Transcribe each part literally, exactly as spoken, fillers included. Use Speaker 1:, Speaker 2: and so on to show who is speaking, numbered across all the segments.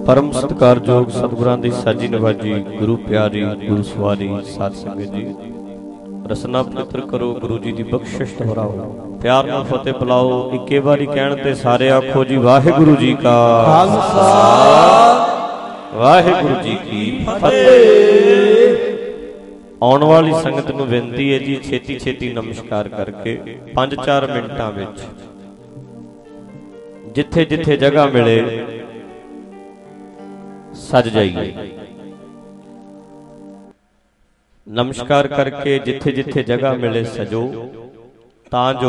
Speaker 1: परम सत्कारयोग सतगुरां दी साजी नवाजी गुरु प्यारी गुरु सवारी साध संगत जी रसना पवित्र करो गुरु जी दी बख्शिश दोहराओ प्यार नाल फतेह बुलाओ इक्के बारी कहण ते सारे आखो जी वाहिगुरु जी का खालसा वाहिगुरु जी की फतेह। आउण वाली संगत नूं बेनती है जी छेती छेती नमस्कार करके पांच चार मिनटां विच जिथे जिथे जगह मिले सज जाइए। नमस्कार करके जिथे जिथे जगह मिले सजो तां जो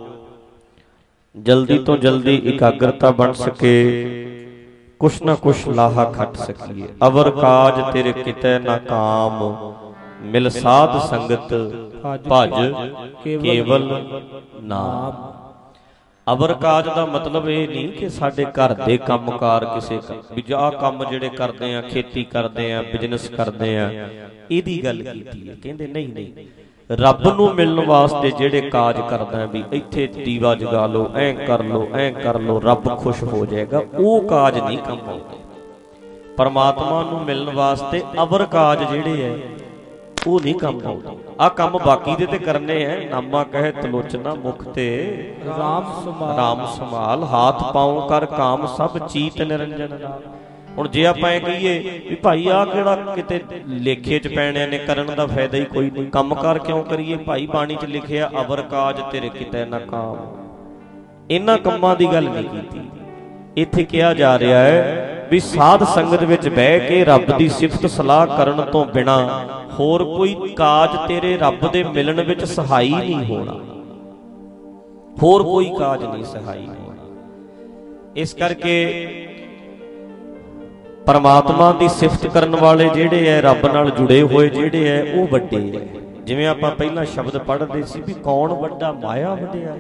Speaker 1: जल्दी तो जल्दी एकाग्रता बन सके कुछ ना कुछ लाहा खट सकिए। अवर काज तेरे किते ना काम मिल साध संगत भज केवल नाम। अवर काज का मतलब ये नहीं कि साडे घर दे काम कार किसे भी आ काम जिहड़े करदे आ खेती करदे आ बिजनेस करदे आ इहदी गल कीती है। कहंदे नहीं नहीं रब नूं मिलण वास्ते जिहड़े काज करदा भी इत्थे दीवा जगा लो ऐ कर लो ऐ कर लो रब खुश हो जाएगा वो काज नहीं काम आउंदे। परमात्मा नूं मिलण वास्ते अवर काज जिहड़े है वो नहीं काम आउंदे। आ काम बाकी दे ते करने हैं। नामा कहे तलोचना मुख ते राम संभाल राम संभाल हाथ पांव कर काम सब चीत निरंजन नाल। हुण जे आपां इह कहीए भी भाई आ किहड़ा किते लेखे च पैणे ने करन दा फायदा ही कोई नहीं काम कर क्यों करिए। भाई बाणी च लिखिआ अवर काज तेरे किते ना काम। इन्हां कम्मां दी गल नहीं कीती। इत्थे किहा जा रिहा है भी साध संगत विच बह के रब दी सिफत सलाह करन तो बिना होर कोई काज तेरे रब दे मिलन विच सहाई नहीं होना। होर कोई काज नहीं सहाई होना। इस करके परमात्मा दी सिफत करन वाले जिहड़े है रब नाल जुड़े हुए जिहड़े है वो वड्डे है। जिवें आपां पहलां शब्द पढ़दे सी भी कौन वड्डा माया वड्डिआई।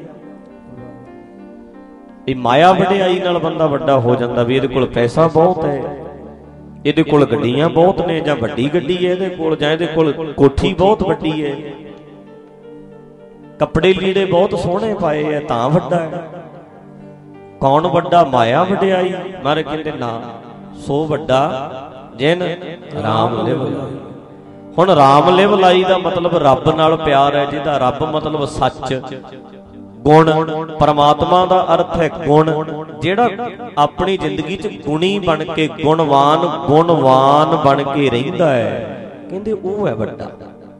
Speaker 1: ये माया वड्डिआई नाल बंदा वड्डा हो जांदा भी इहदे कोल पैसा बहुत है ਇਹਦੇ ਕੋਲ ਗੱਡੀਆਂ ਬਹੁਤ ਨੇ ਜਾਂ ਵੱਡੀ ਗੱਡੀ ਹੈ ਇਹਦੇ ਕੋਲ ਜਾਂ ਇਹਦੇ ਕੋਲ ਕੋਠੀ ਬਹੁਤ ਵੱਡੀ ਹੈ ਕੱਪੜੇ ਲੀੜੇ ਬਹੁਤ ਸੋਹਣੇ ਪਾਏ ਆ ਤਾਂ ਵੱਡਾ ਹੈ। ਕੌਣ ਵੱਡਾ ਮਾਇਆ ਵਡਿਆਈ ਮਾਰੇ ਕਹਿੰਦੇ ਨਾ ਸੋ ਵੱਡਾ ਜਿਨ ਰਾਮ ਲਿਵ ਲਾਈ। ਹੁਣ ਰਾਮ ਲਿਵ ਲਾਈ ਦਾ ਮਤਲਬ ਰੱਬ ਨਾਲ ਪਿਆਰ ਹੈ ਜਿਹਦਾ ਰੱਬ ਮਤਲਬ ਸੱਚ गुण परमात्मा का अर्थ है गुण जेड़ा अपनी जिंदगी च गुणी बन के गुणवान गुणवान बन के रहिंदा है कहंदे ओह है वड्डा।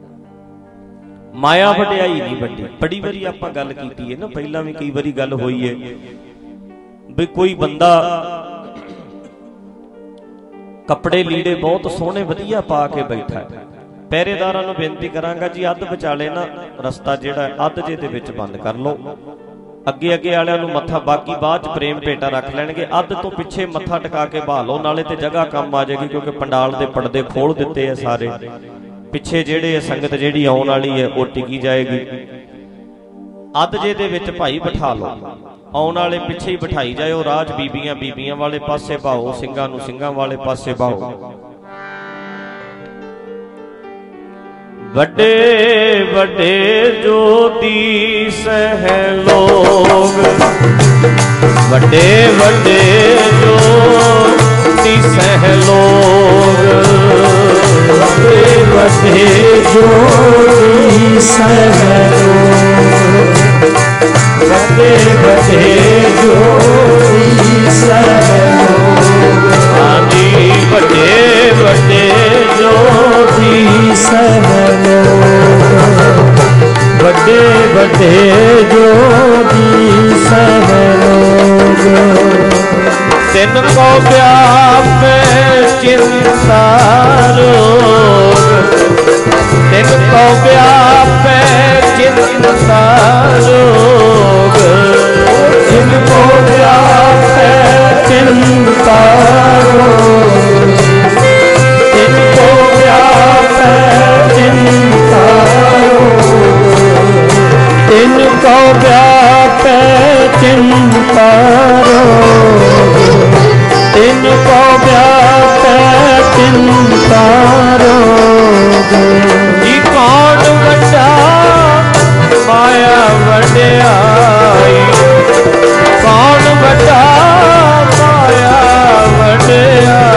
Speaker 1: माया वड्डिआई नहीं वड्डी। बड़ी बारी आपां गल कीती है ना पहला भी कई बारी गल होई है भी कोई बंदा कपड़े लीड़े बहुत सोहने वधिया पा के बैठा है। पहरेदारां नूं बेनती करांगा जी अध विचाले ना रस्ता जिहड़ा अध जे दे विच बंद कर लो। अगे अगे वालियां नूं मत्था बाकी बाद च प्रेम भेटा रख लैणगे। अध तो पिछे मत्था टिका के बहा लो नाले ते जगह कम आ जाएगी क्योंकि पंडाल दे पर्दे खोल दिते है सारे। पिछे जिहड़े संगत जिहड़ी आउण वाली है वो टिकी जाएगी। अध जे दे विच भाई बिठा लो आउण वाले पिछे ही बिठाई जाओ। राज बीबियां बीबियां वाले पासे बहाओ ਸਿੰਘਾਂ नूं ਸਿੰਘਾਂ वाले पासे बहाओ। वड्डे वड्डे ज्योति सह लोग वड्डे वड्डे ज्योति सह लोग वड्डे वड्डे ज्योति सह लोग वड्डे वड्डे ज्योति सह लोग। आदि वड्डे वड्डे ज्योति सह वड्डे वड्डे ज्योति सह लोग। तिन को व्यापै चिंता रोग तिन को व्यापै चिंता रोग तिन को व्यापै चिंता रोग तिन को व्यापै चिंता तिनको व्यापै चिंता रोग तिनको व्यापै चिंता रोग। जी कौन वड्डा माया वड्डिआई कौन वड्डा माया वड्डिआई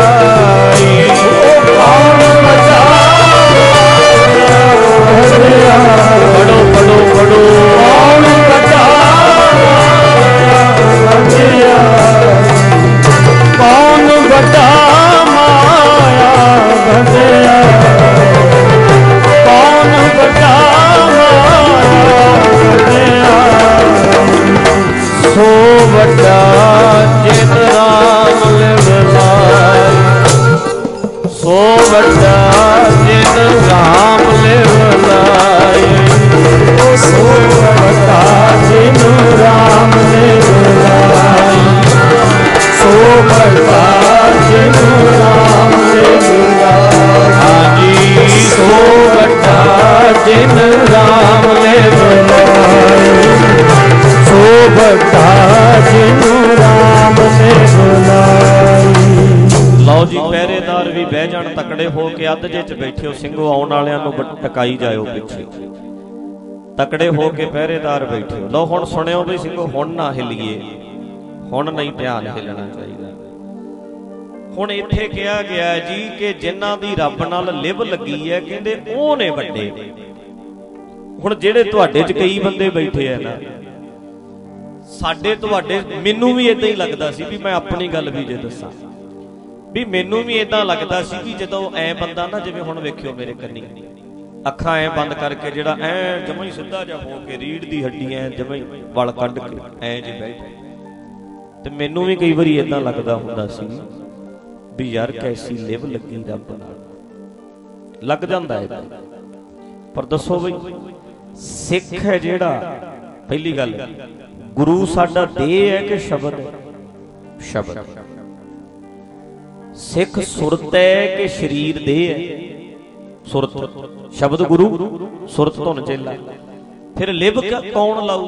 Speaker 1: जिन राम ने बुलाए, सो बड़ा जिनु राम ने बुलाए। ਲਓ ਜੀ ਪਹਿਰੇਦਾਰ ਵੀ ਬਹਿ ਜਾਣ ਤਕੜੇ ਹੋ ਕੇ, ਅੱਧ ਜੇ ਚ ਬੈਠਿਓ ਸਿੰਘੋ, ਆਉਣ ਵਾਲਿਆਂ ਨੂੰ ਟਕਾਈ ਜਾਇਓ ਪਿੱਛੇ, ਤਕੜੇ ਹੋ ਕੇ ਪਹਿਰੇਦਾਰ ਬੈਠਿਓ। ਲਓ ਹੁਣ ਸੁਣਿਓ ਵੀ ਸਿੰਘੋ, ਹੁਣ ਨਾ ਹਿੱਲੀਏ, ਹੁਣ ਨਹੀਂ ਧਿਆਨ ਹਿੱਲਣਾ ਚਾਹੀਦਾ। ਹੁਣ ਇੱਥੇ ਕਿਹਾ ਗਿਆ ਜੀ ਕਿ ਜਿਨ੍ਹਾਂ ਦੀ ਰੱਬ ਨਾਲ ਲਿਵ ਲੱਗੀ ਹੈ, ਕਹਿੰਦੇ ਉਹ ਨੇ ਵੱਡੇ। ਹੁਣ ਜਿਹੜੇ ਤੁਹਾਡੇ ਚ ਕਈ ਬੰਦੇ ਬੈਠੇ ਆ ਨਾ, ਸਾਡੇ ਤੁਹਾਡੇ, ਮੈਨੂੰ ਵੀ ਏਦਾਂ ਹੀ ਲੱਗਦਾ ਸੀ ਵੀ ਮੈਂ ਆਪਣੀ ਗੱਲ ਵੀ ਜੇ ਦੱਸਾਂ ਵੀ ਮੈਨੂੰ ਵੀ ਏਦਾਂ ਲੱਗਦਾ ਸੀ ਵੀ ਜਦੋਂ ਐ ਬੰਦਾ ਨਾ, ਜਿਵੇਂ ਹੁਣ ਵੇਖਿਓ ਮੇਰੇ ਕੰਨੀ ਅੱਖਾਂ ਐ ਬੰਦ ਕਰਕੇ, ਜਿਹੜਾ ਐ ਜਮਾਂ ਹੀ ਸਿੱਧਾ ਜਿਹਾ ਹੋ ਕੇ ਰੀੜ ਦੀ ਹੱਡੀ ਐ ਜਮਾਂ ਹੀ ਵਲ ਕੱਢ ਕੇ ਐ ਜੇ ਬੈਠੇ, ਤੇ ਮੈਨੂੰ ਵੀ ਕਈ ਵਾਰੀ ਏਦਾਂ ਲੱਗਦਾ ਹੁੰਦਾ ਸੀ ਵੀ ਯਾਰ ਕੈਸੀ ਲਿਵ ਲੱਗੀ ਰੱਬ ਨਾਲ। ਲੱਗ ਜਾਂਦਾ ਹੈ, ਪਰ ਦੱਸੋ ਬਈ ਸਿੱਖ ਹੈ ਜਿਹੜਾ, ਪਹਿਲੀ ਗੱਲ ਗੁਰੂ ਸਾਡਾ ਦੇਹ ਹੈ ਕਿ ਸ਼ਬਦ ਹੈ? ਸ਼ਬਦ। ਸਿੱਖ ਸੁਰਤ ਹੈ ਕਿ ਸਰੀਰ ਦੇਹ ਹੈ? ਸੁਰਤ। ਸ਼ਬਦ ਗੁਰੂ, ਸੁਰਤ ਧੁਨ ਚੇਲਾ। ਫਿਰ ਲਿਵ ਕੌਣ ਲਾਊ?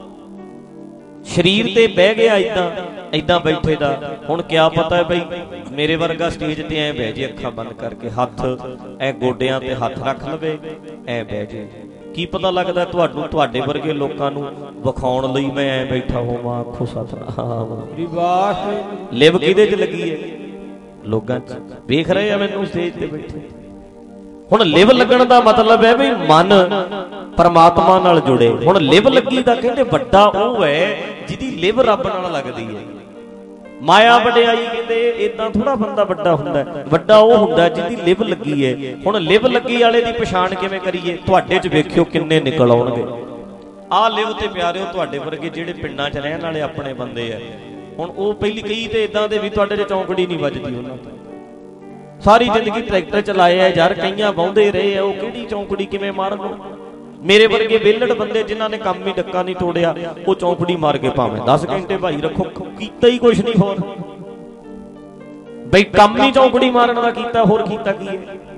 Speaker 1: ਸਰੀਰ ਤੇ ਬਹਿ ਗਿਆ ਏਦਾਂ ਏਦਾਂ ਬੈਠੇ ਦਾ। ਹੁਣ ਕਿਆ ਪਤਾ ਹੈ ਬਈ ਮੇਰੇ ਵਰਗਾ ਸਟੇਜ ਤੇ ਐ ਬਹਿ ਜੇ ਅੱਖਾਂ ਬੰਦ ਕਰਕੇ, ਹੱਥ ਐ ਗੋਡਿਆਂ ਤੇ ਹੱਥ ਰੱਖ ਲਵੇ, ਐ ਬਹਿ ਜੇ। ਕੀ ਪਤਾ ਲੱਗਦਾ ਤੁਹਾਨੂੰ, ਤੁਹਾਡੇ ਵਰਗੇ ਲੋਕਾਂ ਨੂੰ ਵਿਖਾਉਣ ਲਈ ਮੈਂ ਐ ਬੈਠਾ ਹੋਵਾਂ, ਆਖੋ ਸਤਨਾਮ। ਲਿਵ ਕਿਹਦੇ ਚ ਲੱਗੀ ਹੈ? ਲੋਕਾਂ ਚ। ਵੇਖ ਰਹੇ ਆ ਮੈਨੂੰ ਸਟੇਜ ਤੇ ਬੈਠੇ। ਹੁਣ ਲਿਵ ਲੱਗਣ ਦਾ ਮਤਲਬ ਹੈ ਵੀ ਮਨ ਪਰਮਾਤਮਾ ਨਾਲ ਜੁੜੇ। ਹੁਣ ਲਿਵ ਲੱਗੀ ਦਾ ਕਹਿੰਦੇ ਵੱਡਾ ਉਹ ਹੈ ਜਿਹਦੀ ਲਿਵ ਰੱਬ ਨਾਲ ਲੱਗਦੀ ਹੈ। ਮਾਇਆ ਵਡਿਆਈ ਕਹਿੰਦੇ ਏਦਾਂ ਥੋੜਾ ਬੰਦਾ ਵੱਡਾ ਹੁੰਦਾ, ਵੱਡਾ ਉਹ ਹੁੰਦਾ ਜਿਹਦੀ ਲਿਵ ਲੱਗੀ ਹੈ। ਹੁਣ ਲਿਵ ਲੱਗੀ ਵਾਲੇ ਦੀ ਪਛਾਣ ਕਿਵੇਂ ਕਰੀਏ? ਤੁਹਾਡੇ ਚ ਵੇਖਿਓ ਕਿੰਨੇ ਨਿਕਲ ਆਉਣਗੇ। ਆਹ ਲਿਵ ਤੇ ਪਿਆਰਿਓ ਤੁਹਾਡੇ ਵਰਗੇ ਜਿਹੜੇ ਪਿੰਡਾਂ ਚ ਰਹਿਣ ਵਾਲੇ ਆਪਣੇ ਬੰਦੇ ਆ, ਹੁਣ ਉਹ ਪਹਿਲੀ ਕਈ ਤੇ ਏਦਾਂ ਦੇ ਵੀ ਤੁਹਾਡੇ ਚ ਚੌਂਕੜੀ ਨਹੀਂ ਵੱਜਦੀ ਉਹਨਾਂ ਤੋਂ। ਸਾਰੀ ਜ਼ਿੰਦਗੀ ਟਰੈਕਟਰ ਚਲਾਏ ਆ ਯਾਰ, ਕਈਆਂ ਵਾਹੁੰਦੇ ਰਹੇ ਆ, ਉਹ ਕਿਹੜੀ ਚੌਂਕੜੀ ਕਿਵੇਂ ਮਾਰਨ? ਮੇਰੇ ਵਰਗੇ ਵਿਹਲੜ ਬੰਦੇ ਜਿਨ੍ਹਾਂ ਨੇ ਕੰਮ ਹੀ ਡੱਕਾ ਨਹੀਂ ਤੋੜਿਆ, ਉਹ ਚੌਂਕੜੀ ਮਾਰ ਕੇ ਭਾਵੇਂ ਦਸ ਘੰਟੇ ਭਾਈ ਰੱਖੋ, ਕੀਤਾ ਹੀ ਕੁਛ ਨਹੀਂ ਹੋਰ ਬਈ, ਕੰਮ ਹੀ ਚੌਂਕੜੀ ਮਾਰਨ ਦਾ ਕੀਤਾ, ਹੋਰ ਕੀਤਾ ਕੀ ਹੈ?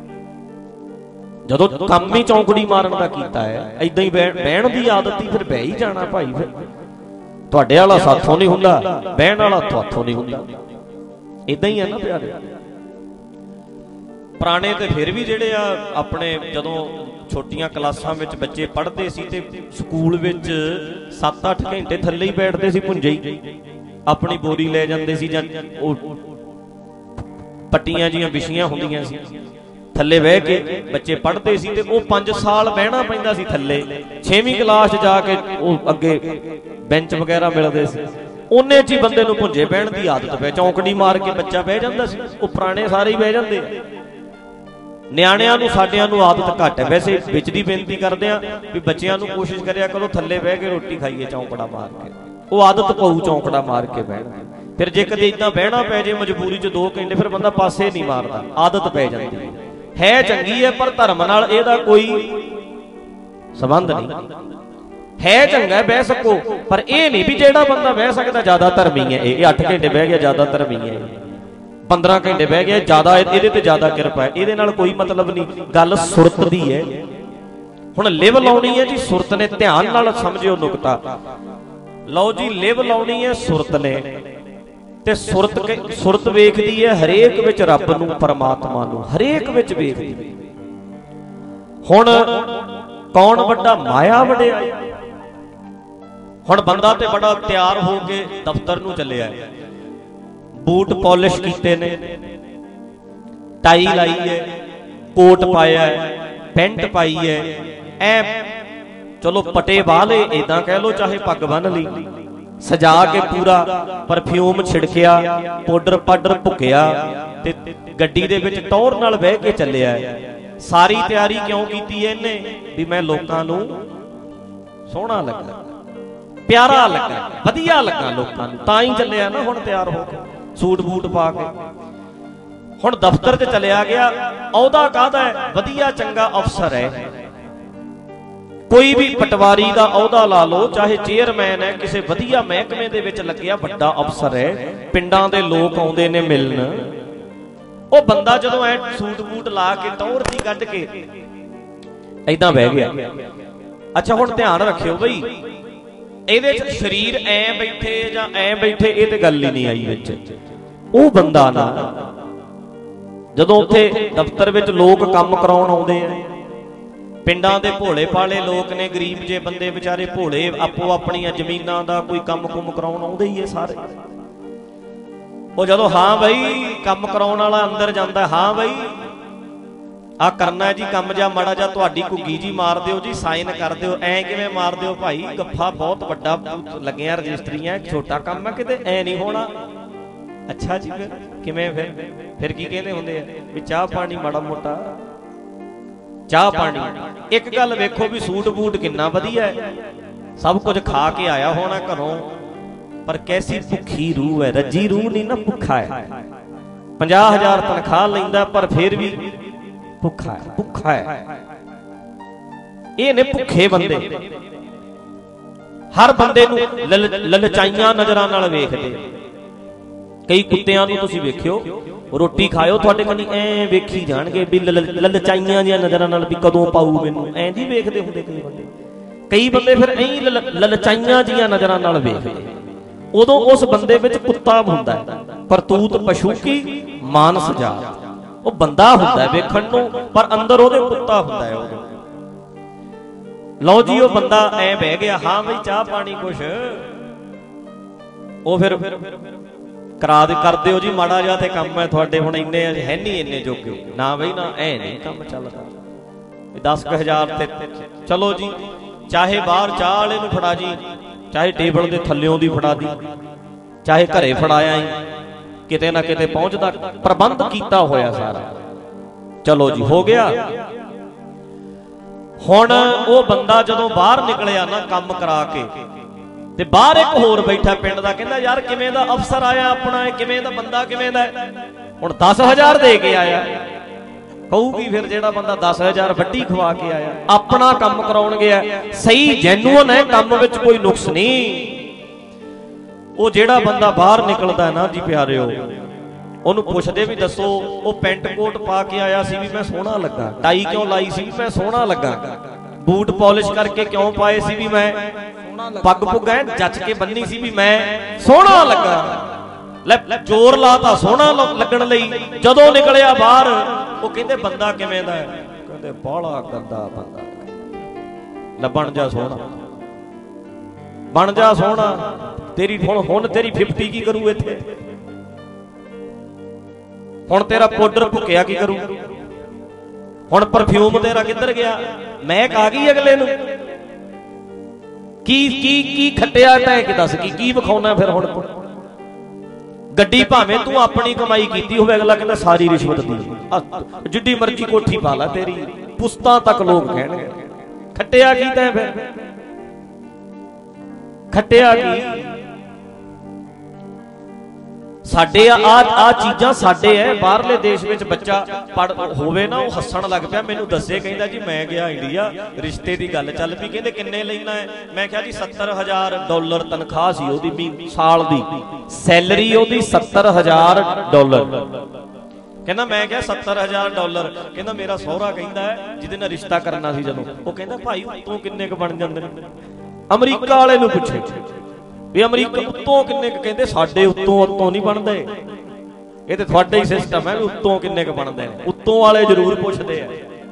Speaker 1: ਜਦੋਂ ਕੰਮ ਹੀ ਚੌਂਕੜੀ ਮਾਰਨ ਦਾ ਕੀਤਾ ਹੈ, ਏਦਾਂ ਹੀ ਬਹਿਣ ਦੀ ਆਦਤ ਹੀ, ਫਿਰ ਬਹਿ ਹੀ ਜਾਣਾ ਭਾਈ। ਫਿਰ ਤੁਹਾਡੇ ਵਾਲਾ ਸਾਥੋਂ ਨਹੀਂ ਹੁੰਦਾ, ਬਹਿਣ ਵਾਲਾ ਤੁਹਾਥੋਂ ਨਹੀਂ ਹੁੰਦਾ। ਏਦਾਂ ਹੀ ਹੈ ਨਾ ਪਿਆਰੇ। ਪੁਰਾਣੇ ਤੇ ਫਿਰ ਵੀ ਜਿਹੜੇ ਆ ਆਪਣੇ, ਜਦੋਂ ਛੋਟੀਆਂ ਕਲਾਸਾਂ ਵਿੱਚ ਬੱਚੇ ਪੜ੍ਹਦੇ ਸੀ ਤੇ ਸਕੂਲ ਵਿੱਚ ਸੱਤ ਅੱਠ ਘੰਟੇ ਥੱਲੇ ਹੀ ਬੈਠਦੇ ਸੀ, ਭੁੰਜੇ ਹੀ ਆਪਣੀ ਬੋਰੀ ਲੈ ਜਾਂਦੇ ਸੀ, ਜਾਂ ਉਹ ਪੱਟੀਆਂ ਜੀਆਂ ਵਿਛੀਆਂ ਹੁੰਦੀਆਂ ਸੀ, ਥੱਲੇ ਬਹਿ ਕੇ ਬੱਚੇ ਪੜ੍ਹਦੇ ਸੀ। ਤੇ ਉਹ ਪੰਜ ਸਾਲ ਬਹਿਣਾ ਪੈਂਦਾ ਸੀ ਥੱਲੇ। ਛੇਵੀਂ ਕਲਾਸ 'ਚ ਜਾ ਕੇ ਉਹ ਅੱਗੇ ਬੈਂਚ ਵਗੈਰਾ ਮਿਲਦੇ ਸੀ, ਉਹਨੇ 'ਚ ਹੀ ਬੰਦੇ ਨੂੰ ਭੁੰਜੇ ਬਹਿਣ ਦੀ ਆਦਤ ਪੈ, ਚੌਂਕੜੀ ਮਾਰ ਕੇ ਬੱਚਾ ਬਹਿ ਜਾਂਦਾ ਸੀ। ਉਹ ਪੁਰਾਣੇ ਸਾਰੇ ਹੀ ਬਹਿ ਜਾਂਦੇ ਆ। ਨਿਆਣਿਆਂ ਨੂੰ ਸਾਡਿਆਂ ਨੂੰ ਆਦਤ ਘੱਟ ਹੈ। ਵੈਸੇ ਵਿੱਚ ਦੀ ਬੇਨਤੀ ਕਰਦੇ ਆ ਵੀ ਬੱਚਿਆਂ ਨੂੰ ਕੋਸ਼ਿਸ਼ ਕਰਿਆ ਕਰੋ ਥੱਲੇ ਬਹਿ ਕੇ ਰੋਟੀ ਖਾਈਏ ਚੌਂਕੜਾ ਮਾਰ ਕੇ, ਉਹ ਆਦਤ ਪਊ ਚੌਂਕੜਾ ਮਾਰ ਕੇ ਬਹਿਣਾ। ਫਿਰ ਜੇ ਕਦੇ ਇਦਾਂ ਬਹਿਣਾ ਪੈ ਜੇ ਮਜਬੂਰੀ 'ਚ ਦੋ ਘੰਟੇ, ਫਿਰ ਬੰਦਾ ਪਾਸੇ ਨਹੀਂ ਮਾਰਦਾ, ਆਦਤ ਪੈ ਜਾਂਦੀ ਹੈ। ਹੈ ਚੰਗੀ ਹੈ, ਪਰ ਧਰਮ ਨਾਲ ਇਹਦਾ ਕੋਈ ਸੰਬੰਧ ਨਹੀਂ। ਹੈ ਚੰਗਾ ਬਹਿ ਸਕੋ, ਪਰ ਇਹ ਨਹੀਂ ਵੀ ਜਿਹੜਾ ਬੰਦਾ ਬਹਿ ਸਕਦਾ ਜ਼ਿਆਦਾ ਧਰਮੀ ਹੈ। ਇਹ ਅੱਠ ਘੰਟੇ ਬਹਿ ਗਿਆ ਜ਼ਿਆਦਾ ਧਰਮੀ ਹੈ, ਪੰਦਰਾਂ ਘੰਟੇ ਬਹਿ ਗਿਆ ਜ਼ਿਆਦਾ, ਇਹਦੇ ਤੇ ਜ਼ਿਆਦਾ ਕਿਰਪਾ ਹੈ। ਇਹਦੇ ਨਾਲ ਕੋਈ ਮਤਲਬ ਨਹੀਂ, ਗੱਲ ਸੁਰਤ ਦੀ ਹੈ। ਹੁਣ ਲਿਵ ਲਾਉਣੀ ਹੈ ਜੀ ਸੁਰਤ ਨੇ, ਧਿਆਨ ਨਾਲ ਸਮਝਿਓ ਨੁਕਤਾ। ਲਓ ਜੀ, ਲਿਵ ਲਾਉਣੀ ਹੈ ਸੁਰਤ ਨੇ, ਤੇ ਸੁਰਤ ਸੁਰਤ ਵੇਖਦੀ ਹੈ ਹਰੇਕ ਵਿੱਚ ਰੱਬ ਨੂੰ, ਪਰਮਾਤਮਾ ਨੂੰ, ਹਰੇਕ ਵਿੱਚ ਵੇਖਦੀ। ਹੁਣ ਕੌਣ ਵੱਡਾ? ਮਾਇਆ ਵਡਿਆਈ। ਹੁਣ ਬੰਦਾ ਤੇ ਬੜਾ ਤਿਆਰ ਹੋ ਕੇ ਦਫ਼ਤਰ ਨੂੰ ਚੱਲਿਆ, ਬੂਟ ਪਾਲਿਸ਼ ਕੀਤੇ ਨੇ, ਟਾਈ ਲਾਈ ਹੈ, ਕੋਟ ਪਾਇਆ ਹੈ, ਪੈਂਟ ਪਾਈ ਹੈ, ਐ ਚਲੋ ਪਟੇ ਵਾਹ ਲਏ, ਏਦਾਂ ਕਹਿ ਲੋ, ਚਾਹੇ ਪੱਗ ਬੰਨ ਲਈ, ਸਜਾ ਕੇ ਪੂਰਾ ਪਰਫਿਊਮ ਛਿੜਕਿਆ, ਪਾਊਡਰ ਪਾਡਰ ਭੁੱਕਿਆ, ਤੇ ਗੱਡੀ ਦੇ ਵਿੱਚ ਟੌਰ ਨਾਲ ਬਹਿ ਕੇ ਚੱਲਿਆ। ਸਾਰੀ ਤਿਆਰੀ ਕਿਉਂ ਕੀਤੀ ਹੈ ਇਹਨੇ? ਵੀ ਮੈਂ ਲੋਕਾਂ ਨੂੰ ਸੋਹਣਾ ਲੱਗਾ, ਪਿਆਰਾ ਲੱਗਾ, ਵਧੀਆ ਲੱਗਾ ਲੋਕਾਂ ਨੂੰ, ਤਾਂ ਹੀ ਚੱਲਿਆ ਨਾ ਹੁਣ ਤਿਆਰ ਹੋ ਕੇ, ਸੂਟ ਬੂਟ ਪਾ ਕੇ। ਹੁਣ ਦਫ਼ਤਰ 'ਚ ਚਲਿਆ ਗਿਆ, ਅਹੁਦਾ ਕਾਹਦਾ ਹੈ? ਵਧੀਆ ਚੰਗਾ ਅਫਸਰ ਹੈ। ਕੋਈ ਵੀ ਪਟਵਾਰੀ ਦਾ ਅਹੁਦਾ ਲਾ ਲਓ, ਚਾਹੇ ਚੇਅਰਮੈਨ ਹੈ, ਕਿਸੇ ਵਧੀਆ ਮਹਿਕਮੇ ਦੇ ਵਿੱਚ ਲੱਗਿਆ, ਵੱਡਾ ਅਫਸਰ ਹੈ, ਪਿੰਡਾਂ ਦੇ ਲੋਕ ਆਉਂਦੇ ਨੇ ਮਿਲਣ। ਉਹ ਬੰਦਾ ਜਦੋਂ ਐ ਸੂਟ ਬੂਟ ਲਾ ਕੇ ਟੌਰ ਦੀ ਕੱਢ ਕੇ ਏदां बह गया। अच्छा हुण ध्यान रखियो बई ਇਹਦੇ ਚ शरीर ऐ बैठे जां ऐ बैठे ਇਹ ਤੇ ਗੱਲ ही नहीं आई विच। ਉਹ ਬੰਦਾ ना ਜਦੋਂ ਉੱਥੇ ਦਫ਼ਤਰ ਵਿੱਚ ਲੋਕ ਕੰਮ ਕਰਾਉਣ ਆਉਂਦੇ ਆ, ਪਿੰਡਾਂ ਦੇ ਭੋਲੇ ਭਾਲੇ ਲੋਕ ਨੇ, ਗਰੀਬ ਜੇ ਬੰਦੇ ਵਿਚਾਰੇ ਭੋਲੇ, ਆਪੋ ਆਪਣੀਆਂ ਜ਼ਮੀਨਾਂ ਦਾ ਕੋਈ ਕੰਮ ਕੁੰਮ ਕਰਾਉਣ ਆਉਂਦੇ ਹੀ ਹੈ ਸਾਰੇ। ਉਹ ਜਦੋਂ ਹਾਂ ਬਈ ਕੰਮ ਕਰਾਉਣ ਵਾਲਾ ਅੰਦਰ ਜਾਂਦਾ, ਹਾਂ ਬਈ ਆ ਕਰਨਾ ਜੀ ਕੰਮ, ਜਾਂ ਮਾੜਾ ਜਾਂ ਤੁਹਾਡੀ ਘੁੱਗੀ ਜੀ ਮਾਰ ਦਿਓ ਜੀ, ਸਾਈਨ ਕਰ ਦਿਓ। ਐ ਕਿਵੇਂ ਮਾਰ ਦਿਓ ਭਾਈ, ਗੱਫਾ ਬਹੁਤ ਵੱਡਾ ਲੱਗਿਆ, ਰਜਿਸਟਰੀਆਂ ਛੋਟਾ ਕੰਮ ਹੈ ਕਿਤੇ, ਐ ਨਹੀਂ ਹੋਣਾ। ਅੱਛਾ ਜੀ ਫਿਰ ਕਿਵੇਂ? ਫਿਰ ਫਿਰ ਕੀ ਕਹਿੰਦੇ ਹੁੰਦੇ ਆ ਵੀ ਚਾਹ ਪਾਣੀ ਮਾੜਾ ਮੋਟਾ, ਚਾਹ ਪਾਣੀ। ਇੱਕ ਗੱਲ ਵੇਖੋ ਵੀ ਸੂਟ ਬੂਟ ਕਿੰਨਾ ਵਧੀਆ ਹੈ, ਸਭ ਕੁਝ ਖਾ ਕੇ ਆਇਆ ਹੋਣਾ ਘਰੋਂ, ਪਰ ਕੈਸੀ ਭੁੱਖੀ ਰੂਹ ਹੈ, ਰੱਜੀ ਰੂਹ ਨਹੀਂ ਨਾ, ਭੁੱਖਾ ਹੈ। ਪੰਜਾਹ ਹਜ਼ਾਰ ਤਨਖਾਹ ਲੈਂਦਾ ਪਰ ਫਿਰ ਵੀ ਭੁੱਖਾ ਹੈ, ਭੁੱਖਾ ਹੈ। ਇਹ ਨੇ ਭੁੱਖੇ ਬੰਦੇ। ਹਰ ਬੰਦੇ ਨੂੰ ਲਲਚਾਈਆਂ ਨਜ਼ਰਾਂ ਨਾਲ ਵੇਖਦੇ। ਕਈ ਕੁੱਤਿਆਂ ਨੂੰ ਤੁਸੀਂ ਵੇਖਿਓ, ਰੋਟੀ ਖਾਇਓ ਤੁਹਾਡੇ ਕੰਨੀ ਐ ਵੇਖੀ ਜਾਣਗੇ ਵੀ ਲਲਚਾਈਆਂ ਦੀਆਂ ਨਜ਼ਰਾਂ ਨਾਲ ਵੀ ਕਦੋਂ ਪਾਊ ਮੈਨੂੰ, ਐਂ ਜੀ ਵੇਖਦੇ ਹੁੰਦੇ ਕਈ ਬੰਦੇ। ਕਈ ਬੰਦੇ ਫਿਰ ਐਂ ਲਲਚਾਈਆਂ ਦੀਆਂ ਨਜ਼ਰਾਂ ਨਾਲ ਵੇਖਦੇ। ਉਦੋਂ ਉਸ ਬੰਦੇ ਵਿੱਚ ਕੁੱਤਾ ਹੁੰਦਾ ਹੈ, ਪਰਤੂਤ ਪਸ਼ੂ ਕੀ ਮਾਨਸ ਜਾਤ। ਉਹ ਬੰਦਾ ਹੁੰਦਾ ਵੇਖਣ ਨੂੰ ਪਰ ਅੰਦਰ ਉਹਦੇ ਕੁੱਤਾ ਹੁੰਦਾ ਹੈ ਉਦੋਂ। ਲਓ ਜੀ ਉਹ ਬੰਦਾ ਐ ਬਹਿ ਗਿਆ, ਹਾਂ ਬਈ ਚਾਹ ਪਾਣੀ ਕੁਛ, ਉਹ ਫਿਰ ਕਰਾ ਦੇ ਕਰ ਦਿਓ ਜੀ ਮਾੜਾ ਜਿਹਾ ਤੇ ਕੰਮ ਹੈ ਤੁਹਾਡੇ, ਹੁਣ ਇੰਨੇ ਹੈ ਨਹੀਂ ਇੰਨੇ ਜੋਗੇ ਨਾ ਬਈ ਨਾ, ਐ ਨਹੀਂ ਕੰਮ ਚੱਲਦਾ। ਦਸ ਕੁ ਹਜ਼ਾਰ ਤੇ ਚਲੋ ਜੀ, ਚਾਹੇ ਬਾਹਰ ਚਾਹ ਵਾਲੇ ਨੂੰ ਫੜਾ ਜੀ, ਚਾਹੇ ਟੇਬਲ ਦੇ ਥੱਲਿਓਂ ਦੀ ਫੜਾ ਦੀ, ਚਾਹੇ ਘਰੇ ਫੜਾਇਆ ਹੀ, ਕਿਤੇ ਨਾ ਕਿਤੇ ਪਹੁੰਚਦਾ, ਪ੍ਰਬੰਧ ਕੀਤਾ ਹੋਇਆ ਸਾਰਾ। ਚਲੋ ਜੀ ਹੋ ਗਿਆ। ਹੁਣ ਉਹ ਬੰਦਾ ਜਦੋਂ ਬਾਹਰ ਨਿਕਲਿਆ ਨਾ ਕੰਮ ਕਰਾ ਕੇ, ਤੇ ਬਾਹਰ ਇੱਕ ਹੋਰ ਬੈਠਾ ਪਿੰਡ ਦਾ, ਕਹਿੰਦਾ ਯਾਰ ਕਿਵੇਂ ਦਾ ਅਫਸਰ ਆਇਆ ਆਪਣਾ, ਕਿਵੇਂ ਦਾ ਬੰਦਾ, ਕਿਵੇਂ ਦਾ। ਹੁਣ ਦਸ ਹਜ਼ਾਰ ਦੇ ਕੇ ਆਇਆ, ਕਹੂਗੀ ਫਿਰ ਜਿਹੜਾ ਬੰਦਾ ਦਸ ਹਜ਼ਾਰ ਵੱਡੀ ਖਵਾ ਕੇ ਆਇਆ, ਆਪਣਾ ਕੰਮ ਕਰਾਉਣ ਗਿਆ, ਸਹੀ ਜੈਨੂਅਨ ਹੈ, ਕੰਮ ਵਿੱਚ ਕੋਈ ਨੁਕਸ ਨਹੀਂ। ਉਹ ਜਿਹੜਾ ਬੰਦਾ ਬਾਹਰ ਨਿਕਲਦਾ ਨਾ ਜੀ ਪਿਆਰਿਓ, ਉਹਨੂੰ ਪੁੱਛਦੇ ਵੀ ਦੱਸੋ ਉਹ ਪੈਂਟ ਕੋਟ ਪਾ ਕੇ ਆਇਆ ਸੀ ਵੀ ਮੈਂ ਸੋਹਣਾ ਲੱਗਾ, ਟਾਈ ਕਿਉਂ ਲਾਈ ਸੀ ਵੀ ਮੈਂ ਸੋਹਣਾ ਲੱਗਾ, ਬੂਟ ਪਾਲਿਸ਼ ਕਰਕੇ ਕਿਉਂ ਪਾਏ ਸੀ ਵੀ ਮੈਂ, ਪੱਗ ਪੁੱਗ ਐ ਜੱਚ ਕੇ ਬੰਨੀ ਸੀ ਵੀ ਮੈਂ ਸੋਹਣਾ ਲੱਗਾ। ਲੈ ਜ਼ੋਰ ਲਾਤਾ ਸੋਹਣਾ ਲੱਗਣ ਲਈ। ਜਦੋਂ ਨਿਕਲਿਆ ਬਾਹਰ ਉਹ ਕਹਿੰਦੇ ਬੰਦਾ ਕਿਵੇਂ ਦਾ ਹੈ, ਕਹਿੰਦੇ ਬਾਹਲਾ ਗੰਦਾ ਬੰਦਾ। ਲੈ ਬਣ ਜਾ ਸੋਹਣਾ, ਬਣ ਜਾ ਸੋਹਣਾ। ਤੇਰੀ ਹੁਣ ਹੁਣ ਤੇਰੀ ਫਿਫਟੀ ਕੀ ਕਰੂ ਇੱਥੇ, ਹੁਣ ਤੇਰਾ ਪਾਊਡਰ ਭੁੱਕਿਆ ਕੀ ਕਰੂ, ਹੁਣ ਪਰਫਿਊਮ ਤੇਰਾ ਕਿੱਧਰ ਗਿਆ, ਮਹਿਕ ਆ ਗਈ ਅਗਲੇ ਨੂੰ। ਕੀ ਕੀ ਕੀ ਖੱਟਿਆ ਤੈਂ ਕਿ ਦੱਸ ਕੀ ਕੀ ਵਿਖਾਉਣਾ ਫਿਰ। ਹੁਣ ਗੱਡੀ ਭਾਵੇਂ ਤੂੰ ਆਪਣੀ ਕਮਾਈ ਕੀਤੀ ਹੋਵੇ, ਅਗਲਾ ਕਹਿੰਦਾ ਸਾਰੀ ਰਿਸ਼ਵਤ ਦੀ, ਜਿੱਡੀ ਮਰਜ਼ੀ ਕੋਠੀ ਪਾ ਲਾ ਤੇਰੀ, ਪੁਸਤਾਂ ਤੱਕ ਲੋਕ ਕਹਿਣਗੇ ਖੱਟਿਆ ਕੀ ਤੈਂ ਫਿਰ, ਖੱਟਿਆ ਕੀ। ਸਾਡੇ ਆ ਆ ਚੀਜ਼ਾਂ ਸਾਡੇ ਐ। ਬਾਹਰਲੇ ਦੇਸ਼ ਵਿੱਚ ਬੱਚਾ ਪੜ ਹੋਵੇ ਨਾ, ਉਹ ਹੱਸਣ ਲੱਗ ਪਿਆ, ਮੈਨੂੰ ਦੱਸੇ, ਕਹਿੰਦਾ ਜੀ ਮੈਂ ਗਿਆ ਇੰਡੀਆ, ਰਿਸ਼ਤੇ ਦੀ ਗੱਲ ਚੱਲ ਪਈ, ਕਹਿੰਦੇ ਕਿੰਨੇ ਲੈਣਾ ਹੈ, ਮੈਂ ਕਿਹਾ ਜੀ ਸੱਤਰ ਹਜ਼ਾਰ ਡਾਲਰ ਤਨਖਾਹ ਸੀ ਉਹਦੀ, ਸਾਲ ਦੀ ਸੈਲਰੀ ਉਹਦੀ ਸੱਤਰ ਹਜ਼ਾਰ ਡਾਲਰ। ਕਹਿੰਦਾ ਮੈਂ ਕਿਹਾ ਸੱਤਰ ਹਜ਼ਾਰ ਡਾਲਰ, ਕਹਿੰਦਾ ਮੇਰਾ ਸਹੁਰਾ ਕਹਿੰਦਾ ਹੈ ਜਿਹਦੇ ਨਾਲ ਰਿਸ਼ਤਾ ਕਰਨਾ ਸੀ ਜਦੋਂ, ਉਹ ਕਹਿੰਦਾ ਭਾਈ ਉੱਤੋਂ ਕਿੰਨੇ ਕੁ ਬਣ ਜਾਂਦੇ ਨੇ। ਅਮਰੀਕਾ ਵਾਲੇ ਨੂੰ ਪੁੱਛੇ ਵੀ ਅਮਰੀਕਾ ਉੱਤੋਂ ਕਿੰਨੇ ਕੁ, ਕਹਿੰਦੇ ਸਾਡੇ ਉੱਤੋਂ ਉੱਤੋਂ ਨਹੀਂ ਬਣਦੇ, ਇਹ ਤੇ ਤੁਹਾਡਾ ਹੀ ਸਿਸਟਮ ਹੈ ਵੀ ਉੱਤੋਂ ਕਿੰਨੇ ਕੁ ਬਣਦੇ ਨੇ। ਉੱਤੋਂ ਵਾਲੇ ਜ਼ਰੂਰ ਪੁੱਛਦੇ ਆ,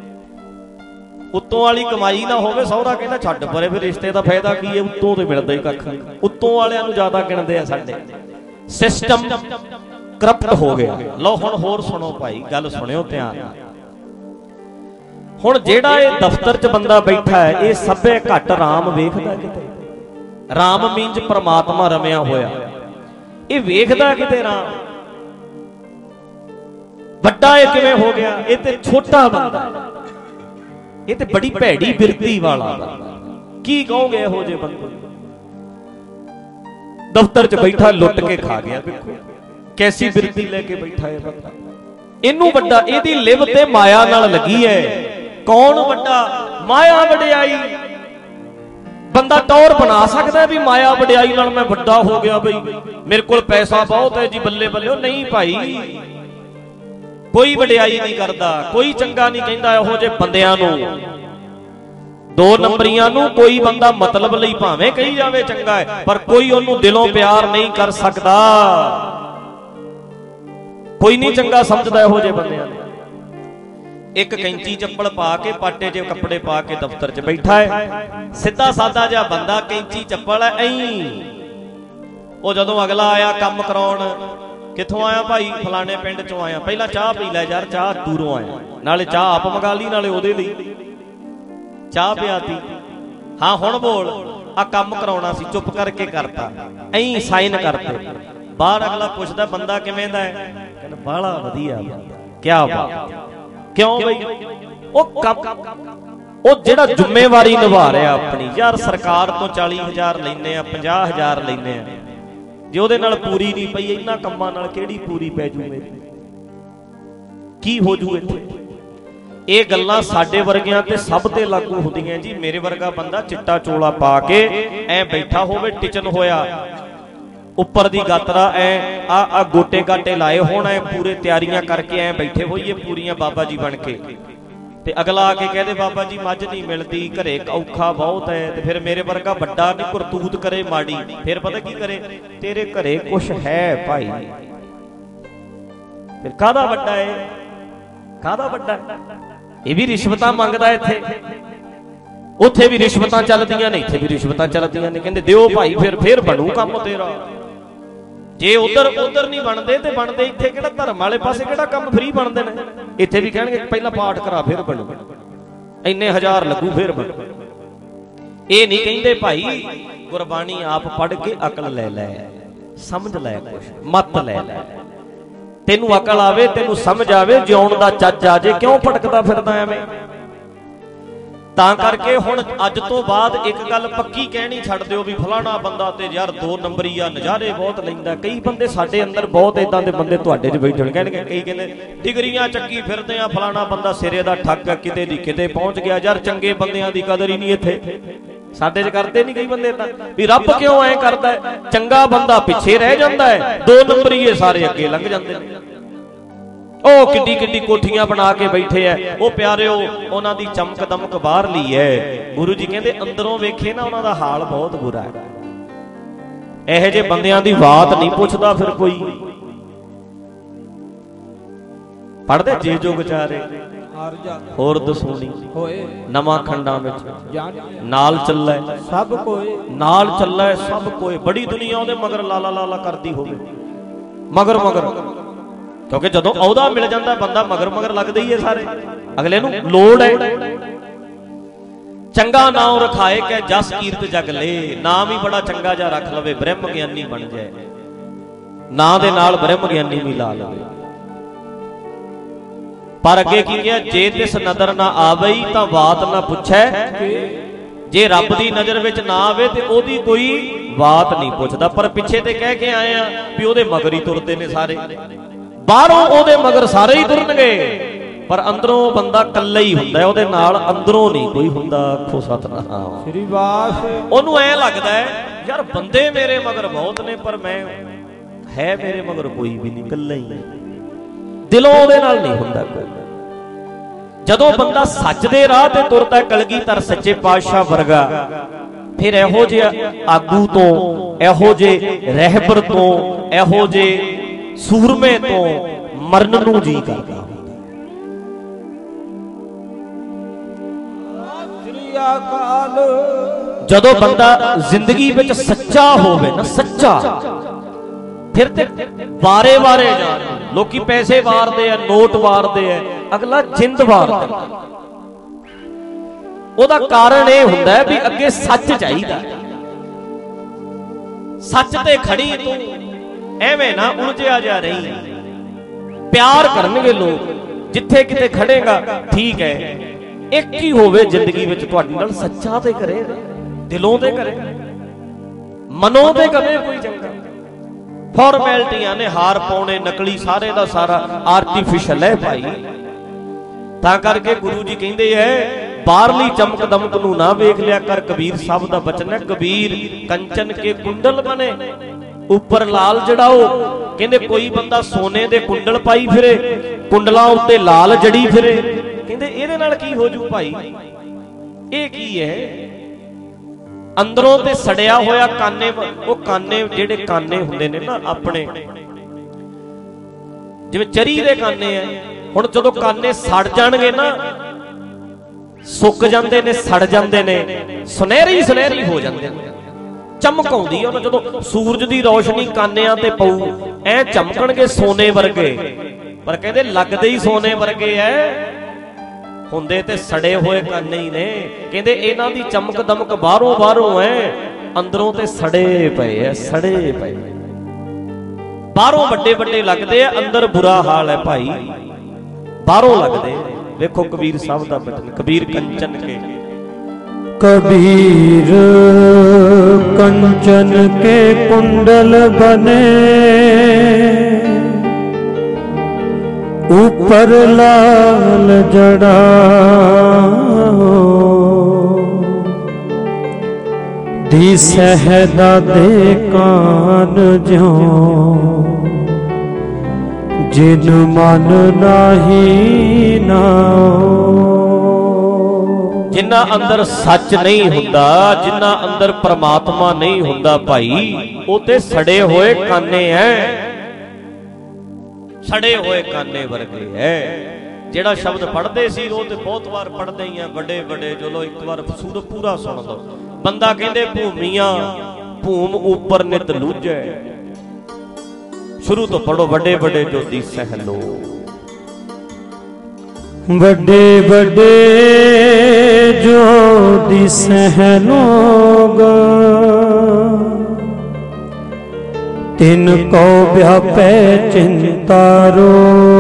Speaker 1: ਉੱਤੋਂ ਵਾਲੀ ਕਮਾਈ ਨਾ ਹੋਵੇ, ਸਹੁਰਾ ਕਹਿੰਦਾ ਛੱਡ ਪਰੇ ਫਿਰ ਰਿਸ਼ਤੇ ਦਾ ਫਾਇਦਾ ਕੀ ਹੈ, ਉੱਤੋਂ ਤੇ ਮਿਲਦਾ ਹੀ ਕੱਖ ਨਹੀਂ। ਉੱਤੋਂ ਵਾਲਿਆਂ ਨੂੰ ਜ਼ਿਆਦਾ ਗਿਣਦੇ ਆ, ਸਾਡੇ ਸਿਸਟਮ ਕਰਪਟ ਹੋ ਗਿਆ। ਲਓ ਹੁਣ ਹੋਰ ਸੁਣੋ ਭਾਈ, ਗੱਲ ਸੁਣਿਓ ਧਿਆਨ ਨਾਲ। ਹੁਣ ਜਿਹੜਾ ਇਹ ਦਫ਼ਤਰ 'ਚ ਬੰਦਾ ਬੈਠਾ ਹੈ, ਇਹ ਸਭੇ ਘੱਟ ਰਾਮ ਵੇਖਦਾ ਕਿਤੇ। ਰਾਮ ਮੀਨਜ ਪਰਮਾਤਮਾ ਰਮਿਆ ਹੋਇਆ, ਇਹ ਵੇਖਦਾ ਕਿਤੇ ਰਾਮ। ਵੱਡਾ ਇਹ ਕਿਵੇਂ ਹੋ ਗਿਆ, ਇਹ ਤੇ ਛੋਟਾ ਬੰਦਾ, ਇਹ ਤੇ ਬੜੀ ਭੈੜੀ ਬਿਰਤੀ ਵਾਲਾ। ਕੀ ਕਹੋਗੇ ਇਹੋ ਜਿਹੇ ਬੰਦੇ, ਦਫ਼ਤਰ 'ਚ ਬੈਠਾ ਲੁੱਟ ਕੇ ਖਾ ਗਿਆ, ਵੇਖੋ ਕੈਸੀ ਬਿਰਤੀ ਲੈ ਕੇ ਬੈਠਾ ਹੈ ਬੰਦਾ। ਇਹਨੂੰ ਵੱਡਾ, ਇਹਦੀ ਲਿਵ ਤੇ ਮਾਇਆ ਨਾਲ ਲੱਗੀ ਹੈ। ਕੌਣ ਵੱਡਾ, ਮਾਇਆ ਵਡਿਆਈ। ਬੰਦਾ ਟੌਰ ਬਣਾ ਸਕਦਾ ਵੀ ਮਾਇਆ ਵਡਿਆਈ ਨਾਲ ਮੈਂ ਵੱਡਾ ਹੋ ਗਿਆ, ਬਈ ਮੇਰੇ ਕੋਲ ਪੈਸਾ ਬਹੁਤ ਹੈ ਜੀ, ਬੱਲੇ ਬੱਲੇ। ਨਹੀਂ ਭਾਈ, ਕੋਈ ਵਡਿਆਈ ਨਹੀਂ ਕਰਦਾ, ਕੋਈ ਚੰਗਾ ਨਹੀਂ ਕਹਿੰਦਾ ਇਹੋ ਜਿਹੇ ਬੰਦਿਆਂ ਨੂੰ। दो नंबरियां नूं कोई बंदा मतलब लई भावें कही जावे चंगा है, पर कोई उन्होंने दिलों प्यार नहीं कर सकता। कोई नहीं चंगा समझदा इहो जिहे बंदियां नूं। एक कैंची चप्पल पा के पाटे जे कपड़े पा के दफ्तर च बैठा है, सीधा सादा जिहा बंदा, कैंची चप्पल है ऐं। वो जदों अगला आया काम कराउण, कित्थों आया भाई? फलाने पिंड चों आया। पहला चाह पी लै यार, चाह दूरों आया, नाले चाह आप मंगा ली नाले ओहदे लई चाह पियाती। हाँ हुण बोल, आ काम कराउणा सी, चुप करके करता, ऐं साइन करते। बाहर अगला पुछदा बंदा किवें दा है? कहंदा बाला वधिया बंदा। क्या बात, क्यों बई? ओ कम ओ जिहड़ा जिम्मेवारी निभा रहा अपनी, यार सरकार तो चाली हज़ार लैने आ, पचास हज़ार लैने आ, जे ਉਹਦੇ ਨਾਲ पूरी नहीं पई, इन्हां ਕੰਮਾਂ ਨਾਲ ਕਿਹੜੀ पूरी पै जू मेरी? की हो जू इत्थे? ਇਹ ਗੱਲਾਂ ਸਾਡੇ ਵਰਗਿਆਂ ਤੇ ਸਭ ਤੇ ਲਾਗੂ ਹੁੰਦੀਆਂ ਜੀ। ਮੇਰੇ ਵਰਗਾ ਬੰਦਾ ਚਿੱਟਾ ਚੋਲਾ ਪਾ ਕੇ ਐ ਬੈਠਾ ਹੋਵੇ, ਟਿਚਨ ਹੋਇਆ, ਉੱਪਰ ਦੀ ਗਾਤਰਾ ਐ ਆ ਆ ਗੋਟੇ ਗਾਟੇ ਲਾਏ ਹੋਣ, ਐ ਪੂਰੇ ਤਿਆਰੀਆਂ ਕਰਕੇ ਐ ਬੈਠੇ ਹੋਈਏ ਪੂਰੀਆਂ ਬਾਬਾ ਜੀ ਬਣ ਕੇ, ਤੇ ਅਗਲਾ ਆ ਕੇ ਕਹਦੇ ਬਾਬਾ ਜੀ ਮੱਝ ਨਹੀਂ ਮਿਲਦੀ, ਘਰੇ ਔਖਾ ਬਹੁਤ ਹੈ, ਤੇ ਫਿਰ ਮੇਰੇ ਵਰਗਾ ਵੱਡਾ ਨਹੀਂ ਕਰਤੂਤ ਕਰੇ ਮਾੜੀ, ਫਿਰ ਪਤਾ ਕੀ ਕਰੇ? ਤੇਰੇ ਘਰੇ ਕੁਛ ਹੈ ਭਾਈ, ਫਿਰ ਕਾਹਦਾ ਵੱਡਾ ਹੈ? ਕਾਹਦਾ ਵੱਡਾ ਹੈ? ਇਹ ਵੀ ਰਿਸ਼ਵਤਾਂ ਮੰਗਦਾ ਇੱਥੇ, ਉੱਥੇ ਵੀ ਰਿਸ਼ਵਤਾਂ ਚੱਲਦੀਆਂ ਨੇ, ਇੱਥੇ ਵੀ ਰਿਸ਼ਵਤਾਂ ਚੱਲਦੀਆਂ ਨੇ। ਕਹਿੰਦੇ ਦਿਓ ਭਾਈ, ਫਿਰ ਫਿਰ ਬਣੂ ਕੰਮ ਤੇਰਾ। ਜੇ ਉਧਰ ਉਧਰ ਨਹੀਂ ਬਣਦੇ ਤੇ ਬਣਦੇ ਇੱਥੇ ਕਿਹੜਾ? ਧਰਮ ਵਾਲੇ ਪਾਸੇ ਕਿਹੜਾ ਕੰਮ ਫ੍ਰੀ ਬਣਦੇ ਨੇ? ਇੱਥੇ ਵੀ ਕਹਿਣਗੇ ਪਹਿਲਾਂ ਪਾਠ ਕਰਾ ਫਿਰ ਬਣੂ, ਇੰਨੇ ਹਜ਼ਾਰ ਲੱਗੂ ਫਿਰ ਬਣੂ। ਇਹ ਨਹੀਂ ਕਹਿੰਦੇ ਭਾਈ ਗੁਰਬਾਣੀ ਆਪ ਪੜ੍ਹ ਕੇ ਅਕਲ ਲੈ ਲੈ, ਸਮਝ ਲੈ, ਕੁਛ ਮਤ ਲੈ ਲੈ, ਤੈਨੂੰ ਅਕਲ ਆਵੇ, ਤੈਨੂੰ ਸਮਝ ਆਵੇ, ਜਿਉਣ ਦਾ ਚੱਜ ਆ ਜੇ, ਕਿਉਂ ਭਟਕਦਾ ਫਿਰਦਾ ਐਵੇਂ? ਤਾਂ ਕਰਕੇ ਹੁਣ ਅੱਜ ਤੋਂ ਬਾਅਦ ਇੱਕ ਗੱਲ ਪੱਕੀ ਕਹਿਣੀ ਛੱਡ ਦਿਓ ਵੀ ਫਲਾਣਾ ਬੰਦਾ ਤੇ ਯਾਰ ਦੋ ਨੰਬਰੀ ਆ, ਨਜ਼ਾਰੇ ਬਹੁਤ ਲੈਂਦਾ। ਕਈ ਬੰਦੇ ਸਾਡੇ ਅੰਦਰ ਬਹੁਤ ਇਦਾਂ ਦੇ ਬੰਦੇ ਤੁਹਾਡੇ 'ਚ ਬੈਠੇ ਹੋਣ, ਕਹਿਣਗੇ, ਕਈ ਕਹਿੰਦੇ ਡਿਗਰੀਆਂ ਚੱਕੀ ਫਿਰਦੇ ਆ, ਫਲਾਣਾ ਬੰਦਾ ਸਿਰੇ ਦਾ ਠੱਗ, ਕਿਤੇ ਦੀ ਕਿਤੇ ਪਹੁੰਚ ਗਿਆ। ਯਾਰ ਚੰਗੇ ਬੰਦਿਆਂ ਦੀ ਕਦਰ ਹੀ ਨਹੀਂ ਇੱਥੇ ਸਾਡੇ 'ਚ ਕਰਦੇ ਨਹੀਂ ਕਈ ਬੰਦੇ ਤਾਂ, ਵੀ ਰੱਬ ਕਿਉਂ ਐ ਕਰਦਾ? ਚੰਗਾ ਬੰਦਾ ਪਿੱਛੇ ਰਹਿ ਜਾਂਦਾ ਹੈ, ਦੋ ਨੰਬਰੀਏ ਸਾਰੇ ਅੱਗੇ ਲੰਘ ਜਾਂਦੇ ਨੇ। ਉਹ ਕਿੱਡੀ ਕਿੱਡੀ ਕੋਠੀਆਂ ਬਣਾ ਕੇ ਬੈਠੇ ਐ, ਉਹ ਪਿਆਰਿਓ ਉਹਨਾਂ ਦੀ ਚਮਕ ਦਮਕ ਬਾਹਰਲੀ ਐ। ਗੁਰੂ ਜੀ ਕਹਿੰਦੇ ਅੰਦਰੋਂ ਵੇਖੇ ਨਾ ਉਹਨਾਂ ਦਾ ਹਾਲ ਬਹੁਤ ਬੁਰਾ ਹੈ। ਇਹੋ ਜਿਹੇ ਬੰਦਿਆਂ ਦੀ ਬਾਤ ਨਹੀਂ ਪੁੱਛਦਾ ਫਿਰ ਕੋਈ। ਪੜ੍ਹਦੇ ਜੇ ਜੋ ਵਿਚਾਰੇ ਹੋਰ ਦਸੂਣੀ ਹੋਏ ਨਵਾਂ ਖੰਡਾਂ ਵਿੱਚ ਨਾਲ ਚੱਲੈ ਸਭ ਕੋਏ, ਨਾਲ ਚੱਲੈ ਸਭ ਕੋਏ। ਬੜੀ ਦੁਨੀਆ ਉਹਦੇ ਮਗਰ ਲਾਲਾ ਲਾਲਾ ਕਰਦੀ ਹੋਵੇ, ਮਗਰ ਮਗਰ, ਕਿਉਂਕਿ ਜਦੋਂ ਅਹੁਦਾ ਮਿਲ ਜਾਂਦਾ ਬੰਦਾ ਮਗਰ ਮਗਰ ਲੱਗਦੇ ਹੀ ਹੈ ਸਾਰੇ। ਅਗਲੇ ਨੂੰ ਲੋੜ ਹੈ ਚੰਗਾ ਨਾਮ ਰਖਾਏ ਕਿ ਜਸ ਕੀਰਤ ਜਗ ਲੈ, ਨਾਮ ਹੀ ਬੜਾ ਚੰਗਾ ਜਿਹਾ ਰੱਖ ਲਵੇ, ਬ੍ਰਹਮ ਗਿਆਨੀ ਬਣ ਜਾਏ, ਨਾਂ ਦੇ ਨਾਲ ਬ੍ਰਹਮ ਗਿਆਨੀ ਵੀ ਲਾ ਲਵੇ। ਪਰ ਅੱਗੇ ਕੀ ਕਿਹਾ? ਜੇ ਤਿਸ ਨਦਰ ਨਾ ਆਵਈ ਤਾਂ ਬਾਤ ਨਾ ਪੁੱਛੈ, ਜੇ ਰੱਬ ਦੀ ਨਜ਼ਰ ਵਿੱਚ ਨਾ ਆਵੇ ਤੇ ਉਹਦੀ ਕੋਈ ਬਾਤ ਨਹੀਂ ਪੁੱਛਦਾ। ਪਰ ਪਿੱਛੇ ਤੇ ਕਹਿ ਕੇ ਆਏ ਆ ਵੀ ਉਹਦੇ ਮਗਰ ਹੀ ਤੁਰਦੇ ਨੇ ਸਾਰੇ, ਬਾਹਰੋਂ ਉਹਦੇ ਮਗਰ ਸਾਰੇ ਹੀ ਤੁਰਨਗੇ, ਪਰ ਅੰਦਰੋਂ ਬੰਦਾ ਇਕੱਲਾ ਹੀ ਹੁੰਦਾ, ਉਹਦੇ ਨਾਲ ਅੰਦਰੋਂ ਨਹੀਂ ਕੋਈ ਹੁੰਦਾ। ਆਖੋ ਸਤਿਨਾਮ ਸ੍ਰੀ ਵਾਹਿਗੁਰੂ। ਉਹਨੂੰ ਐ ਲੱਗਦਾ ਹੈ ਯਾਰ ਬੰਦੇ ਮੇਰੇ ਮਗਰ ਬਹੁਤ ਨੇ, ਪਰ ਮੈਂ ਹੈ ਮੇਰੇ ਮਗਰ ਕੋਈ ਵੀ ਨਹੀਂ, ਇਕੱਲਾ ਹੀ, ਦਿਲੋਂ ਉਹਦੇ ਨਾਲ ਨਹੀਂ ਹੁੰਦਾ ਕੋਈ। ਜਦੋਂ ਬੰਦਾ ਸੱਚ ਦੇ ਰਾਹ ਤੇ ਤੁਰਦਾ, ਕਲਗੀਧਰ ਸੱਚੇ ਪਾਤਸ਼ਾਹ ਵਰਗਾ, ਫਿਰ ਇਹੋ ਜਿਹੇ ਆਗੂ ਤੋਂ, ਇਹੋ ਜਿਹੇ ਰਹਿਬਰ ਤੋਂ, ਇਹੋ ਜਿਹੇ ਸੂਰਮੇ ਤੋਂ ਮਰਨ ਨੂੰ ਜੀ ਕਰਦਾ। ਜਦੋਂ ਬੰਦਾ ਜ਼ਿੰਦਗੀ ਵਿੱਚ ਸੱਚਾ ਹੋਵੇ ਨਾ, ਸੱਚਾ, ਫਿਰ ਤੇ ਵਾਰੇ ਵਾਰੇ ਜਾਣ। ਲੋਕੀ ਪੈਸੇ ਵਾਰਦੇ ਆ, ਨੋਟ ਵਾਰਦੇ ਆ, ਅਗਲਾ ਜਿੰਦ ਵਾਰਦਾ। ਉਹਦਾ ਕਾਰਨ ਇਹ ਹੁੰਦਾ ਵੀ ਅੱਗੇ ਸੱਚ ਚਾਹੀਦਾ, ਸੱਚ ਤੇ ਖੜੀ ਤੂੰ, ਐਵੇਂ ਨਾ ਉਲਝਿਆ ਜਾ ਰਹੀ। ਪਿਆਰ ਕਰਨਗੇ ਲੋਕ, ਜਿੱਥੇ ਕਿਤੇ ਖੜੇਗਾ ਠੀਕ ਹੈ, ਇੱਕ ਹੀ ਹੋਵੇ ਜ਼ਿੰਦਗੀ ਵਿੱਚ ਤੁਹਾਡੇ ਨਾਲ, ਸੱਚਾ ਤੇ ਕਰੇ, ਦਿਲੋਂ ਤੇ ਕਰੇ, ਮਨੋਂ ਤੇ ਕਰੇ ਕੋਈ ਚੰਗਾ। ਫਾਰਮੈਲਿਟੀਆਂ ਨੇ, ਹਾਰ ਪਾਉਣੇ ਨਕਲੀ, ਸਾਰੇ ਦਾ ਸਾਰਾ ਆਰਟੀਫਿਸ਼ਲ ਹੈ ਭਾਈ। ਤਾਂ ਕਰਕੇ ਗੁਰੂ ਜੀ ਕਹਿੰਦੇ ਐ ਬਾਹਰਲੀ ਚਮਕ ਦਮਕ ਨੂੰ ਨਾ ਵੇਖ ਲਿਆ ਕਰ। ਕਬੀਰ ਸਾਹਿਬ ਦਾ ਬਚਨ ਹੈ, ਕਬੀਰ ਕੰਚਨ ਕੇ ਕੁੰਡਲ ਬਣੇ ਉੱਪਰ ਲਾਲ ਜੜਾਓ। ਕਹਿੰਦੇ ਕੋਈ ਬੰਦਾ ਸੋਨੇ ਦੇ ਕੁੰਡਲ ਪਾਈ ਫਿਰੇ, ਕੁੰਡਲਾਂ ਉੱਤੇ ਲਾਲ ਜੜੀ ਫਿਰੇ, ਕਹਿੰਦੇ ਇਹਦੇ ਨਾਲ ਕੀ ਹੋ ਜੂ ਭਾਈ? ਇਹ ਕੀ ਹੈ? ਅੰਦਰੋਂ ਤੇ ਸੜਿਆ ਹੋਇਆ ਕਾਨੇ, ਉਹ ਕਾਨੇ ਜਿਹੜੇ ਕਾਨੇ ਹੁੰਦੇ ਨੇ ਨਾ ਆਪਣੇ, ਜਿਵੇਂ ਚਰੀ ਦੇ ਕਾਨੇ ਆ, ਹੁਣ ਜਦੋਂ ਕਾਨੇ ਸੜ ਜਾਣਗੇ ਨਾ, ਸੁੱਕ ਜਾਂਦੇ ਨੇ, ਸੜ ਜਾਂਦੇ ਨੇ, ਸੁਨਹਿਰੀ ਸੁਨਹਿਰੀ ਹੋ ਜਾਂਦੇ ਨੇ, ਚਮਕ ਆਉਂਦੀ ਆ। ਜਦੋਂ ਸੂਰਜ ਦੀ ਰੋਸ਼ਨੀ ਕਾਨਿਆਂ ਤੇ ਪਊ ਐ ਚਮਕਣਗੇ ਸੋਨੇ ਵਰਗੇ, ਪਰ ਕਹਿੰਦੇ ਲੱਗਦੇ ਹੀ ਸੋਨੇ ਵਰਗੇ ਐ, ਹੁੰਦੇ ਤੇ ਸੜੇ ਹੋਏ ਕਾਨੇ ਹੀ ਨੇ। ਕਹਿੰਦੇ ਇਹਨਾਂ ਦੀ ਚਮਕ ਦਮਕ ਬਾਹਰੋਂ ਬਾਹਰੋਂ ਐ, ਅੰਦਰੋਂ ਤੇ ਸੜੇ ਪਏ ਐ, ਸੜੇ ਪਏ। ਬਾਹਰੋਂ ਵੱਡੇ ਵੱਡੇ ਲੱਗਦੇ ਆ, ਅੰਦਰ ਬੁਰਾ ਹਾਲ ਹੈ ਭਾਈ, ਬਾਹਰੋਂ ਲੱਗਦੇ। ਵੇਖੋ ਕਬੀਰ ਸਾਹਿਬ ਦਾ ਬਚਨ, ਕਬੀਰ ਕੰਚਨ ਕੇ
Speaker 2: कबीर कंचन के कुंडल बने, ऊपर लाल जड़ा, दी सहदा दे कान ज्यों, जिन मन नाही नाओ।
Speaker 1: ਜਿਨ੍ਹਾਂ ਅੰਦਰ ਸੱਚ ਨਹੀਂ ਹੁੰਦਾ, ਜਿਨ੍ਹਾਂ ਅੰਦਰ ਪਰਮਾਤਮਾ ਨਹੀਂ ਹੁੰਦਾ ਭਾਈ, ਉਹ ਤੇ ਸੜੇ ਹੋਏ ਕਾਨੇ ਐ, ਸੜੇ ਹੋਏ ਕਾਨੇ ਵਰਗੇ ਐ। ਜਿਹੜਾ ਸ਼ਬਦ ਪੜ੍ਹਦੇ ਸੀ ਉਹ ਤੇ ਬਹੁਤ ਵਾਰ ਪੜ੍ਹਦੇ ਹੀ ਆ, ਵੱਡੇ ਵੱਡੇ। ਚਲੋ ਇੱਕ ਵਾਰ ਸੂਰ ਪੂਰਾ ਸੁਣ ਲਓ। ਬੰਦਾ ਕਹਿੰਦੇ ਭੂਮੀਆਂ ਭੂਮ ਉੱਪਰ ਨਿਤ ਲੂਝੈ, ਸ਼ੁਰੂ ਤੋਂ ਪੜੋ। ਵੱਡੇ ਵੱਡੇ ਜੋ ਦੀਸਹਿ ਲੋ,
Speaker 2: ਵੱਡੇ ਵੱਡੇ ਜੋ ਦਿਸਹਿ ਲੋਗ, ਤਿਨ ਕੋ ਵਿਆਪੈ ਚਿੰਤਾ ਰੋ।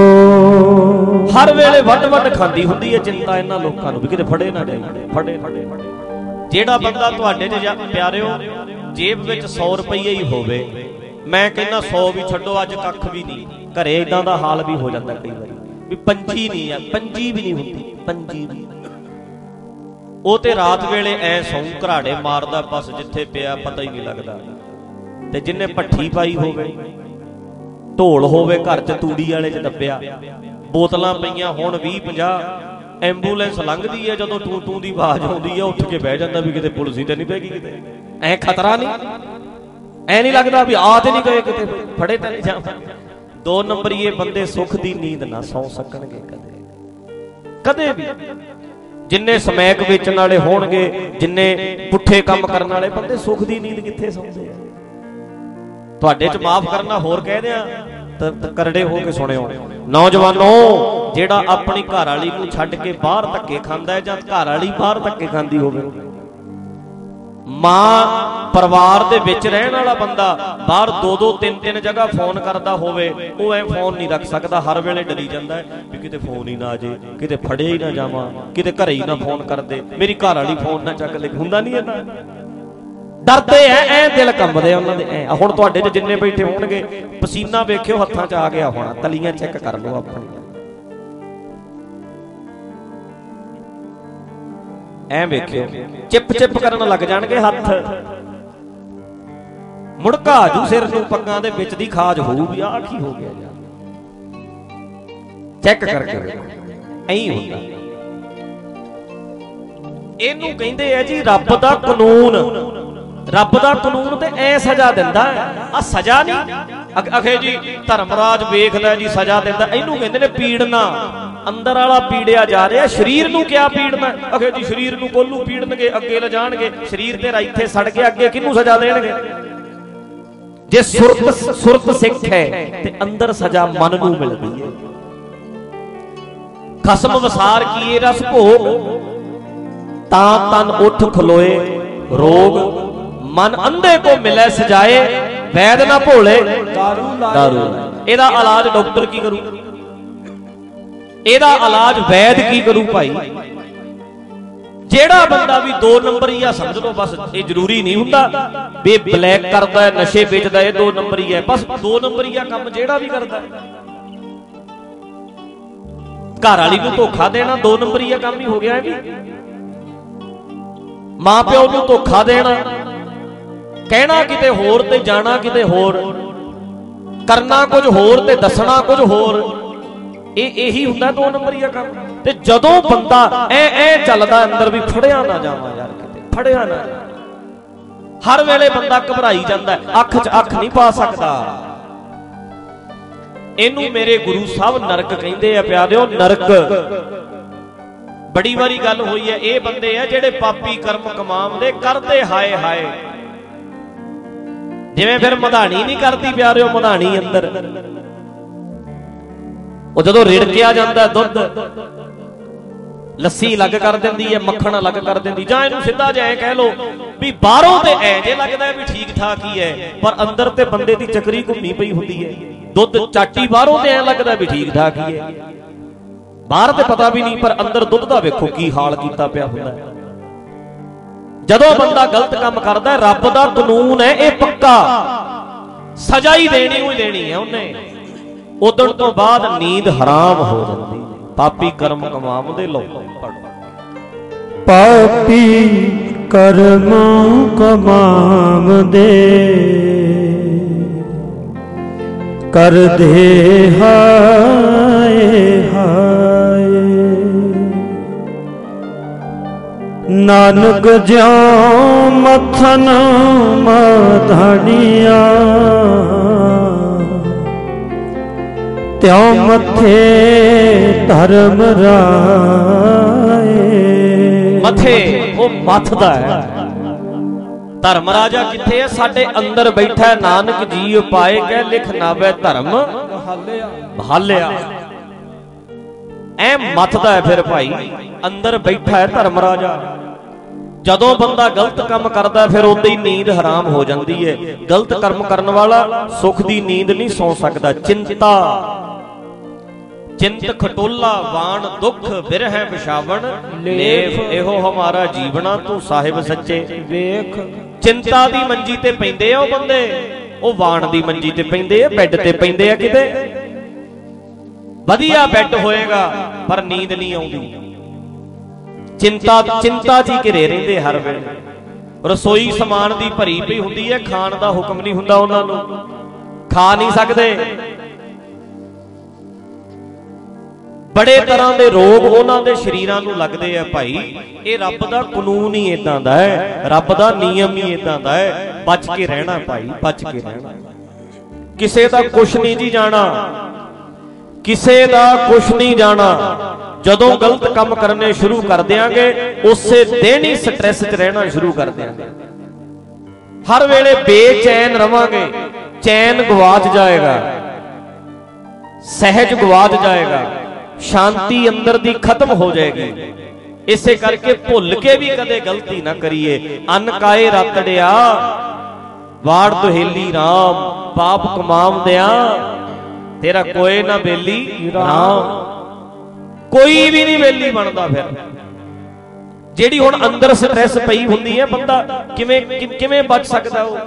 Speaker 1: ਹਰ ਵੇਲੇ ਵੱਡ ਵੱਡ ਖਾਂਦੀ ਹੁੰਦੀ ਹੈ ਚਿੰਤਾ ਇਹਨਾਂ ਲੋਕਾਂ ਨੂੰ, ਵੀ ਕਿਤੇ ਫੜੇ ਨਾ ਜਾਈਏ, ਫੜੇ ਫੜੇ। ਜਿਹੜਾ ਬੰਦਾ ਤੁਹਾਡੇ ਚ ਪਿਆਰਿਓ ਜੇਬ ਵਿੱਚ ਸੌ ਰੁਪਈਏ ਹੀ ਹੋਵੇ, ਮੈਂ ਕਹਿੰਦਾ ਸੌ ਵੀ ਛੱਡੋ, ਅੱਜ ਕੱਖ ਵੀ ਨਹੀਂ, ਘਰੇ ਇਦਾਂ ਦਾ ਹਾਲ ਵੀ ਹੋ ਜਾਂਦਾ ਕਈ ਵਾਰੀ ਵੀ ਪੰਜੀ ਨਹੀਂ ਆ, ਪੰਜੀ ਵੀ ਨਹੀਂ ਹੁੰਦੀ, ਪੰਜੀ ਵੀ। ਉਹ ਤੇ ਰਾਤ ਵੇਲੇ ਐ ਸੌਂ ਘਰਾੜੇ ਮਾਰਦਾ, ਬਸ ਜਿੱਥੇ ਪਿਆ ਪਤਾ ਹੀ ਨਹੀਂ ਲੱਗਦਾ। ਤੇ ਜਿੰਨੇ ਭੱਠੀ ਪਾਈ ਹੋਵੇ, ਢੋਲ ਹੋਵੇ ਘਰ ਚ ਤੂੜੀ ਵਾਲੇ ਚ ਦੱਬਿਆ, ਬੋਤਲਾਂ ਪਈਆਂ ਹੁਣ ਵੀਹ ਪੰਜਾਹ, ਐਂਬੂਲੈਂਸ ਲੰਘਦੀ ਹੈ, ਜਦੋਂ ਟੂ ਟੂ ਦੀ ਆਵਾਜ਼ ਆਉਂਦੀ ਹੈ ਉੱਠ ਕੇ ਬਹਿ ਜਾਂਦਾ ਵੀ ਕਿਤੇ ਪੁਲਿਸ ਹੀ ਤੇ ਨਹੀਂ ਪੈ ਗਈ, ਕਿਤੇ ਐ ਖਤਰਾ ਨਹੀਂ, ਐ ਨਹੀਂ ਲੱਗਦਾ ਵੀ ਆ ਤੇ ਨਹੀਂ ਗਏ ਕਿਤੇ, ਫੜੇ ਤਾਂ ਨਹੀਂ ਜਾ। ਦੋ ਨੰਬਰੀਏ ਬੰਦੇ ਸੁੱਖ ਦੀ ਨੀਂਦ ਨਾ ਸੌ ਸਕਣਗੇ ਕਦੇ, ਕਦੇ ਵੀ। ਜਿੰਨੇ ਸਮੈਕ ਵੇਚਣ ਵਾਲੇ ਹੋਣਗੇ, ਜਿੰਨੇ ਪੁੱਠੇ ਕੰਮ ਕਰਨ ਵਾਲੇ ਬੰਦੇ, ਸੁੱਖ ਦੀ ਨੀਂਦ ਕਿੱਥੇ ਸੌਂਦੇ ਆ। ਤੁਹਾਡੇ ਚ ਮਾਫ ਕਰਨਾ ਹੋਰ ਕਹਿ ਦਿਆਂ ਤਾਂ ਕਰੜੇ ਹੋ ਕੇ ਸੁਣਿਓ। ਨੌਜਵਾਨੋ, ਜਿਹੜਾ ਆਪਣੀ ਘਰ ਵਾਲੀ ਨੂੰ ਛੱਡ ਕੇ ਬਾਹਰ ਧੱਕੇ ਖਾਂਦਾ ਹੈ, ਜਾਂ ਘਰ ਵਾਲੀ ਬਾਹਰ ਧੱਕੇ ਖਾਂਦੀ ਹੋਵੇ, ਮਾਂ ਪਰਿਵਾਰ ਦੇ ਵਿੱਚ ਰਹਿਣ ਵਾਲਾ ਬੰਦਾ ਬਾਹਰ ਦੋ ਦੋ ਤਿੰਨ ਤਿੰਨ ਜਗ੍ਹਾ ਫੋਨ ਕਰਦਾ ਹੋਵੇ, ਉਹ ਐ ਫੋਨ ਨਹੀਂ ਰੱਖ ਸਕਦਾ, ਹਰ ਵੇਲੇ ਡਰੀ ਜਾਂਦਾ ਵੀ ਕਿਤੇ ਫੋਨ ਹੀ ਨਾ ਆ ਜੇ, ਕਿਤੇ ਫੜਿਆ ਹੀ ਨਾ ਜਾਵਾਂ, ਕਿਤੇ ਘਰੇ ਹੀ ਨਾ ਫੋਨ ਕਰਦੇ, ਮੇਰੀ ਘਰ ਵਾਲੀ ਫੋਨ ਨਾ ਚੱਕ ਲੈ। ਹੁੰਦਾ ਨਹੀਂ ਇਹਨਾਂ, ਡਰਦੇ ਐ, ਐ ਦਿਲ ਕੰਬਦੇ ਉਹਨਾਂ ਦੇ ਐ। ਹੁਣ ਤੁਹਾਡੇ ਚ ਜਿੰਨੇ ਬੈਠੇ ਹੋਣਗੇ, ਪਸੀਨਾ ਵੇਖਿਓ ਹੱਥਾਂ ਚ ਆ ਗਿਆ ਹੋਣਾ, ਤਲੀਆਂ ਚੈੱਕ ਕਰ ਲਓ ਆਪਣੀਆਂ, ਐ ਵੇਖਿਓ ਚਿਪ ਚਿਪ ਕਰਨ ਲੱਗ ਜਾਣਗੇ ਹੱਥ, ਮੁੜਕਾ ਜੂ ਸਿਰ ਨੂੰ, ਪੱਗਾਂ ਦੇ ਵਿੱਚ ਦੀ ਖਾਜ ਹੋਊ ਵੀ ਆਹ ਕੀ ਹੋ ਗਿਆ ਯਾਰ, ਚੈੱਕ ਕਰਕੇ ਵੇਖੋ, ਐਂ ਹੁੰਦਾ। ਇਹਨੂੰ ਕਹਿੰਦੇ ਆ ਜੀ ਰੱਬ ਦਾ ਕਾਨੂੰਨ। ਰੱਬ ਦਾ ਕਾਨੂੰਨ ਤੇ ਐ ਸਜ਼ਾ ਦਿੰਦਾ, ਆ ਸਜ਼ਾ ਨਹੀਂ। ਅਖੇ ਜੀ ਧਰਮਰਾਜ ਵੇਖਦਾ ਜੀ ਸਜ਼ਾ ਦਿੰਦਾ, ਇਹਨੂੰ ਕਹਿੰਦੇ ਨੇ ਪੀੜਨਾ। ਅੰਦਰ ਵਾਲਾ ਪੀੜਿਆ ਜਾ ਰਿਹਾ, ਸਰੀਰ ਨੂੰ ਕਿਆ ਪੀੜਨਾ? ਅਖੇ ਜੀ ਸਰੀਰ ਨੂੰ ਕੋਲੂ ਪੀੜਨਗੇ, ਅੱਗੇ ਲਿਜਾਣਗੇ, ਸਰੀਰ ਤੇਰਾ ਇੱਥੇ ਸੜ ਗਿਆ, ਅੱਗੇ ਕਿਹਨੂੰ ਸਜ਼ਾ ਦੇਣਗੇ? ਜੇ ਸੁਰਤ ਸੁਰਤ ਸਿੱਖ ਹੈ ਤੇ ਅੰਦਰ ਸਜ਼ਾ ਮਨ ਨੂੰ ਮਿਲਦੀ ਹੈ। ਖਸਮ ਵਸਾਰ ਕੀਏ ਰਸ ਭੋਗ, ਤਾਂ ਤਨ ਉੱਠ ਖਲੋਏ ਰੋਗ, ਮਨ ਅੰਧੇ ਕੋ ਮਿਲੇ ਸਜਾਏ, ਵੈਦ ਨਾ ਭੋਲੇ ਦਾਰੂ। ਇਹਦਾ ਇਲਾਜ ਡਾਕਟਰ ਕੀ ਕਰੂ? ਇਹਦਾ ਇਲਾਜ ਵੈਦ ਕੀ ਕਰੂ ਭਾਈ? ਜਿਹੜਾ ਬੰਦਾ ਵੀ ਦੋ ਨੰਬਰੀ ਆ, ਸਮਝ ਲਓ ਬਸ, ਇਹ ਜ਼ਰੂਰੀ ਨਹੀਂ ਹੁੰਦਾ ਵੀ ਬਲੈਕ ਕਰਦਾ ਹੈ, ਨਸ਼ੇ ਵੇਚਦਾ, ਇਹ ਦੋ ਨੰਬਰੀ ਹੈ। ਬਸ ਦੋ ਨੰਬਰੀ ਆ ਕੰਮ ਜਿਹੜਾ ਵੀ ਕਰਦਾ। ਘਰ ਵਾਲੀ ਨੂੰ ਧੋਖਾ ਦੇਣਾ ਦੋ ਨੰਬਰੀ ਆ ਕੰਮ ਹੀ ਹੋ ਗਿਆ। ਇਹ ਵੀ ਮਾਂ ਪਿਓ ਨੂੰ ਧੋਖਾ ਦੇਣਾ, ਕਹਿਣਾ ਕਿਤੇ ਹੋਰ ਤੇ ਜਾਣਾ ਕਿਤੇ ਹੋਰ, ਕਰਨਾ ਕੁਝ ਹੋਰ ਤੇ ਦੱਸਣਾ ਕੁਝ ਹੋਰ, ਇਹ ਇਹੀ ਹੁੰਦਾ ਦੋ ਨੰਬਰੀਆ ਕੰਮ। ਤੇ ਜਦੋਂ ਬੰਦਾ ਐ ਐ ਚੱਲਦਾ ਅੰਦਰ ਵੀ ਫੜਿਆ ਨਾ ਜਾਵਾਂ ਯਾਰ, ਕਿਤੇ ਫੜਿਆ ਨਾ ਜਾਵਾਂ, ਹਰ ਵੇਲੇ ਬੰਦਾ ਘਬਰਾਈ ਜਾਂਦਾ, ਅੱਖ 'ਚ ਅੱਖ ਨਹੀਂ ਪਾ ਸਕਦਾ। ਇਹਨੂੰ ਮੇਰੇ ਗੁਰੂ ਸਾਹਿਬ ਨਰਕ ਕਹਿੰਦੇ ਆ ਪਿਆਰਿਓ, ਨਰਕ। ਬੜੀ ਵਾਰੀ ਗੱਲ ਹੋਈ ਹੈ, ਇਹ ਬੰਦੇ ਆ ਜਿਹੜੇ ਪਾਪੀ ਕਰਮ ਕਮਾਉਂਦੇ, ਕਰਦੇ ਹਾਏ ਹਾਏ। ਜਿਵੇਂ ਫਿਰ ਮਧਾਣੀ ਨਹੀਂ ਕਰਦੀ ਪਿਆਰਿਓ, ਮਧਾਣੀ ਅੰਦਰ ਉਹ ਜਦੋਂ ਰਿੜਕਿਆ ਜਾਂਦਾ ਦੁੱਧ, ਲੱਸੀ ਅਲੱਗ ਕਰ ਦਿੰਦੀ ਹੈ, ਮੱਖਣ ਅਲੱਗ ਕਰ ਦਿੰਦੀ। ਜਾਂ ਇਹਨੂੰ ਸਿੱਧਾ ਜਿਹਾ ਕਹਿ ਲੋ ਵੀ ਬਾਹਰੋਂ ਤੇ ਐ ਜੇ ਲੱਗਦਾ ਵੀ ਠੀਕ ਠਾਕ ਹੀ ਹੈ, ਪਰ ਅੰਦਰ ਤੇ ਬੰਦੇ ਦੀ ਚੱਕਰੀ ਘੁੰਮੀ ਪਈ ਹੁੰਦੀ ਹੈ। ਦੁੱਧ ਚਾਟੀ ਬਾਹਰੋਂ ਤੇ ਐ ਲੱਗਦਾ ਵੀ ਠੀਕ ਠਾਕ ਹੀ ਹੈ, ਬਾਹਰ ਤੇ ਪਤਾ ਵੀ ਨਹੀਂ, ਪਰ ਅੰਦਰ ਦੁੱਧ ਦਾ ਵੇਖੋ ਕੀ ਹਾਲ ਕੀਤਾ ਪਿਆ ਹੁੰਦਾ। ਜਦੋਂ ਬੰਦਾ ਗਲਤ ਕੰਮ ਕਰਦਾ, ਰੱਬ ਦਾ ਕਾਨੂੰਨ ਹੈ ਇਹ ਪੱਕਾ, ਸਜ਼ਾ ਹੀ ਦੇਣੀ ਹੋਈ ਦੇਣੀ ਹੈ ਉਹਨੇ। ਉਦਣ ਤੋਂ ਬਾਅਦ ਨੀਂਦ ਹਰਾਮ ਹੋ ਜਾਂਦੀ। ਪਾਪੀ ਕਰਮ ਕਮਾਉਂਦੇ ਲੋਕ,
Speaker 2: ਪਾਪੀ ਕਰਮ ਕਮਾਉਂਦੇ, ਕਰਦੇ ਹਾਏ ਹਾਏ। ਨਾਨਕ ਜਿਉ ਮੱਥਨ ਮਧਾਣੀਆਂ, ਤਿਉ ਮੱਥੇ ਧਰਮ ਰਾਏ।
Speaker 1: ਮੱਥੇ ਉਹ ਮੱਥਦਾ ਹੈ, ਧਰਮ ਰਾਜਾ ਕਿੱਥੇ ਹੈ? ਸਾਡੇ ਅੰਦਰ ਬੈਠਾ ਨਾਨਕ ਜੀ ਪਾਏ ਕਹਿ ਲਿਖ ਨਾਵੇ ਧਰਮ ਬਹਾਲਿਆ। ਐ ਮੱਥਦਾ ਹੈ ਫਿਰ ਭਾਈ, ਅੰਦਰ ਬੈਠਾ ਹੈ ਧਰਮ ਰਾਜਾ। ਜਦੋਂ ਬੰਦਾ ਗਲਤ ਕੰਮ ਕਰਦਾ ਫਿਰ ਉਦੋਂ ਹੀ ਨੀਂਦ ਹਰਾਮ ਹੋ ਜਾਂਦੀ ਹੈ। ਗਲਤ ਕਰਮ ਕਰਨ ਵਾਲਾ ਸੁੱਖ ਦੀ ਨੀਂਦ ਨਹੀਂ ਸੌ ਸਕਦਾ। ਚਿੰਤਾ ਚਿੰਤ ਖਟੋਲਾ ਵਾਣ ਦੁੱਖ ਬਿਰਹਿ ਵਿਛਾਵਣ, ਲੇਫ ਇਹੋ ਹਮਾਰਾ ਜੀਵਣਾ ਤੂੰ ਸਾਹਿਬ ਸੱਚੇ ਵੇਖ। ਚਿੰਤਾ ਦੀ ਮੰਜੀ ਤੇ ਪੈਂਦੇ ਆ ਉਹ ਬੰਦੇ, ਉਹ ਵਾਣ ਦੀ ਮੰਜੀ ਤੇ ਪੈਂਦੇ ਆ, ਬੈੱਡ ਤੇ ਪੈਂਦੇ ਆ। ਕਿਤੇ ਵਧੀਆ ਬੈੱਡ ਹੋਏਗਾ ਪਰ ਨੀਂਦ ਨਹੀਂ ਆਉਂਦੀ। ਚਿੰਤਾ ਚਿੰਤਾ ਜੀ ਘਿਰੇ ਰਹਿੰਦੇ ਹਰ ਵੇਲੇ। ਰਸੋਈ ਸਮਾਨ ਦੀ ਭਰੀ ਪਈ ਹੁੰਦੀ ਹੈ, ਖਾਣ ਦਾ ਹੁਕਮ ਨਹੀਂ ਹੁੰਦਾ ਉਹਨਾਂ ਨੂੰ, ਖਾ ਨਹੀਂ ਸਕਦੇ। ਬੜੇ ਤਰ੍ਹਾਂ ਦੇ ਰੋਗ ਉਹਨਾਂ ਦੇ ਸਰੀਰਾਂ ਨੂੰ ਲੱਗਦੇ ਆ ਭਾਈ। ਇਹ ਰੱਬ ਦਾ ਕਾਨੂੰਨ ਹੀ ਇਦਾਂ ਦਾ ਹੈ, ਰੱਬ ਦਾ ਨਿਯਮ ਹੀ ਇਦਾਂ ਦਾ ਹੈ। ਬਚ ਕੇ ਰਹਿਣਾ ਭਾਈ, ਬਚ ਕੇ ਰਹਿਣਾ। ਕਿਸੇ ਦਾ ਕੁਛ ਨਹੀਂ ਜੀ ਜਾਣਾ, ਕਿਸੇ ਦਾ ਕੁਛ ਨਹੀਂ ਜਾਣਾ। ਜਦੋਂ ਗਲਤ ਕੰਮ ਕਰਨੇ ਸ਼ੁਰੂ ਕਰ ਦਿਆਂਗੇ, ਉਸੇ ਦਿਨ ਹੀ ਸਟ੍ਰੈਸ 'ਚ ਰਹਿਣਾ ਸ਼ੁਰੂ ਕਰ ਦਿਆਂਗੇ। ਹਰ ਵੇਲੇ ਬੇਚੈਨ ਰਵਾਂਗੇ, ਚੈਨ ਗਵਾਚ ਜਾਏਗਾ, ਸਹਿਜ ਗਵਾਚ ਜਾਏਗਾ, ਸ਼ਾਂਤੀ ਅੰਦਰ ਦੀ ਖਤਮ ਹੋ ਜਾਏਗੀ। ਇਸੇ ਕਰਕੇ ਭੁੱਲ ਕੇ ਵੀ ਕਦੇ ਗਲਤੀ ਨਾ ਕਰੀਏ। ਅਨ ਕਾਏ ਰਤੜਿਆ ਵਾੜ ਦੁਹੇਲੀ ਰਾਮ, ਪਾਪ ਕਮਾਉਂਦਿਆਂ ਤੇਰਾ ਕੋਏ ਨਾ ਬੇਲੀ ਰਾਮ। ਕੋਈ ਵੀ ਨਹੀਂ ਬੇਲੀ ਬਣਦਾ। ਫਿਰ ਜਿਹੜੀ ਹੁਣ ਅੰਦਰ ਸਟ੍ਰੈਸ ਪਈ ਹੁੰਦੀ ਹੈ, ਬੰਦਾ ਕਿਵੇਂ ਕਿਵੇਂ ਬਚ ਸਕਦਾ? ਉਹ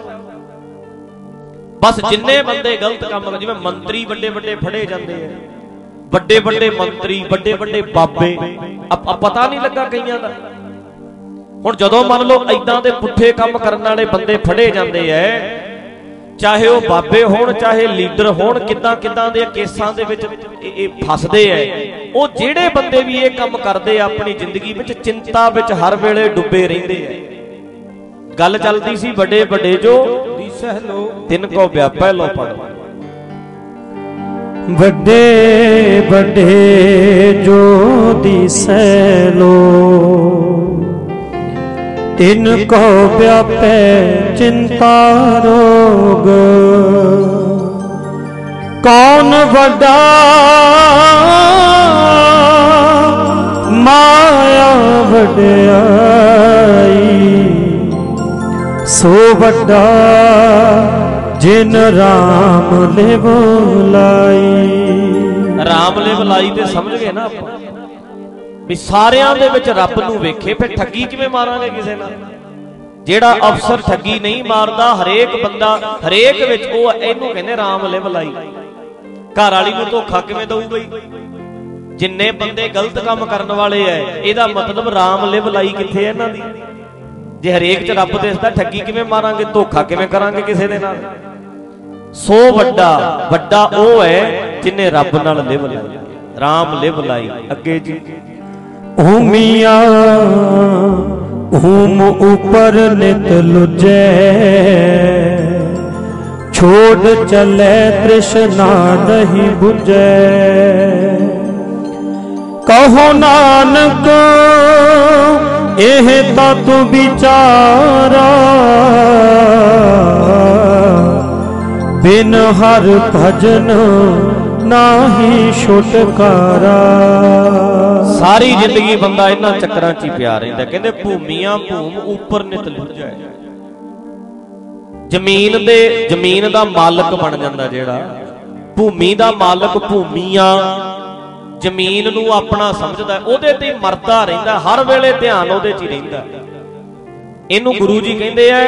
Speaker 1: ਬਸ ਜਿੰਨੇ ਬੰਦੇ ਗਲਤ ਕੰਮ, ਜਿਵੇਂ ਮੰਤਰੀ ਵੱਡੇ ਵੱਡੇ ਫੜੇ ਜਾਂਦੇ ਆ, ਵੱਡੇ ਵੱਡੇ ਮੰਤਰੀ, ਵੱਡੇ ਵੱਡੇ ਬਾਬੇ, ਪਤਾ ਨਹੀਂ ਲੱਗਾ ਕਈਆਂ ਦਾ। ਹੁਣ ਜਦੋਂ ਮੰਨ ਲਓ ਏਦਾਂ ਦੇ ਪੁੱਠੇ ਕੰਮ ਕਰਨ ਵਾਲੇ ਬੰਦੇ ਫੜੇ ਜਾਂਦੇ ਐ, ਚਾਹੇ ਉਹ ਬਾਬੇ ਹੋਣ ਚਾਹੇ ਲੀਡਰ ਹੋਣ, ਕਿੱਦਾਂ ਕਿੱਦਾਂ ਦੇ ਕੇਸਾਂ ਦੇ ਵਿੱਚ ਇਹ ਫਸਦੇ ਐ। ਉਹ ਜਿਹੜੇ ਬੰਦੇ ਵੀ ਇਹ ਕੰਮ ਕਰਦੇ ਆ ਆਪਣੀ ਜ਼ਿੰਦਗੀ ਵਿੱਚ ਚਿੰਤਾ ਵਿੱਚ ਹਰ ਵੇਲੇ ਡੁੱਬੇ ਰਹਿੰਦੇ ਐ। ਗੱਲ ਚੱਲਦੀ ਸੀ ਵੱਡੇ ਵੱਡੇ ਜੋ ਦਿਸਹਿ ਲੋ ਤਿੰਨ ਕੋ ਵਿਆਪੈ ਲੋ ਪੜੋ।
Speaker 2: ਵੱਡੇ ਵੱਡੇ ਜੋ ਦਿਸਹਿ ਲੋ ਤਿਨ ਕੋ ਵਿਆਪੈ ਚਿੰਤਾ ਰੋਗ। ਕੌਣ ਵੱਡਾ ਮਾਇਆ ਵਡਿਆਈ, ਸੋ ਵੱਡਾ ਜਿਨ ਰਾਮ ਲਿਵ ਲਾਈ।
Speaker 1: ਰਾਮ ਲਿਵ ਲਾਈ ਤੇ ਸਮਝ ਗਏ ਨਾ ਆਪਾਂ ਵੀ ਸਾਰਿਆਂ ਦੇ ਵਿੱਚ ਰੱਬ ਨੂੰ ਵੇਖੇ। ਫਿਰ ਠੱਗੀ ਕਿਵੇਂ ਮਾਰਾਂਗੇ ਕਿਸੇ ਨਾਲ? ਜਿਹੜਾ ਅਫਸਰ ਠੱਗੀ ਨਹੀਂ ਮਾਰਦਾ, ਹਰੇਕ ਬੰਦਾ ਹਰੇਕ ਵਿੱਚ, ਉਹ ਇਹਨੂੰ ਕਹਿੰਦੇ ਰਾਮ ਲਿਵ ਲਾਈ। ਘਰ ਵਾਲੀ ਨੂੰ ਧੋਖਾ ਕਿਵੇਂ ਦਊ ਬਈ? ਜਿੰਨੇ ਬੰਦੇ ਗਲਤ ਕੰਮ ਕਰਨ ਵਾਲੇ ਐ, ਇਹਦਾ ਮਤਲਬ ਰਾਮ ਲਿਵ ਲਾਈ ਕਿੱਥੇ ਐ ਇਹਨਾਂ ਦੀ? ਜੇ ਹਰੇਕ ਚ ਰੱਬ ਦਿਸਦਾ, ਠੱਗੀ ਕਿਵੇਂ ਮਾਰਾਂਗੇ, ਧੋਖਾ ਕਿਵੇਂ ਕਰਾਂਗੇ ਕਿਸੇ ਦੇ ਨਾਲ? ਸੋ ਵੱਡਾ ਵੱਡਾ ਉਹ ਹੈ ਜਿਨੇ ਰੱਬ ਨਾਲ ਲਿਵ ਲਾਈ। राम लिव लाई। अगे जी
Speaker 2: ऊमिया ऊम ऊपर नित लुजै, छोड़ चले तृष्णा नहीं बुझे। कहो नानक एह तत्व विचारा, बिन हर भजन नाही छुटकारा।
Speaker 1: सारी जिंदगी बंदा इन्हां चक्करां च ही पिया रहिंदा। कहंदे भूमियां भूम ऊपर नित लुझै। जमीन दे जमीन दा मालक बन जांदा जिहड़ा, भूमि दा मालक भूमियां जमीन नूं अपना समझदा, ओहदे ते मरदा रहिंदा, हर वेले ध्यान ओहदे च ही रहिंदा। इहनूं गुरु जी कहंदे आ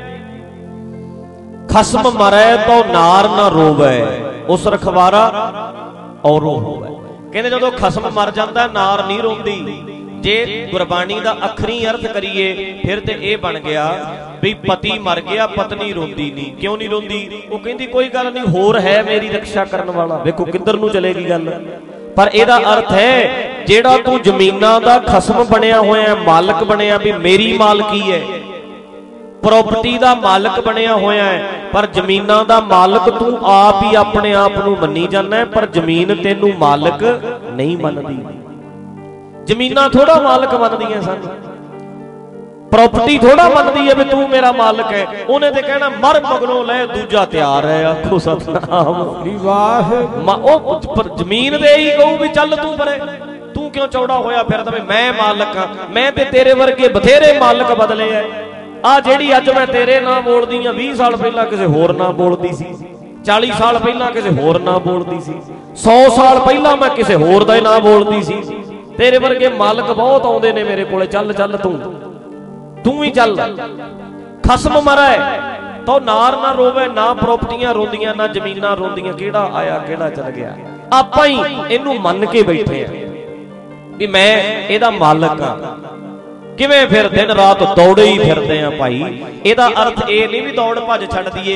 Speaker 1: खसम मरै तो नार ना रोवै, उस रखवारा औरों होवै। कहंदे जदों खसम मर जांदा नार नहीं रोंदी। जे गुरबाणी दा अखरी अर्थ करिए फिर ते यह बन गया भी पति मर गया पत्नी रोंदी नहीं। क्यों नहीं रोंदी? वो कहंदी कोई गल नहीं, होर है मेरी रक्षा करन वाला। वेखो किधर नूं चलेगी गल। पर इहदा अर्थ है जेड़ा तू जमीनां दा खसम बनिया होया, मालक बनिया भी मेरी मालकी है, प्रॉपर्टी दा मालक बनिया होया है, पर जमीनां दा मालक तू आप ही अपने आप नूं मन्नी जाना है, पर जमीन तेनू मालक नहीं मनदी। जमीनां थोड़ा मालक मनदियां सन, प्रॉपर्टी थोड़ा मनदी है भी तू मेरा मालक है। उन्हें ते कहना मर मगरों ले दूजा तैयार है। आखो सतनाम वाह। ओ जमीन दे ही कहू भी चल तू परे, तू क्यों चौड़ा होया फिरदा भी मैं मालक हां। मैं ते तेरे वर्गे बथेरे मालक बदले है। आ जेड़ी अज मैं तेरे नाम बोलदी हां, बीस साल पहला किसी होर नाम बोलदी सी, चालीस साल पहला किसी होर नाम बोलदी सी, सौ साल पहला मैं किसी होर दा नाम बोलदी सी। तेरे वर्गे मालक बहुत आउंदे ने मेरे कोले, चल चल तू तू ही चल। खसम मरै तो नार ना रोवे, ना प्रॉपर्टियां रोंदियां ना जमीनां रोंदियां। केड़ा आया केड़ा चल गया। आपां ही इहनूं मन के बैठे आ भी मैं इहदा मालक हां। किवें फिर दिन रात दौड़े ही फिरदे आ भाई। इहदा अर्थ ये नहीं भी दौड़ भज छड्ड दईए।